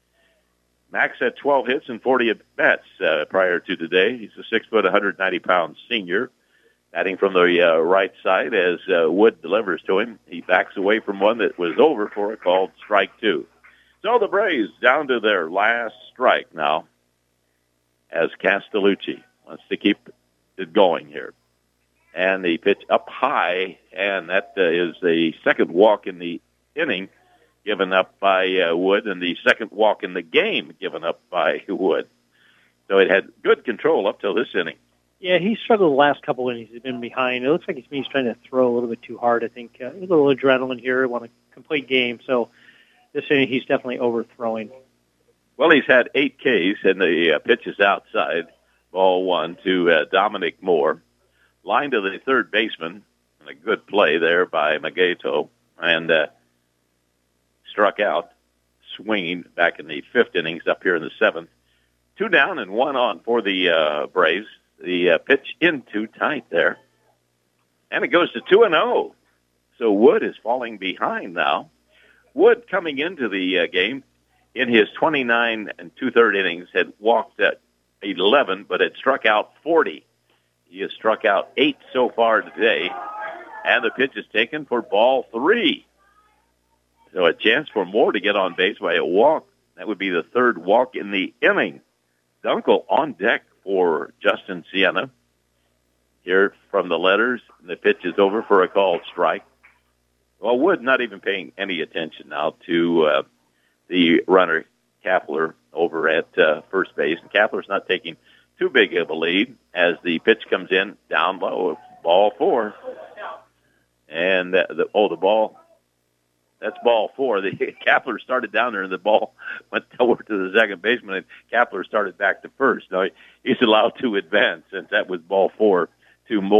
D: Max had twelve hits and forty at-bats uh, prior to today. He's a six foot, one hundred ninety pound senior. Batting from the uh, right side as uh, Wood delivers to him. He backs away from one that was over for a called strike two. So the Braves down to their last strike now as Castellucci wants to keep it going here. And the pitch up high, and that uh, is the second walk in the inning given up by uh, Wood, and the second walk in the game given up by Wood. So it had good control up till this inning.
E: Yeah, he struggled the last couple innings. He's been behind. It looks like he's trying to throw a little bit too hard. I think uh, a little adrenaline here. Want a complete game. So this inning, he's definitely overthrowing.
D: Well, he's had eight Ks, and the uh, pitch is outside. Ball one to uh, Dominic Moore. Line to the third baseman, and a good play there by Mageto, and uh, struck out, swinging back in the fifth innings up here in the seventh. Two down and one on for the uh, Braves. The uh, pitch in too tight there. And it goes to two and oh. So Wood is falling behind now. Wood coming into the uh, game in his twenty-nine and two-third innings had walked at eleven, but had struck out forty. He has struck out eight so far today. And the pitch is taken for ball three. So a chance for Moore to get on base by a walk. That would be the third walk in the inning. Dunkel on deck for Justin Siena. Here from the letters, the pitch is over for a called strike. Well, Wood not even paying any attention now to uh, the runner, Kapler, over at uh, first base. And Kapler's not taking too big of a lead as the pitch comes in down low, ball four. And uh, the, oh, the ball, that's ball four. The Kapler started down there, and the ball went over to the second baseman, and Kapler started back to first. Now, he's allowed to advance, since that was ball four to Moore.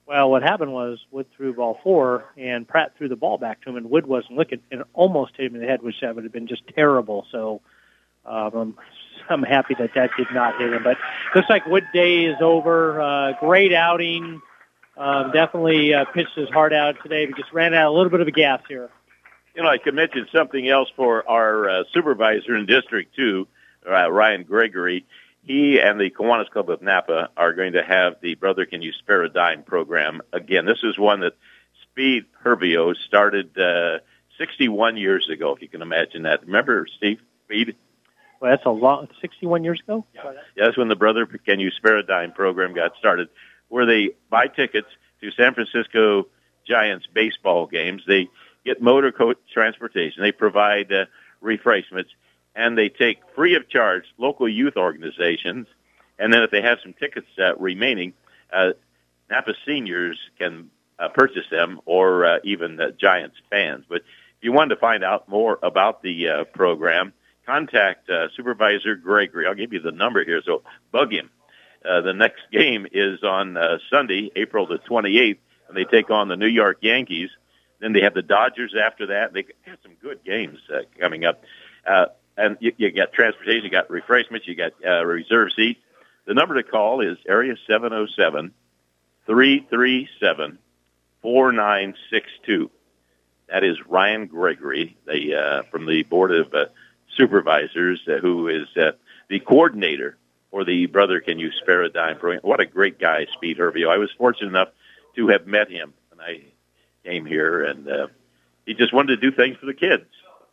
E: Well, what happened was Wood threw ball four, and Pratt threw the ball back to him, and Wood wasn't looking, and it almost hit him in the head, which that would have been just terrible. So um, I'm, I'm happy that that did not hit him. But looks like Wood day is over. Uh, great outing. Um, definitely uh, pitched his heart out today, but just ran out a little bit of a gas here.
D: You know, I could mention something else for our uh, supervisor in District two, uh, Ryan Gregory. He and the Kiwanis Club of Napa are going to have the Brother Can You Spare a Dime program again. This is one that Speed Hervio started uh, sixty-one years ago, if you can imagine that. Remember, Steve, Speed?
E: Well, that's a long, sixty-one years ago?
D: Yeah, that's when the Brother Can You Spare a Dime program got started, where they buy tickets to San Francisco Giants baseball games. They get motor coach transportation. They provide uh, refreshments. And they take free of charge local youth organizations. And then if they have some tickets uh, remaining, uh, Napa seniors can uh, purchase them, or uh, even uh, Giants fans. But if you wanted to find out more about the uh, program, contact uh, Supervisor Gregory. I'll give you the number here, so bug him. Uh, the next game is on uh, Sunday, April the twenty-eighth, and they take on the New York Yankees. Then they have the Dodgers after that. They have some good games uh, coming up. Uh, And you, you got transportation, you got refreshments, you got uh, reserve seats. The number to call is area seven oh seven, three three seven, four nine six two. That is Ryan Gregory, the, uh, from the Board of uh, Supervisors, uh, who is uh, the coordinator for the Brother Can You Spare a Dime program. What a great guy, Speed Hervio. I was fortunate enough to have met him when I came here, and uh, he just wanted to do things for the kids.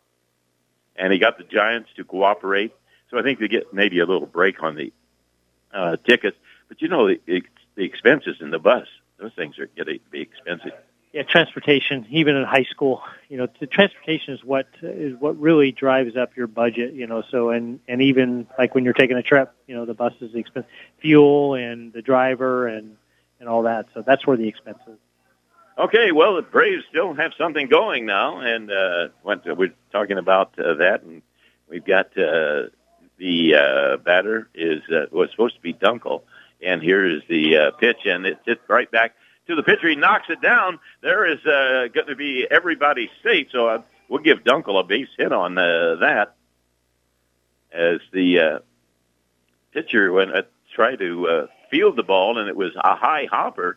D: And he got the Giants to cooperate. So I think they get maybe a little break on the uh, tickets. But, you know, the, the expenses in the bus, those things are getting to be expensive.
E: Yeah, transportation, even in high school, you know, the transportation is what is what really drives up your budget, you know. So, and, and even like when you're taking a trip, you know, the bus is the expense, fuel and the driver and, and all that. So that's where the expense is.
D: Okay, well, the Braves still have something going now, and uh, we're talking about uh, that, and we've got uh, the uh, batter is uh, was supposed to be Dunkel, and here is the uh, pitch, and it's hit right back to the pitcher. He knocks it down. There is uh, going to be everybody safe, so uh, we'll give Dunkel a base hit on uh, that, as the uh, pitcher went uh, tried to uh, field the ball, and it was a high hopper.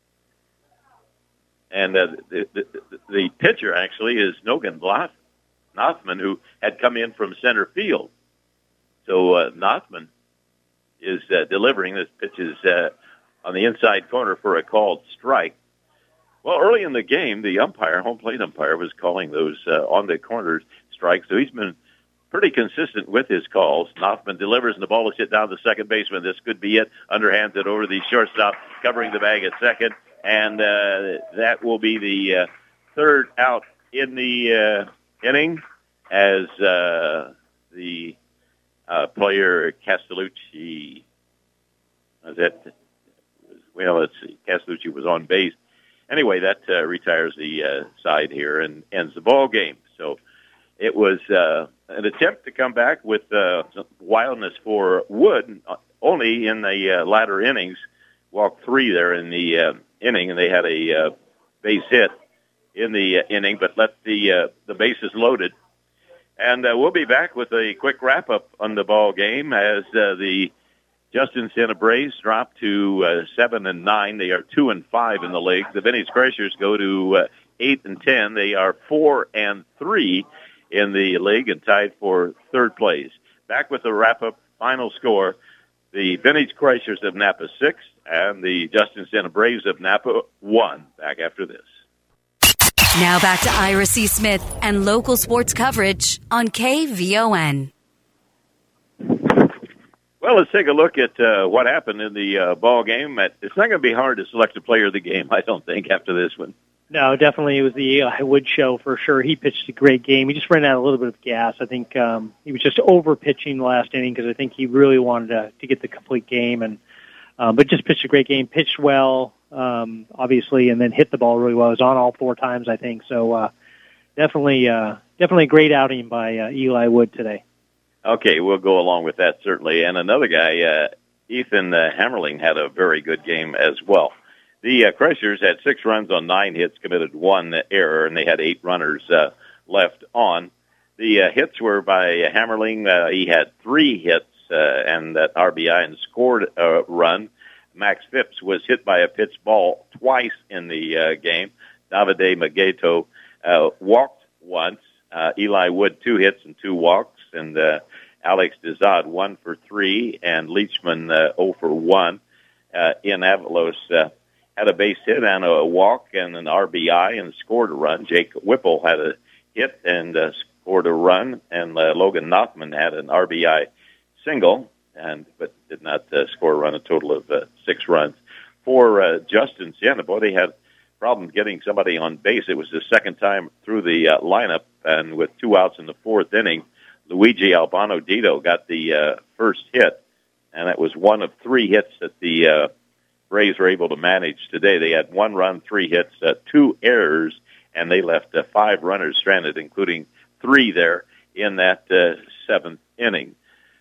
D: And uh, the, the, the pitcher, actually, is Nogan Nothman, who had come in from center field. So uh, Nothman is uh, delivering. This pitch is uh, on the inside corner for a called strike. Well, early in the game, the umpire, home plate umpire, was calling those uh, on the corner strikes. So he's been pretty consistent with his calls. Nothman delivers, and the ball is hit down to second baseman. This could be it. Underhands it over the shortstop, covering the bag at second. And uh, that will be the uh, third out in the uh, inning, as uh, the uh, player Castellucci, was that, well, let's see, Castellucci was on base. Anyway, that uh, retires the uh, side here and ends the ball game. So it was uh, an attempt to come back with uh, wildness for Wood, only in the uh, latter innings. Walked three there in the uh, inning, and they had a uh, base hit in the uh, inning, but left the uh, the bases loaded. And uh, we'll be back with a quick wrap up on the ball game as uh, the Justin Santa Braves drop to uh, seven and nine. They are two and five in the league. The Vintage Crashers go to uh, eight and ten. They are four and three in the league and tied for third place. Back with the wrap up final score. The Vintage Crashers of Napa six, and the Justin Santa Braves of Napa one. Back after this.
B: Now back to Ira C. Smith and local sports coverage on K V O N.
D: Well, let's take a look at uh, what happened in the uh, ball game. It's not going to be hard to select a player of the game, I don't think, after this one.
E: No, definitely it was the Eli Wood show for sure. He pitched a great game. He just ran out a little bit of gas. I think um, he was just over-pitching the last inning because I think he really wanted to, to get the complete game. And um, but just pitched a great game, pitched well, um, obviously, and then hit the ball really well. It was on all four times, I think. So uh, definitely uh, definitely a great outing by uh, Eli Wood today.
D: Okay, we'll go along with that, certainly. And another guy, uh, Ethan uh, Hammerling, had a very good game as well. The uh, Crushers had six runs on nine hits, committed one error, and they had eight runners uh, left on. The uh, hits were by Hammerling. Uh, he had three hits uh, and that R B I and scored a run. Max Phipps was hit by a pitch ball twice in the uh, game. Davide Magato uh, walked once. Uh, Eli Wood, two hits and two walks. And uh, Alex Dezad, one for three. And Leachman, uh, zero for one. Uh, in Avalos, uh, had a base hit and a walk and an R B I and scored a run. Jake Whipple had a hit and uh, scored a run. And uh, Logan Nothman had an R B I single, and but did not uh, score a run, a total of uh, six runs. For uh, Justin Siena, boy, they had problems getting somebody on base. It was the second time through the uh, lineup, and with two outs in the fourth inning, Luigi Albano Dito got the uh, first hit, and that was one of three hits that the uh, Braves were able to manage today. They had one run, three hits, uh, two errors, and they left uh, five runners stranded, including three there in that uh, seventh inning.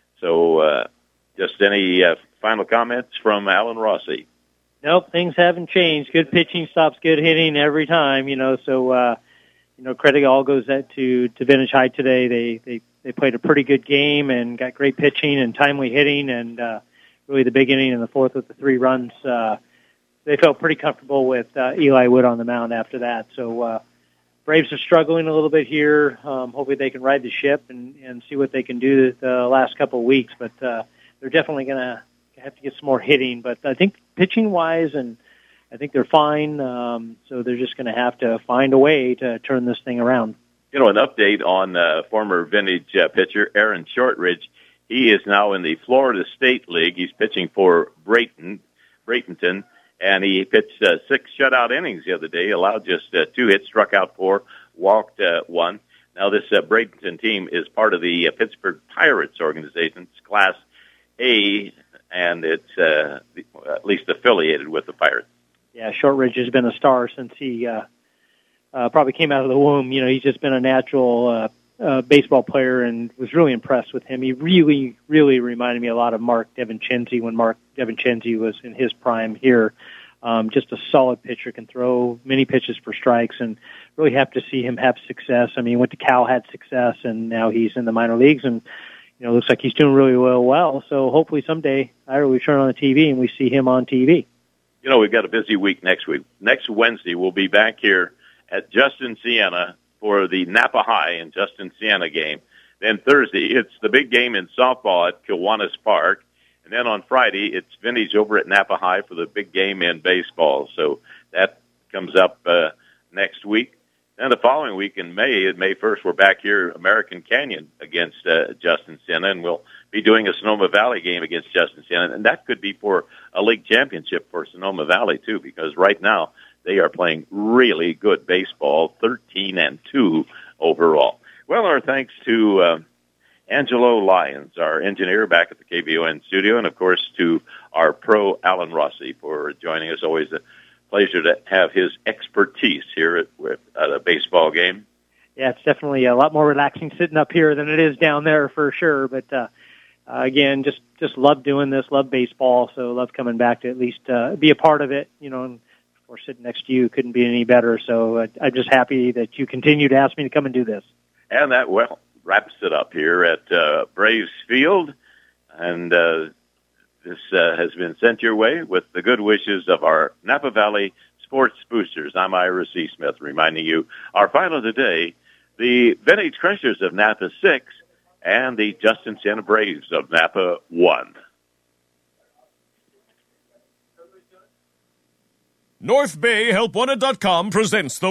D: So uh, just any uh, final comments from Alan Rossi?
E: Nope, things haven't changed. Good pitching stops good hitting every time, you know, so, uh, you know, credit all goes out to, to Vintage High today. They, they, they played a pretty good game and got great pitching and timely hitting, and uh, really the big inning in the fourth with the three runs. Uh, they felt pretty comfortable with uh, Eli Wood on the mound after that. So uh, Braves are struggling a little bit here. Um, hopefully they can ride the ship and, and see what they can do the last couple of weeks, but uh, they're definitely going to have to get some more hitting. But I think pitching-wise, and I think they're fine, um, so they're just going to have to find a way to turn this thing around.
D: You know, an update on uh, former Vintage uh, pitcher Aaron Shortridge. He is now in the Florida State League. He's pitching for Brayton, Braytonton, and he pitched uh, six shutout innings the other day, allowed just uh, two hits, struck out four, walked uh, one. Now this uh, Braytonton team is part of the uh, Pittsburgh Pirates organization. It's Class A, and it's uh, at least affiliated with the Pirates.
E: Yeah, Shortridge has been a star since he uh, uh, probably came out of the womb. You know, he's just been a natural uh, uh, baseball player, and was really impressed with him. He really, really reminded me a lot of Mark DeVincenzi when Mark DeVincenzi was in his prime here. Um, just a solid pitcher, can throw many pitches for strikes, and really happy to see him have success. I mean, he went to Cal, had success, and now he's in the minor leagues, and you know, looks like he's doing really well. Well, so hopefully someday I we turn on the T V and we see him on T V.
D: You know, we've got a busy week next week. Next Wednesday, we'll be back here at Justin Siena for the Napa High and Justin Siena game. Then Thursday, it's the big game in softball at Kiwanis Park. And then on Friday, it's Vintage over at Napa High for the big game in baseball. So that comes up uh, next week. Then the following week in May, May first, we're back here, American Canyon against uh, Justin Siena, and we'll be doing a Sonoma Valley game against Justin Siena. And that could be for a league championship for Sonoma Valley, too, because right now they are playing really good baseball, thirteen and two overall. Well, our thanks to uh, Angelo Lyons, our engineer back at the K V O N studio, and, of course, to our pro, Alan Rossi, for joining us. Always a pleasure to have his expertise here at, at a baseball game.
E: Yeah, it's definitely a lot more relaxing sitting up here than it is down there for sure. But, uh, uh, again, just, just love doing this, love baseball, so love coming back to at least uh, be a part of it, you know, and of course sitting next to you couldn't be any better. So uh, I'm just happy that you continue to ask me to come and do this.
D: And that, well, wraps it up here at uh, Braves Field. And uh, this uh, has been sent your way with the good wishes of our Napa Valley Sports Boosters. I'm Ira C. Smith, reminding you our final today, the Vintage Crushers of Napa six and the Justin Siena Braves of Napa one.
I: North Bay Help Wanted dot com presents the